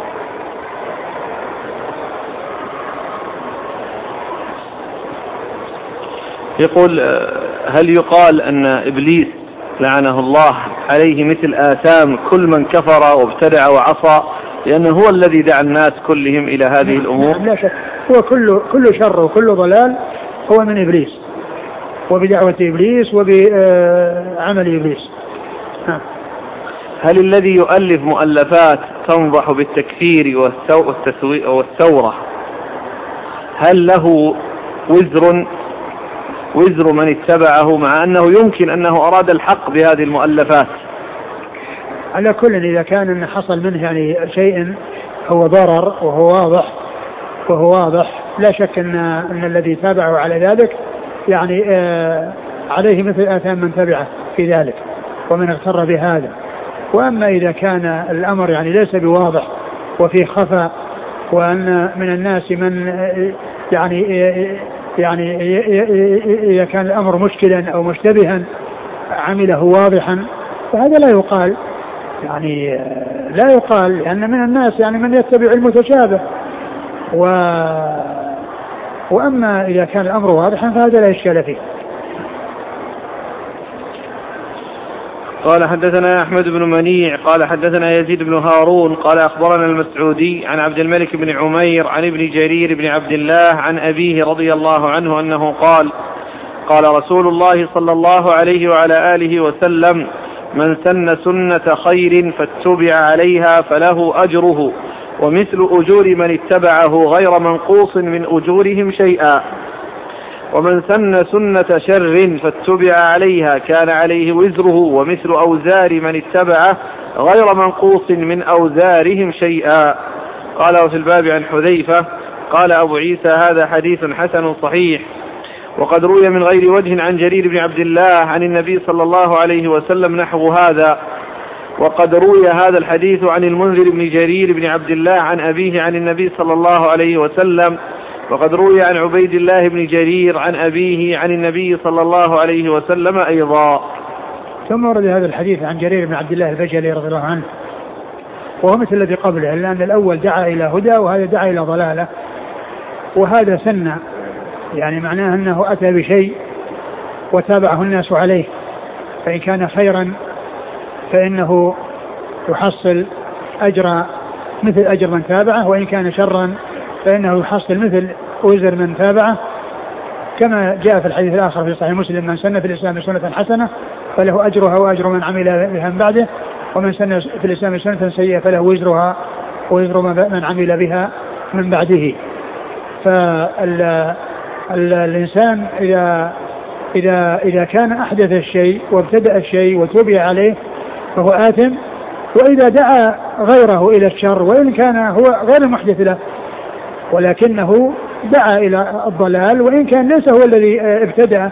يقول هل يقال أن إبليس لعنه الله عليه مثل آثام كل من كفر وابتدع وعصى، لأنه هو الذي دعا الناس كلهم إلى هذه الأمور؟ لا شك، هو كل شر وكل ضلال هو من إبليس وبدعوة إبليس وبعمل إبليس. هل الذي يؤلف مؤلفات تنضح بالتكفير والثورة هل له وزر من اتبعه، مع أنه يمكن أنه أراد الحق بهذه المؤلفات؟ على كل إذا كان أن حصل منه يعني شيء هو ضرر وهو واضح لا شك أن الذي تابعه على ذلك يعني عليه مثل آثام من تبعه في ذلك ومن اغتر بهذا. وأما إذا كان الأمر يعني ليس بواضح وفي خفاء، وأن من الناس من يعني إذا كان الأمر مشكلا أو مشتبها عمله واضحا، فهذا لا يقال لأن من الناس يعني من يتبع المتشابه. وأما إذا كان الأمر واضحا فهذا لا إشكال فيه. قال حدثنا أحمد بن منيع قال حدثنا يزيد بن هارون قال أخبرنا المسعودي عن عبد الملك بن عمير عن ابن جرير بن عبد الله عن أبيه رضي الله عنه أنه قال رسول الله صلى الله عليه وعلى آله وسلم: من سن سنة خير فاتبع عليها فله أجره ومثل أجور من اتبعه غير منقوص من أجورهم شيئا، ومن سن سنة شر فاتبع عليها كان عليه وزره ومثل أوزار من اتبعه غير منقوص من أوزارهم شيئا. قال وفي الباب عن حذيفة قال أبو عيسى: هذا حديث حسن صحيح. وقد روي من غير وجه عن جرير بن عبد الله عن النبي صلى الله عليه وسلم نحو هذا. وقد روي هذا الحديث عن المنذر بن جرير بن عبد الله عن أبيه عن النبي صلى الله عليه وسلم. وقد روي عن عبيد الله بن جرير عن أبيه عن النبي صلى الله عليه وسلم أيضا. ثم ورد هذا الحديث عن جرير بن عبد الله البجلي رضي الله عنه، وهو مثل الذي قبله، لأن الأول دعا إلى هدى وهذا دعا إلى ضلالة. وهذا سنة يعني معناه أنه أتى بشيء وتابعه الناس عليه، فإن كان خيرا فإنه يحصل أجر مثل أجر من تابعه، وإن كان شرا فإنه يحصل مثل وزر من تابعه، كما جاء في الحديث الآخر في صحيح مسلم: من سن في الإسلام سنة حسنة فله أجرها وأجر من عمل بها من بعده، ومن سن في الإسلام سنة سيئة فله وزرها ووزر من عمل بها من بعده. فالإنسان إذا كان أحدث الشيء وابتدأ الشيء وتوبي عليه فهو آثم، وإذا دعا غيره إلى الشر وإن كان هو غير محدث له ولكنه دعا إلى الضلال وإن كان ليس هو الذي ابتدأ،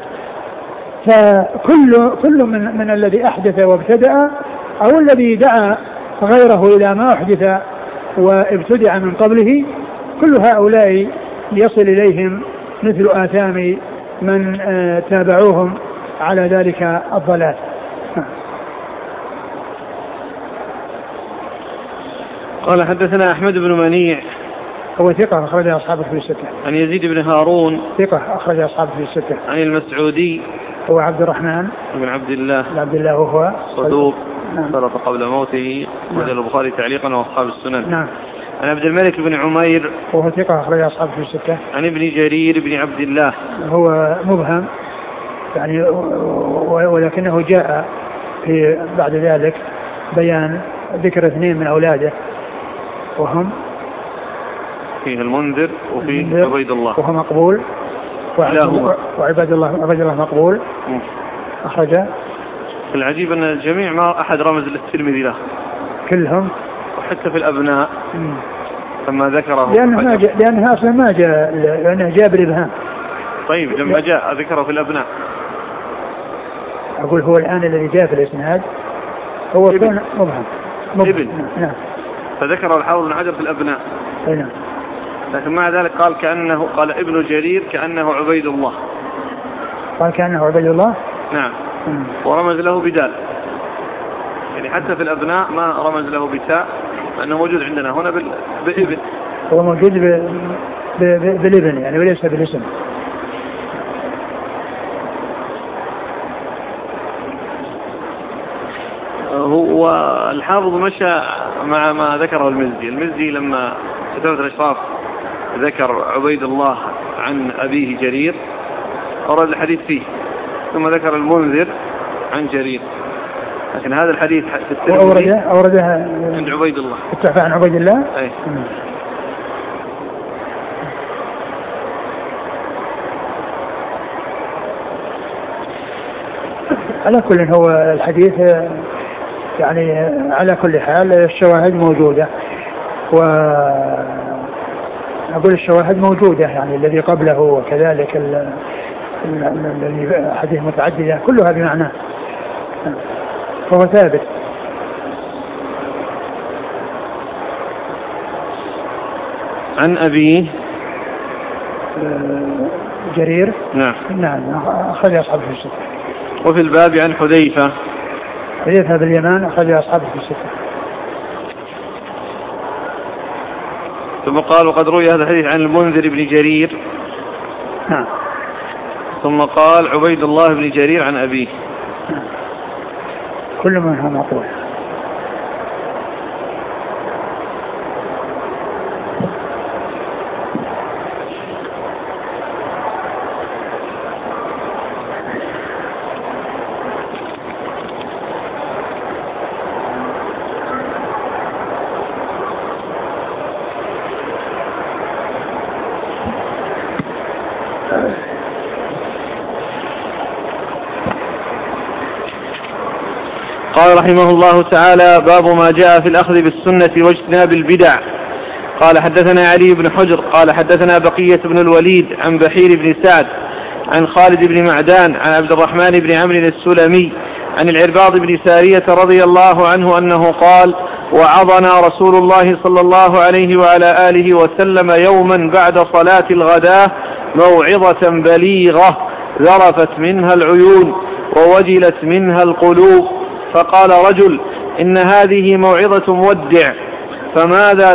فكل من الذي أحدث وابتدأ أو الذي دعا غيره إلى ما أحدث وابتدع من قبله، كل هؤلاء يصل إليهم مثل آثام من تابعوهم على ذلك الضلال. قال حدثنا أحمد بن منيع هو ثقة أخرج أصحابه في الستة. عن يزيد بن هارون ثقة أخرج أصحابه في الستة. عن المسعودي هو عبد الرحمن بن عبد الله وهو صدوق سقط قبل موته، وجه البخاري تعليقا وأصحاب السنن. نعم. عن عبد الملك بن عمير وهو ثقة أخرج أصحابه في الستة. عن ابن جرير بن عبد الله هو مبهم يعني، ولكنه جاء في بعد ذلك بيان ذكر اثنين من أولاده وهم فيه المنذر وفيه عبيد الله وهو مقبول، وعبد الله مقبول. أخرج. العجيب أن الجميع ما أحد رمز للترمذي له كلهم وحتى في الأبناء لما ذكره لأنها أصلا ما جاء، لأنها جاء بالإبهام. طيب لما جاء ذكره في الأبناء. أقول هو الآن الذي جاء في الإسناد هو كان مبهم. ابن. نعم. فذكر الحافظ بن حجر في الأبناء. نعم. لكن مع ذلك قال ابن جرير كأنه عبيد الله. قال كأنه عبيد الله. نعم. ورمز له بدال، يعني حتى في الأبناء ما رمز له بتاء، لأنه موجود عندنا هنا بالابن. هو موجود بالابن يعني وليس بالاسم. هو الحافظ مشى مع ما ذكره المزي لما كتبت الأشراف ذكر عبيد الله عن أبيه جرير أورد الحديث فيه، ثم ذكر المنذر عن جرير، لكن هذا الحديث في الترمذي أوردها عند عبيد الله، اتفق عن عبيد الله. أي. على كل هو الحديث يعني على كل حال الشواهد موجودة، وأقول الشواهد موجودة يعني الذي قبله وكذلك الذي حديث متعددة كلها بمعنى، فهو ثابت. عن أبيه جرير. نعم. أخرج أصحابه في الستة. وفي الباب عن حذيفة باليمان أخرج أصحابه في الستة. ثم قال وقد روي هذا الحديث عن المنذر بن جرير. نعم. ثم قال عبيد الله بن جرير عن أبيه. كل منها مقبول. قال رحمه الله تعالى باب ما جاء في الأخذ بالسنة واجتناب البدع. قال حدثنا علي بن حجر قال حدثنا بقية بن الوليد عن بحير بن سعد عن خالد بن معدان عن عبد الرحمن بن عمرو السلمي عن العرباض بن سارية رضي الله عنه أنه قال وعظنا رسول الله صلى الله عليه وعلى آله وسلم يوما بعد صلاة الغداة موعظة بليغة ذرفت منها العيون ووجلت منها القلوب، فقال رجل إن هذه موعظة مودع فماذا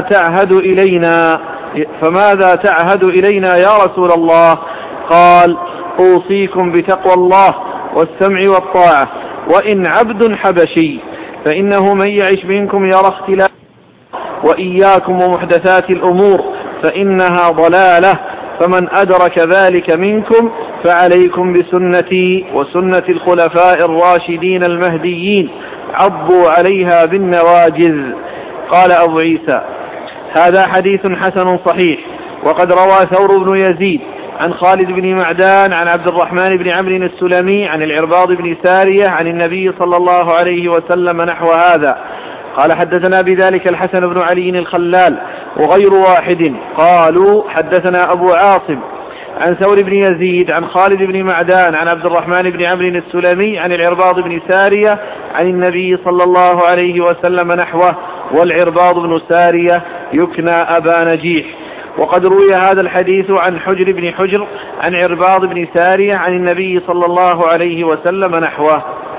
تعهد إلينا يا رسول الله؟ قال أوصيكم بتقوى الله والسمع والطاعة وإن عبد حبشي، فإنه من يعش منكم يرى اختلاف، وإياكم ومحدثات الأمور فإنها ضلالة، فمن أدرك ذلك منكم فعليكم بسنتي وسنة الخلفاء الراشدين المهديين عضوا عليها بالنواجذ. قال أبو عيسى هذا حديث حسن صحيح. وقد روى ثور بن يزيد عن خالد بن معدان عن عبد الرحمن بن عمرو السلمي عن العرباض بن سارية عن النبي صلى الله عليه وسلم نحو هذا. قال حدثنا بذلك الحسن بن علي الخلال وغير واحد قالوا حدثنا أبو عاصم عن ثور بن يزيد عن خالد بن معدان عن عبد الرحمن بن عمرو السلمي عن العرباض بن سارية عن النبي صلى الله عليه وسلم نحوه، والعرباض بن سارية يكنى أبا نجيح. وقد روي هذا الحديث عن حجر بن حجر عن عرباض بن سارية عن النبي صلى الله عليه وسلم نحوه.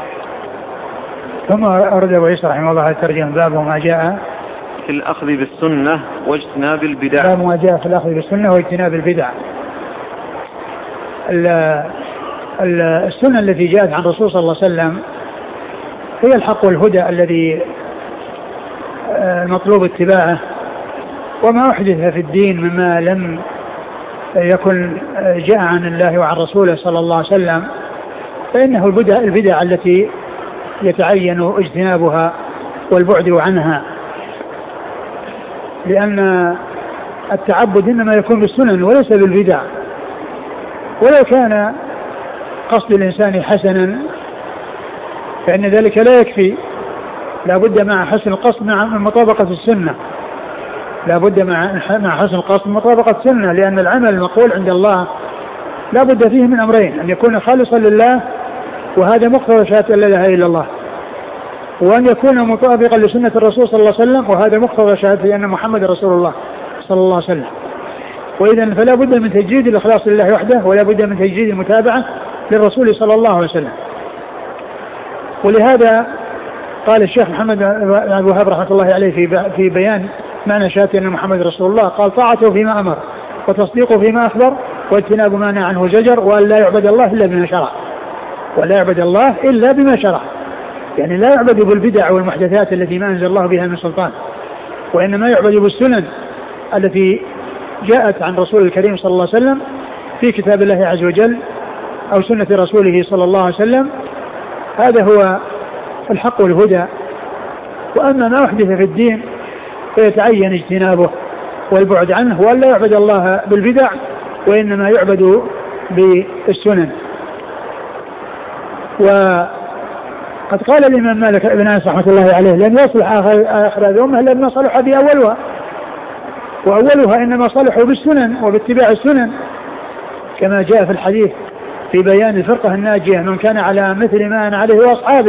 ثم أرد أبو عيسى رحمه الله الترجمة باب ما جاء في الأخذ بالسنة واجتناب البدع. باب ما جاء في الأخذ بالسنة واجتناب البدع. السنة التي جاءت عن الرسول صلى الله عليه وسلم هي الحق والهدى الذي مطلوب اتباعه، وما أحدث في الدين مما لم يكن جاء عن الله وعن رسوله صلى الله عليه وسلم فإنه البدع التي يتعين اجتنابها والبعد عنها، لأن التعبد إنما يكون بالسنن وليس بالبدع. ولو كان قصد الإنسان حسنا فإن ذلك لا يكفي، لا بد مع حسن القصد مع مطابقة السنة، لا بد مع حسن القصد مطابقة السنة، لأن العمل المقبول عند الله لا بد فيه من أمرين: أن يكون خالصا لله، وهذا مقتضى شهادة لا إله إلا الله، وأن يكون مطابقا لسنة الرسول صلى الله عليه وسلم، وهذا مقتضى شهادة أن محمد رسول الله صلى الله عليه وسلم. وإذا فلا بد من تجديد الإخلاص لله وحده، ولا بد من تجديد المتابعة للرسول صلى الله عليه وسلم. ولهذا قال الشيخ محمد بن عبد الوهاب رحمة الله عليه في بيان معنى شهادة أن محمد رسول الله، قال: طاعته فيما أمر، وتصديقه فيما أخبر، واجتناب ما نهى عنه زجر، وأن لا يعبد الله إلا بما شرع، ولا يعبد الله إلا بما شرع، يعني لا يعبد بالبدع والمحدثات التي ما أنزل الله بها من سلطان، وإنما يعبد بالسنن التي جاءت عن رسول الكريم صلى الله عليه وسلم في كتاب الله عز وجل أو سنة رسوله صلى الله عليه وسلم. هذا هو الحق والهدى. وأما ما أحدث في الدين فيتعين اجتنابه والبعد عنه، وأن لا يعبد الله بالبدع، وإنما يعبد بالسنن. وقد قال الإمام مالك بن أنس رحمة الله عليه: لن يصلح آخر الأمة إلا ما صلح بأولها، وأولها إنما صلحوا بالسنن وباتباع السنن، كما جاء في الحديث في بيان الفرقة الناجية: من كان على مثل ما أنا عليه وأصحابي.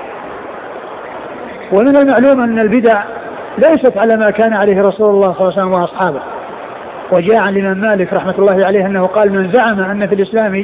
ومن المعلوم أن البدع ليست على ما كان عليه رسول الله صلى الله عليه وسلم وأصحابه. وجاء عن الإمام مالك رحمة الله عليه أنه قال: من زعم أن في الإسلام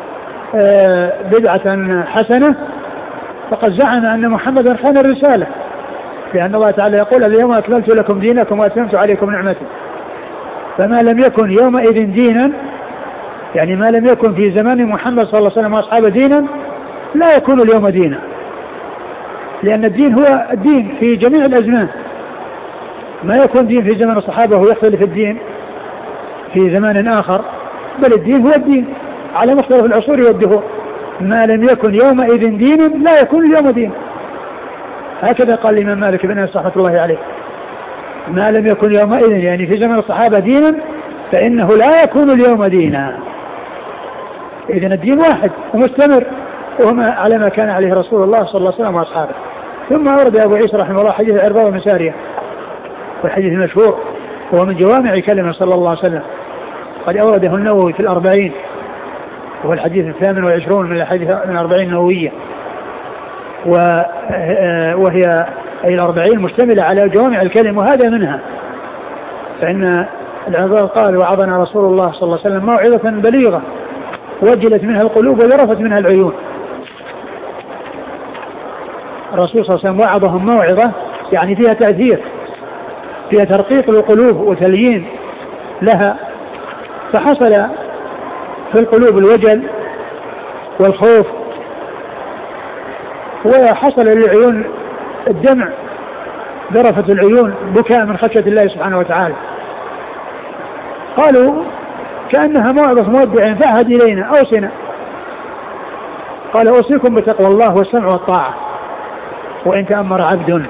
بدعة حسنة فقد زعم أن محمدا خان الرسالة، لأن الله تعالى يقول: اليوم أكملت لكم دينكم وأتممت عليكم نعمتي. فما لم يكن يومئذ دينا، يعني ما لم يكن في زمان محمد صلى الله عليه وسلم وأصحابه دينا، لا يكون اليوم دينا، لأن الدين هو الدين في جميع الأزمان. ما يكون دين في زمن الصحابة ويختلف الدين في زمان آخر، بل الدين هو الدين على مختلف العصور والدهور. ما لم يكن يومئذ دينا لا يكون اليوم دين. هكذا قال الإمام مالك بن أنس رحمة الله عليه: ما لم يكن يومئذ، يعني في زمن الصحابة، دينا فإنه لا يكون اليوم دينا. إذن الدين واحد ومستمر، وهما على ما كان عليه رسول الله صلى الله عليه وسلم وأصحابه. ثم أورد أبو عيسى رحمه الله حديث العرباض بن سارية، والحديث المشهور هو من جوامع كلمة صلى الله عليه وسلم، قد أورده النووي في 40، وهو الحديث 28 من الحديث من 40 النووية، وهي أي 40 مشتملة على جوامع الكلمة، وهذا منها. فإن العرباض قال: وعظنا رسول الله صلى الله عليه وسلم موعظة بليغة وجلت منها القلوب وذرفت منها العيون. الرسول صلى الله عليه وسلم وعظهم موعظة يعني فيها تأثير، فيها ترقيق للقلوب وتليين لها، فحصل في القلوب الوجل والخوف، وحصل للعيون الدمع، ذرفت العيون بكاء من خشية الله سبحانه وتعالى. قالوا: كأنها موعظة مودع فأهد إلينا أوصنا. قال: أوصيكم بتقوى الله والسمع والطاعة. وإن تأمر عبد،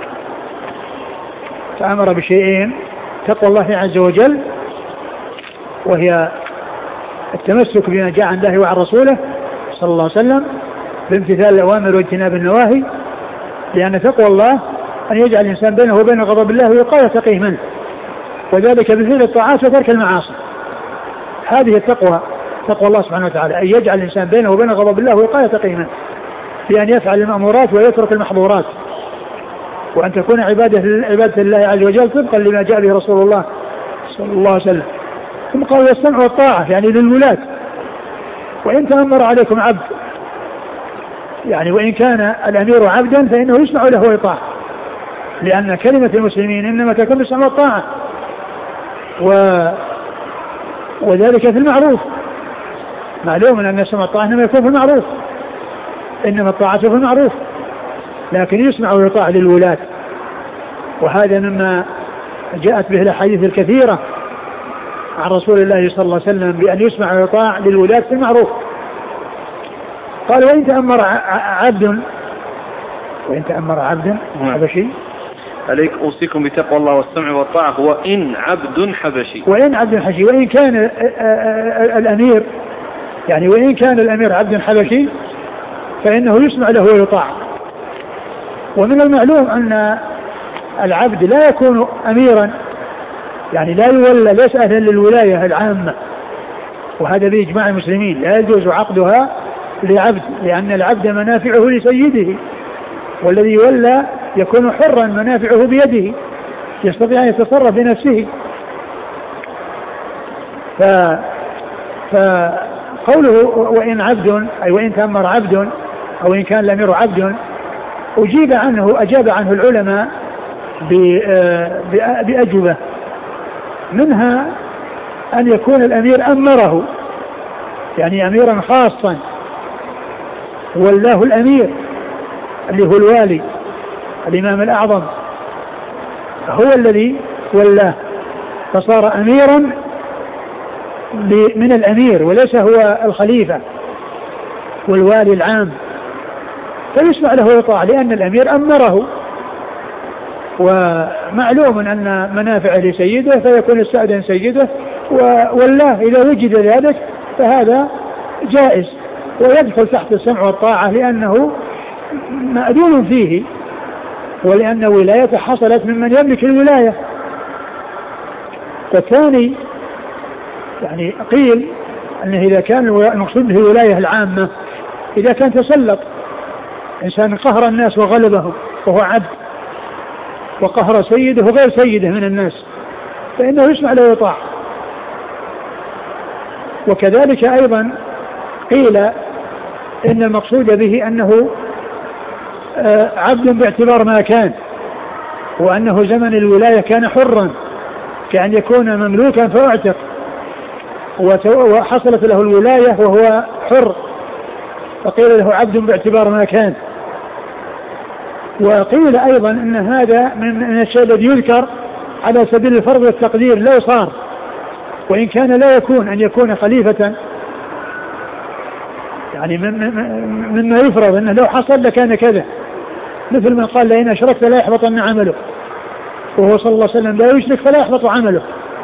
تأمر بشيئين: تقوى الله عز وجل، وهي التمسك بما جاء عن الله وعن رسوله صلى الله عليه وسلم بامتثال الأوامر واجتناب النواهي، لأن تقوى الله أن يجعل الإنسان بينه وبين غضب الله ويقاية تقيه منه، وذلك بفعل الطاعات وترك المعاصي. هذه التقوى، تقوى الله سبحانه وتعالى، أن يجعل الإنسان بينه وبين غضب الله ويقاية تقيه منه، بأن يفعل المأمورات ويترك المحظورات، وأن تكون عبادة الله عز وجل طبقا لما جاء به رسول الله صلى الله عليه وسلم. ثم قال: والسمع والطاعة، يعني للولاة. وإن تأمر عليكم عبد، يعني وإن كان الأمير عبدا فإنه يسمع له ويطاع، لأن كلمة المسلمين إنما تكون بالسمع والطاعة، وذلك في المعروف. معلوم أن السمع والطاعة إنما يكون في المعروف، إنما الطاعة في المعروف، لكن يسمع ويطاع للولاة. وهذا مما جاءت به الأحاديث الكثيرة عن رسول الله صلى الله عليه وسلم بأن يسمع ويطاع للولاة في المعروف. قال: وإن تأمر عبد حبشي. عليك أوصيكم بتقوى الله والسمع والطاعة. وإن عبد حبشي، وإن كان الأمير، يعني وإن كان الأمير عبد حبشي فإنه يسمع له ويطاع، ومن المعلوم أن العبد لا يكون أميرا، يعني لا يولى، ليس أهلا للولاية العامة، وهذا بإجماع المسلمين لا يجوز عقدها لعبد، لأن العبد منافعه لسيده، والذي يولى يكون حرا منافعه بيده، يستطيع أن يتصرف بنفسه. فقوله وإن عبد، أي وإن تأمر عبد أو إن كان الأمير عبد، أجاب عنه العلماء بأجوبة، منها أن يكون الأمير أمره، يعني أميرا خاصا والله الأمير اللي هو الوالي الإمام الأعظم هو الذي ولاه، فصار أميرا من الأمير وليس هو الخليفة والوالي العام، فيسمع له ويطاع لأن الأمير أمره، ومعلوم أن منافعه لسيده فيكون استأذن سيده والله إذا وجد ذلك فهذا جائز ويدخل تحت السمع والطاعة، لأنه مأذون فيه، ولأن ولايته حصلت ممن يملك الولاية. والثاني يعني قيل أنه إذا كان المقصود به الولاية العامة إذا كان تسلط إنسان قهر الناس وغلبهم وهو عبد، وقهر سيده وغير سيده من الناس، فإنه يسمع له ويطاع. وكذلك أيضا قيل إن المقصود به أنه عبد باعتبار ما كان، وأنه زمن الولاية كان حرا، كأن يكون مملوكا فأعتق وحصلت له الولاية وهو حر، فقيل له عبد باعتبار ما كان. وقيل أيضا أن هذا من الشيء الذي يذكر على سبيل الفرض والتقدير لو صار، وإن كان لا يكون أن يكون خليفة، يعني مما يفرض أنه لو حصل لكان كذا، مثل من قال لئن أشركت لا يحبطن عمله، وهو صلى الله عليه وسلم لا يشرك فلا يحبط عمله.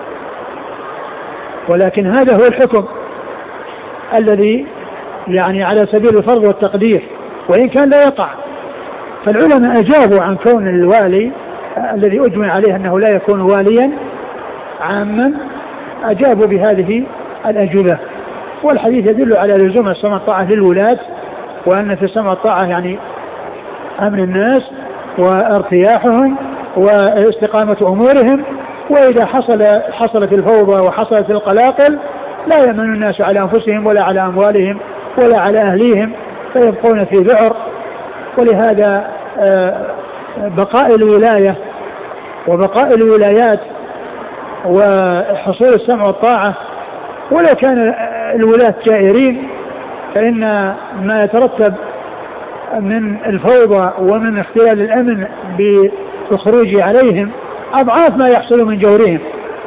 ولكن هذا هو الحكم الذي يعني على سبيل الفرض والتقدير، وإن كان لا يقع. فالعلماء أجابوا عن كون الوالي الذي أجمع عليه أنه لا يكون واليا عاما، أجابوا بهذه الأجوبة. والحديث يدل على لزوم السمع والطاعة للولاة، وأن في السمع والطاعة يعني أمن الناس وارتياحهم واستقامة أمورهم، وإذا حصلت الفوضى وحصلت القلاقل لا يأمن الناس على أنفسهم ولا على أموالهم ولا على أهليهم، فيبقون في ذعر. ولهذا بقاء الولاية وبقاء الولايات وحصول السمع والطاعة ولو كان الولاة جائرين، فإن ما يترتب من الفوضى ومن اختلال الأمن بالخروج عليهم أضعاف ما يحصل من جورهم،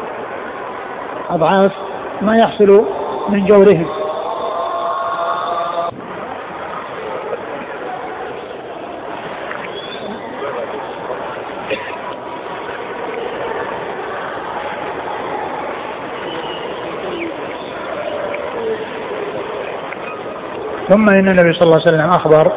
أضعاف ما يحصل من جورهم. ثم إن النبي صلى الله عليه وسلم أخبر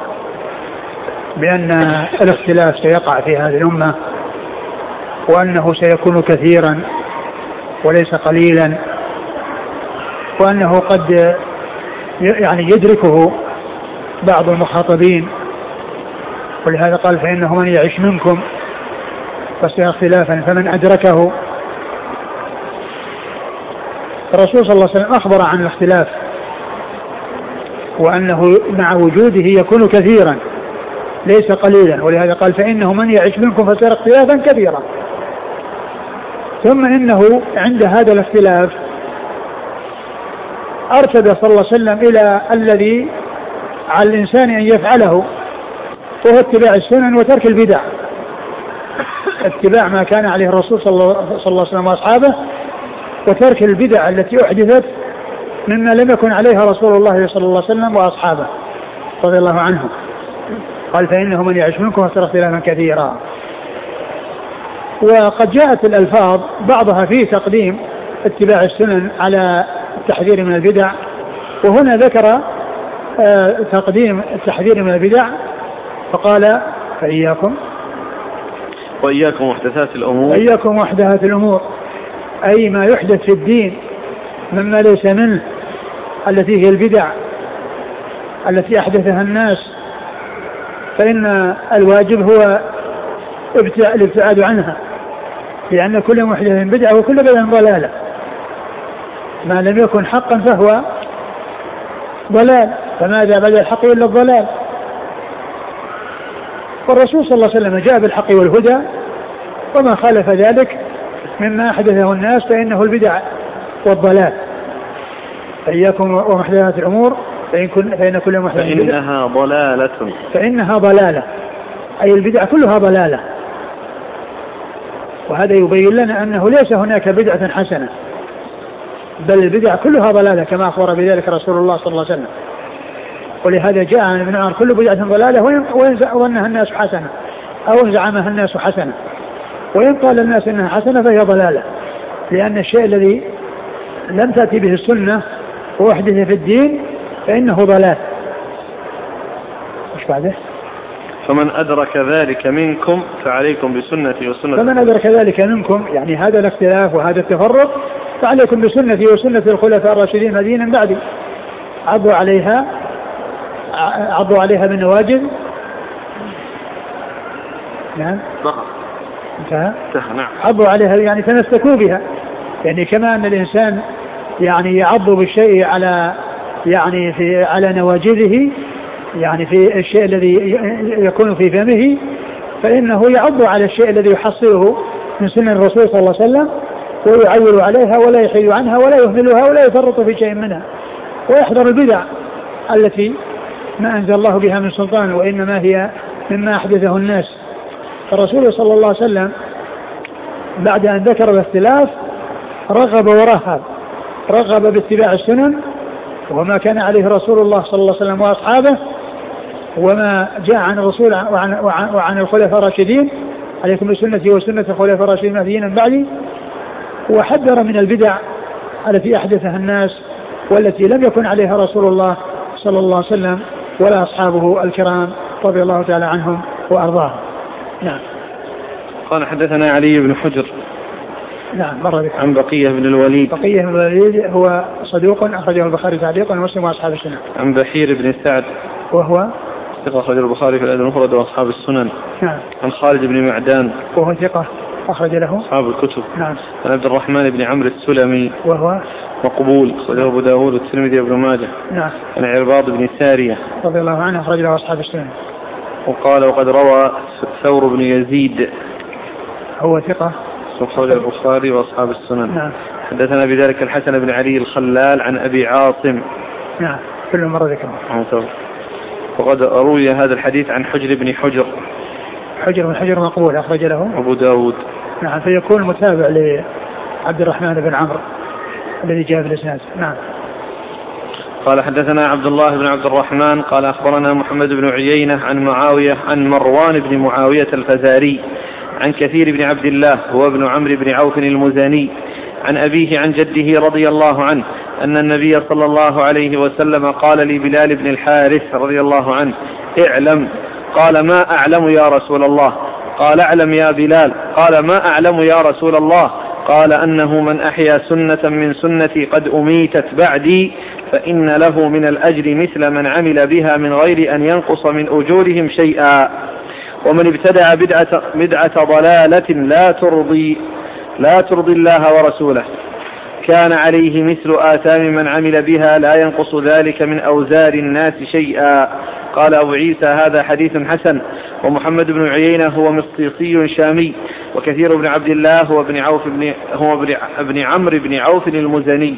بأن الاختلاف سيقع في هذه الأمة، وأنه سيكون كثيرا وليس قليلا، وأنه قد يعني يدركه بعض المخاطبين، ولهذا قال فإنه من يعيش منكم فسيرى اختلافا فمن أدركه. الرسول صلى الله عليه وسلم أخبر عن الاختلاف وأنه مع وجوده يكون كثيرا ليس قليلا، ولهذا قال فإنه من يعيش منكم فسيرى اختلافا كثيرا. ثم إنه عند هذا الاختلاف أرشد صلى الله عليه وسلم إلى الذي على الإنسان أن يفعله، وهو اتباع السنن وترك البدع، اتباع ما كان عليه الرسول صلى الله عليه وسلم وأصحابه، وترك البدع التي أحدثت مما لم يكن عليها رسول الله صلى الله عليه وسلم وأصحابه رضي الله عنهم. قال فإنه من يعيش منكم فسيرى اختلافا كثيرا. وقد جاءت الألفاظ بعضها فيه تقديم اتباع السنن على التحذير من البدع، وهنا ذكر تقديم التحذير من البدع فقال وإياكم محدثات الأمور. وإياكم محدثات الأمور أي ما يحدث في الدين مما ليس منه، التي هي البدع التي أحدثها الناس، فإن الواجب هو الابتعاد عنها، لأن كل محدث بدعة وكل بدعة ضلالة، ما لم يكن حقا فهو ضلال، فماذا بعد الحق إلا الضلال. والرسول صلى الله عليه وسلم جاء بالحق والهدى، وما خالف ذلك مما أحدثه الناس فإنه البدع والضلال. فإياكم ومحدثات الأمور فإن كل محدث فإنها ضلالة. فإنها ضلالة أي البدع كلها ضلالة. وهذا يبين لنا أنه ليس هناك بدعة حسنة، بل البدع كلها ضلالة كما أخبر بذلك رسول الله صلى الله عليه وسلم. ولهذا جاء عن ابن عمر كل بدعة ضلالة وإن ظنها الناس حسنة أو زعمها الناس حسنة، وإن قال الناس إنها حسنة فهي ضلالة، لأن الشيء الذي لم تأتي به السنة وأحدث في الدين فإنه ضلال. مش بعده؟ فمن أدرك ذلك منكم فعليكم بسنتي وسنة. فمن أدرك ذلك منكم يعني هذا الاختلاف وهذا التفرق، فعليكم بسنتي وسنة الخلفاء الراشدين المهديين من بعدي، عضوا عليها بالنواجذ. نعم انتهى. نعم. عضوا عليها يعني تمسكوا بها، يعني كما أن الإنسان يعني يعض بالشيء على يعني على نواجذه، يعني في الشيء الذي يكون في فمه، فإنه يعض على الشيء الذي يحصله من سنة الرسول صلى الله عليه وسلم، ويعول عليها ولا يحيد عنها ولا يهملها ولا يفرط في شيء منها، ويحذر البدع التي ما أنزل الله بها من سلطان وإنما هي مما أحدثه الناس. فالرسول صلى الله عليه وسلم بعد أن ذكر الاختلاف رغب ورهب، رغب باتباع السنن وما كان عليه رسول الله صلى الله عليه وسلم وأصحابه، وما جاء عن الرسول وعن الخلفاء الراشدين، عليكم بسنتي وسنة الخلفاء الراشدين المهديين من بعدي، وحذر من البدع التي أحدثها الناس والتي لم يكن عليها رسول الله صلى الله عليه وسلم ولا أصحابه الكرام رضي الله تعالى عنهم وأرضاهم. نعم. قال حدثنا علي بن حجر. نعم مر بك. عن بقية بن الوليد. بقية بن الوليد هو صدوق أخرجه البخاري تعليقا ومسلم وأصحاب السنن. عن بشير بن سعد وهو ثقة أخرجه البخاري في الأدب المفرد وأصحاب السنن. نعم. عن خالد بن معدان وهو ثقة أخرج له أصحاب الكتب. نعم. عن عبد الرحمن بن عمرو السلمي وهو مقبول أخرجه أبو داود والترمذي وابن ماجه. نعم. عن عرباض بن سارية رضي الله عنه أخرج له أصحاب السنن. وقال وقد روى ثور بن يزيد هو ثقة أخرجه البخاري وأصحاب السنن. نعم. حدثنا بذلك الحسن بن علي الخلال عن أبي عاصم. نعم كل مرة ذكره. وقد روي هذا الحديث عن حجر بن حجر. حجر بن حجر مقبول أخرج له أبو داود. نعم فيكون متابع لعبد الرحمن بن عمرو الذي جاء في الإسناد. نعم. قال حدثنا عبد الله بن عبد الرحمن قال أخبرنا محمد بن عيينة عن معاوية عن مروان بن معاوية الفزاري عن كثير بن عبد الله هو ابن عمرو بن عوف المزني عن أبيه عن جده رضي الله عنه أن النبي صلى الله عليه وسلم قال لبلال بن الحارث رضي الله عنه اعلم. قال ما أعلم يا رسول الله. قال اعلم يا بلال. قال ما أعلم يا رسول الله. قال أنه من أحيا سنة من سنتي قد أميتت بعدي فإن له من الأجر مثل من عمل بها من غير أن ينقص من أجورهم شيئا. ومن ابتدع بدعة ضلالة لا ترضي الله ورسوله كان عليه مثل آثام من عمل بها لا ينقص ذلك من أوزار الناس شيئا. قال أبو عيسى هذا حديث حسن. ومحمد بن عيينة هو مصيصي شامي. وكثير بن عبد الله هو ابن عمرو بن عوف المزني.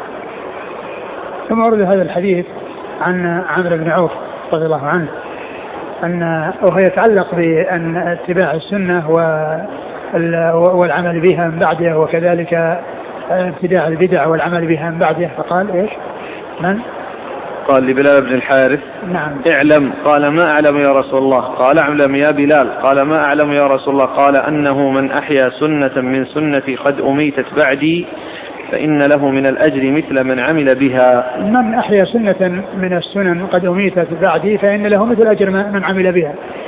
ثم ورد هذا الحديث عن عمرو بن عوف رضي الله عنه وهو يتعلق بأن اتباع السنة والعمل بها من بعده، وكذلك ابتداع البدع والعمل بها من بعده. فقال ايش؟ من؟ قال لبلال بن الحارث نعم اعلم. قال ما أعلم يا رسول الله. قال اعلم يا بلال. قال ما أعلم يا رسول الله. قال أنه من أحيا سنة من سنتي قد أميتت بعدي فإن له من الأجر مثل من عمل بها. من أحيا سنة من السنن قد أميتت بعدي فإن له مثل أجر من عمل بها.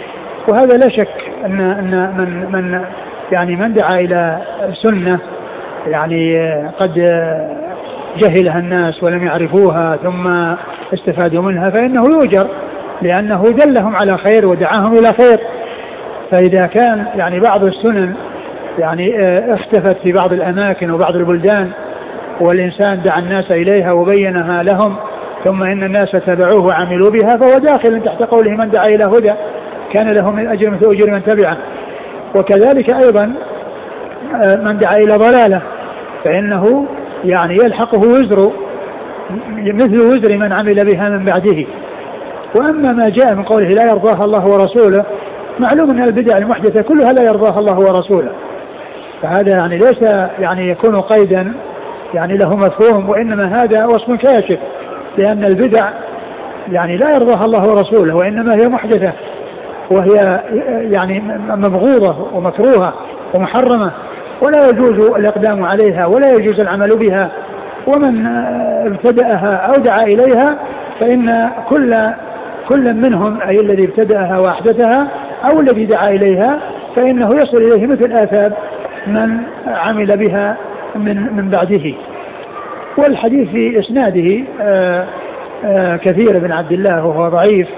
وهذا لا شك أن من يعني من دعا إلى سنة يعني قد جهلها الناس ولم يعرفوها ثم استفادوا منها فإنه يؤجر، لأنه دلهم على خير ودعاهم إلى خير. فإذا كان يعني بعض السنن يعني اختفت في بعض الأماكن وبعض البلدان والإنسان دعا الناس إليها وبينها لهم ثم إن الناس تبعوه وعملوا بها فهو داخل تحت قوله من دعا إلى هدى كان له من أجر مثل أجر من تبعه. وكذلك أيضا من دعا إلى ضلالة فإنه يعني يلحقه وزر مثل وزر من عمل بها من بعده. وأما ما جاء من قوله لا يرضاها الله ورسوله، معلوم أن البدع المحدثة كلها لا يرضاها الله ورسوله، فهذا يعني ليس يعني يكون قيدا يعني له مفهوم، وإنما هذا وصف كاشف، لأن البدع يعني لا يرضاها الله ورسوله وإنما هي محدثة وهي يعني مبغوضة ومكروهة ومحرمة ولا يجوز الإقدام عليها ولا يجوز العمل بها. ومن ابتدأها أو دعا إليها فإن كل منهم أي الذي ابتدأها وأحدثها أو الذي دعا إليها فإنه يصل إليه مثل آثاب من عمل بها من بعده. والحديث في إسناده كثير بن عبد الله وهو ضعيف،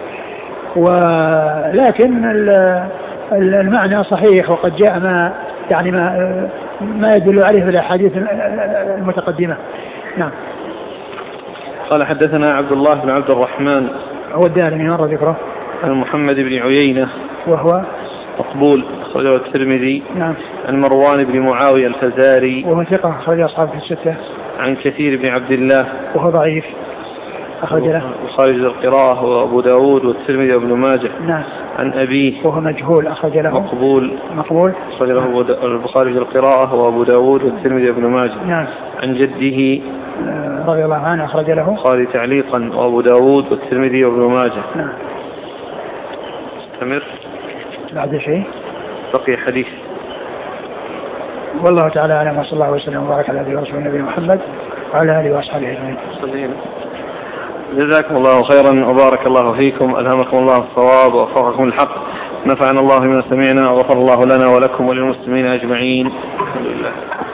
ولكن المعنى صحيح وقد جاء ما يعني ما يدل عليه في الأحاديث المتقدمة. نعم. قال حدثنا عبد الله بن عبد الرحمن هو الدارمي مر ذكره عن محمد بن عيينة وهو مقبول أخرجه الترمذي. نعم. عن مروان بن معاوية الفزاري وهو ثقة أخرج أصحابه الستة. عن كثير بن عبد الله وهو ضعيف أخرج له البخاري القراءة وأبو داود والترمذي وابن ماجه. نعم. عن أبيه وهو مجهول أخرج له مقبول أخرج له البخاري القراءة وأبو داود والترمذي وابن ماجه. نعم. عن جده رضي الله عنه أخرج له البخاري تعليقا وأبو داود والترمذي وابن ماجه. نعم. استمر بعد شيء بقي حديث. والله تعالى أعلم وصلى الله وسلم وبارك على نبينا ورسوله النبي محمد وعلى آله وأصحابه أجمعين. جزاكم الله خيرا وبارك الله فيكم، ألهمكم الله الصواب ووفقكم الحق، نفعنا الله بما سمعنا وغفر الله لنا ولكم وللمسلمين أجمعين. الحمد لله.